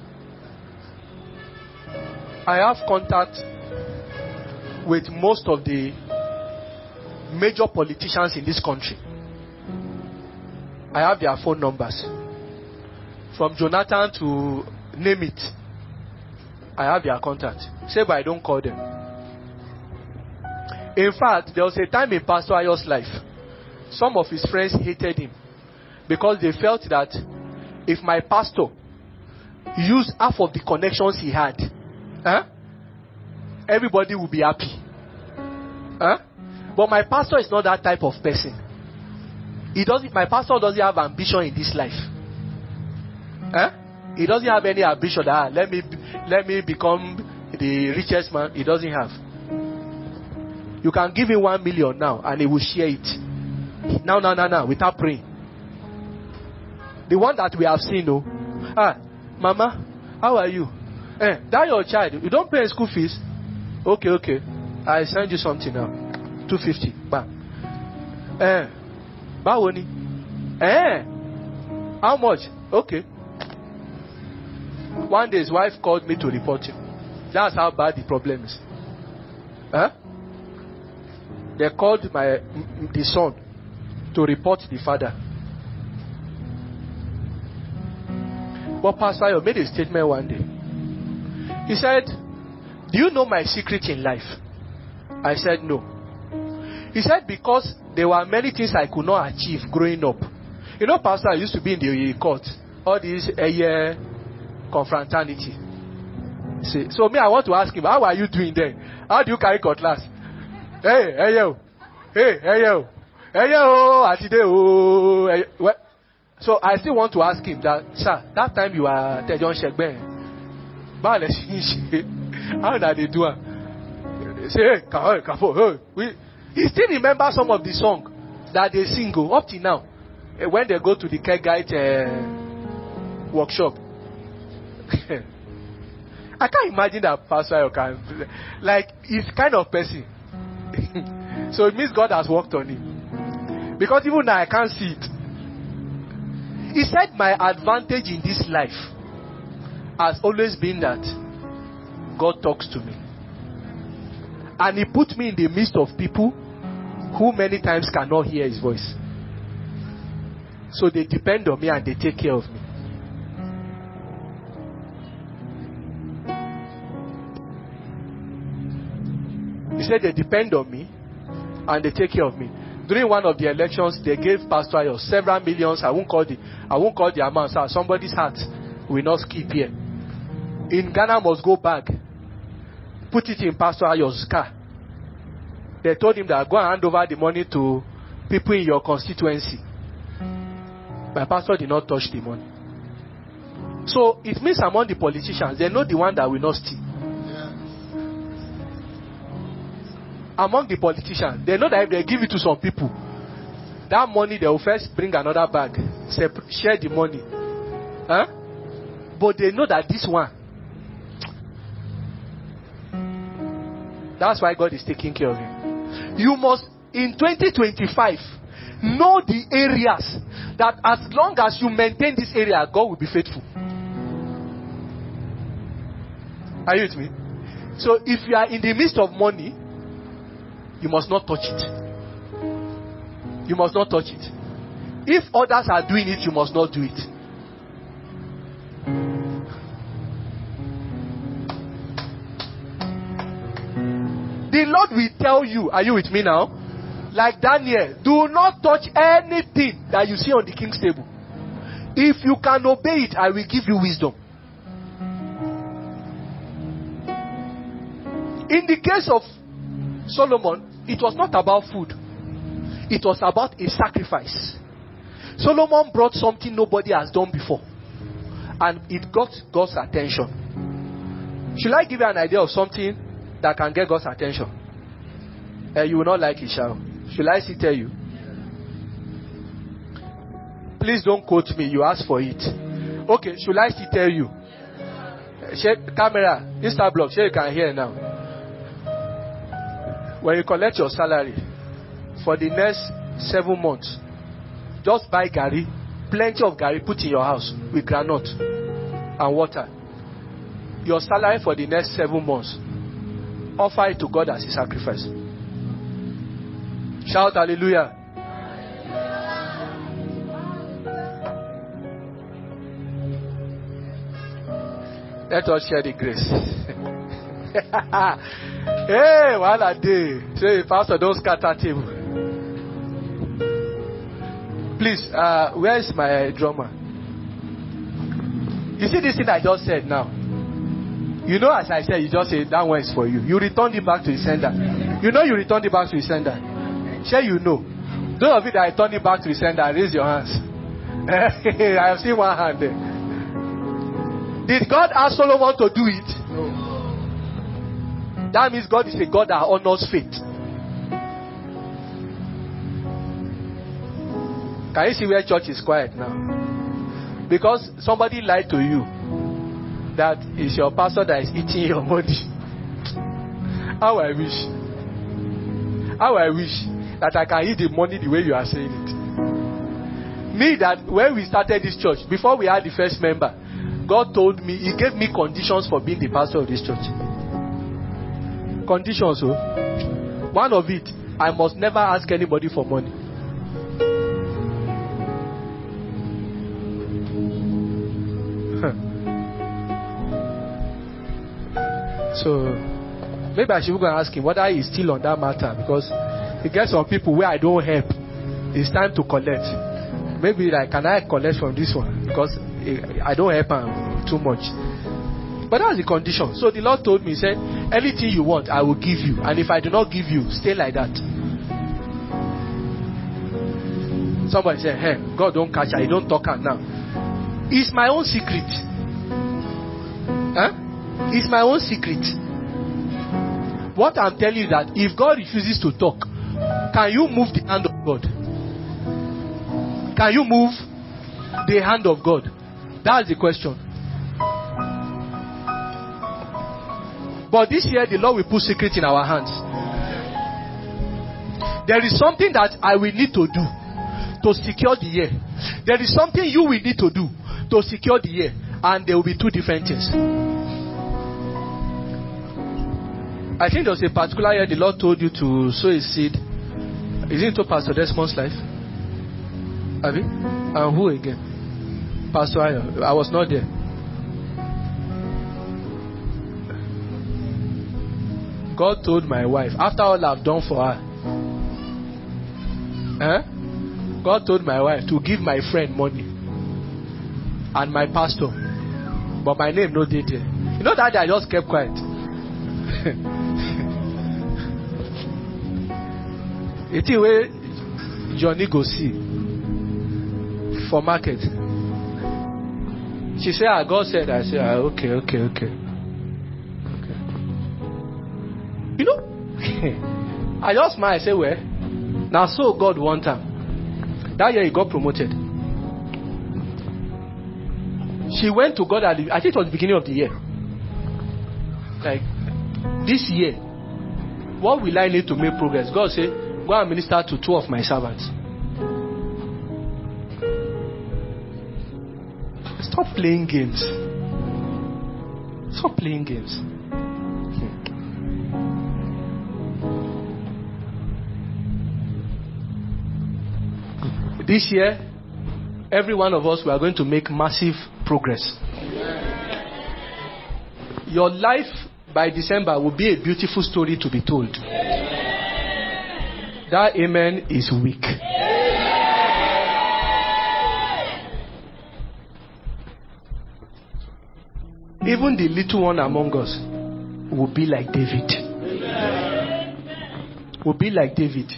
I have contact with most of the major politicians in this country. I have their phone numbers. From Jonathan to name it, I have their contact. Say, but I don't call them. In fact, there was a time in Pastor Ayo's life, some of his friends hated him because they felt that if my pastor used half of the connections he had, huh, everybody would be happy. Huh? But my pastor is not that type of person. He doesn't. My pastor doesn't have ambition in this life. Huh? He doesn't have any ambition that ah, let me let me become the richest man. He doesn't have. You can give him one million now, and he will share it. Now, now, now, now, without praying. The one that we have seen, no. Ah, Mama, how are you? Eh, that your child. You don't pay school fees. Okay, okay. I send you something now. two fifty. Bam. Eh. Bawoni. Eh. How much? Okay. One day his wife called me to report him. That's how bad the problem is. Huh? they called my the son to report the father. But Pastor Ayo made a statement one day. He said, "Do you know my secret in life?" I said, "No." He said, "Because there were many things I could not achieve growing up." You know, Pastor, I used to be in the court, all this a year confraternity. See, so me, I want to ask him, how are you doing there? How do you carry cutlass? Hey, hey yo, hey, hey yo, hey yo, Atide, oh, hey, well, so I still want to ask him that, sir, that time you were Tejon Shegben, how did they do it? Say, hey, come, come, hey, we. He still remembers some of the song that they sing up till now when they go to the care guide uh, workshop. I can't imagine that Pastor Ayo can, like, he's kind of person. So it means God has worked on him. Because even now I can't see it. He said, my advantage in this life has always been that God talks to me. And he put me in the midst of people who many times cannot hear his voice. So they depend on me and they take care of me. He said they depend on me and they take care of me. During one of the elections, they gave Pastor Ayo several millions. I won't call the I won't call the amount. So somebody's heart will not skip here. In Ghana must go back. Put it in Pastor Ayo's car. They told him that go and hand over the money to people in your constituency. My pastor did not touch the money. So it means among the politicians, they know the one that will not steal. Yeah. Among the politicians, they know that if they give it to some people, that money they will first bring another bag, share the money. Huh? But they know that this one, that's why God is taking care of you. You must, in twenty twenty-five, know the areas that as long as you maintain this area, God will be faithful. Are you with me? So if you are in the midst of money, you must not touch it. You must not touch it. If others are doing it, you must not do it. The Lord will tell you, are you with me now? Like Daniel, do not touch anything that you see on the king's table. If you can obey it, I will give you wisdom. In the case of Solomon, it was not about food. It was about a sacrifice. Solomon brought something nobody has done before. And it got God's attention. Should I give you an idea of something that can get God's attention? Uh, you will not like it, shall? Should I still tell you? Please don't quote me. You asked for it. Okay, should I still tell you? Uh, share camera, Insta block, share you can hear now. When you collect your salary for the next seven months, just buy gari, plenty of gari, put in your house with granite and water. Your salary for the next seven months, offer it to God as a sacrifice. Shout hallelujah. Let us share the grace. Hey, what a day. Say, Pastor, don't scatter table. Please, uh, where is my drummer? You see this thing I just said now? You know, as I said, you just said that one is for you. You returned it back to the sender. You know you returned it back to the sender. Sure, you know. Those of you that returned it back to the sender, raise your hands. I have seen one hand there. Did God ask Solomon to do it? No. That means God is a God that honors faith. Can you see where church is quiet now? Because somebody lied to you that it's your pastor that is eating your money. How I wish. How I wish that I can eat the money the way you are saying it. Me, that when we started this church, before we had the first member, God told me, He gave me conditions for being the pastor of this church. Conditions, oh. One of it, I must never ask anybody for money. So maybe I should go and ask him whether he's still on that matter, because he gets some people where I don't help. It's time to collect. Maybe like, can I collect from this one? Because I don't help him too much. But that's the condition. So the Lord told me, he said, anything you want, I will give you. And if I do not give you, stay like that. Somebody said, hey, God don't catch her. He don't talk her now. It's my own secret. Huh? It's my own secret. What I'm telling you that if God refuses to talk, can you move the hand of God? Can you move the hand of God? That's the question. But this year, the Lord will put secret in our hands. There is something that I will need to do to secure the year. There is something you will need to do to secure the year. And there will be two different things. I think there was a particular year the Lord told you to sow a seed. Is it to Pastor Desmond's life? Abi? And who again? Pastor Ayo. I was not there. God told my wife, after all I've done for her, eh? God told my wife to give my friend money and my pastor, but my name no did there. You know that I just kept quiet. It's the way Johnny go see for market. She said, ah, God said. I said, ah, okay, okay, okay. You know, I just smile. I say, well, now so God want him. That year he got promoted. She went to God at the, I think it was the beginning of the year. Like, this year, what will I need to make progress? God said, go and minister to two of my servants. Stop playing games. Stop playing games. This year, every one of us, we are going to make massive progress. Your life by December will be a beautiful story to be told. That amen is weak. Even the little one among us will be like David. Will be like David.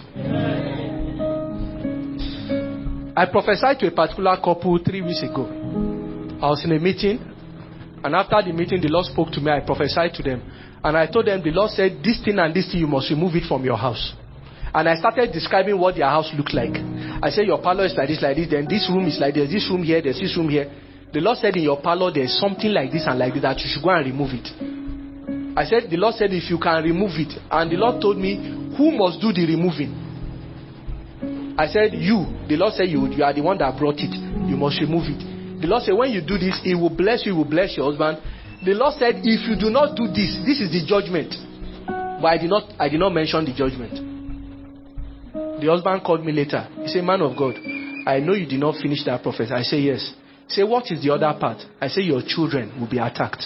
I prophesied to a particular couple three weeks ago. I was in a meeting, and after the meeting, the Lord spoke to me. I prophesied to them, and I told them, the Lord said, this thing and this thing, you must remove it from your house. And I started describing what their house looked like. I said, your parlor is like this, like this, then this room is like, there's this room here, there's this room here. The Lord said, in your parlor, there's something like this and like this, that you should go and remove it. I said, the Lord said, if you can remove it. And the Lord told me, who must do the removing? I said, you. The Lord said, you, you are the one that brought it. You must remove it. The Lord said, when you do this, He will bless you, He will bless your husband. The Lord said, if you do not do this, this is the judgment. But I did not, I did not mention the judgment. The husband called me later. He said, man of God, I know you did not finish that prophecy. I said, yes. He said, what is the other part? I said, your children will be attacked.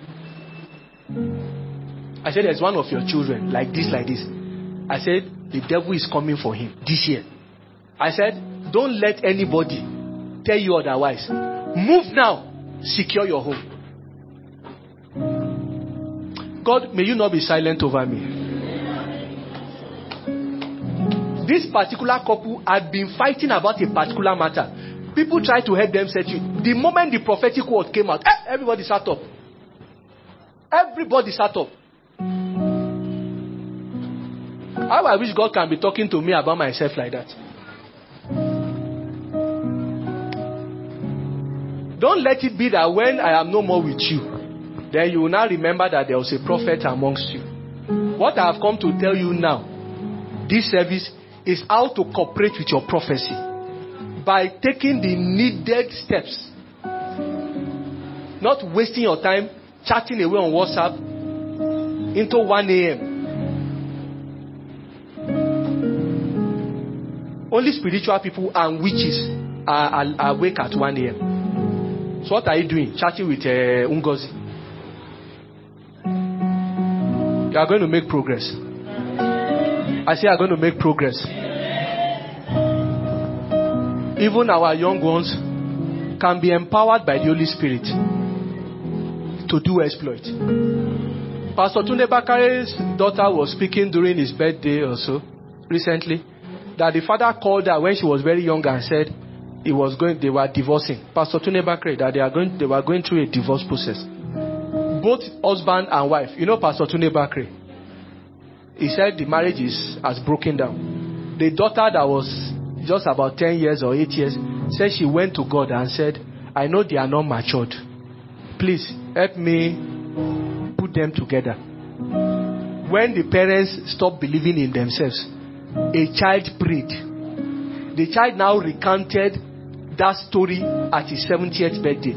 I said, there's one of your children, like this, like this. I said, the devil is coming for him this year. I said, don't let anybody tell you otherwise. Move now. Secure your home. God, may you not be silent over me. This particular couple had been fighting about a particular matter. People tried to help them set you. The moment the prophetic word came out, everybody sat up. Everybody sat up. How I wish God can be talking to me about myself like that. Don't let it be that when I am no more with you, then you will now remember that there was a prophet amongst you. What I have come to tell you now, this service, is how to cooperate with your prophecy by taking the needed steps. Not wasting your time chatting away on WhatsApp into one a.m. Only spiritual people and witches are, are, are awake at one a.m. So what are you doing? Chatting with uh, Ungozi. You are going to make progress. I say you are going to make progress. Even our young ones can be empowered by the Holy Spirit to do exploit. Pastor Tunde Bakare's daughter was speaking during his birthday or so recently, that the father called her when she was very young and said he was going, they were divorcing. Pastor Tunde Bakare, that they are going, they were going through a divorce process. Both husband and wife. You know Pastor Tunde Bakare. He said the marriage is has broken down. The daughter that was just about ten years or eight years said she went to God and said, I know they are not matured. Please help me put them together. When the parents stopped believing in themselves, a child prayed. The child now recanted that story at his seventieth birthday.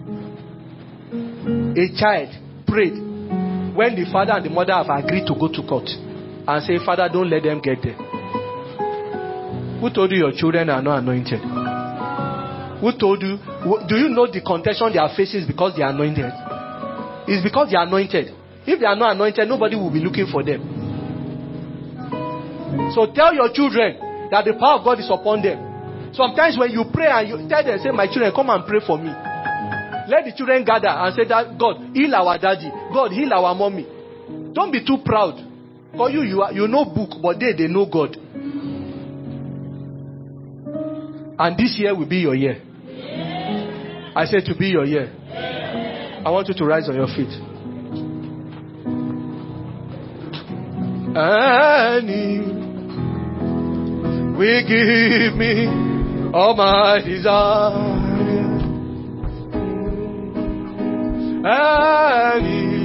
A child prayed when the father and the mother have agreed to go to court and say, Father, don't let them get there. Who told you your children are not anointed? Who told you? Do you know the contention they are facing is because they are anointed? It's because they are anointed. If they are not anointed, nobody will be looking for them. So tell your children that the power of God is upon them. Sometimes when you pray and you tell them, say, my children, come and pray for me. Let the children gather and say that God, heal our daddy. God, heal our mommy. Don't be too proud. For you, you, are, you know book, but they, they know God. And this year will be your year. I said to be your year. I want you to rise on your feet. And He will give me all my desire. And He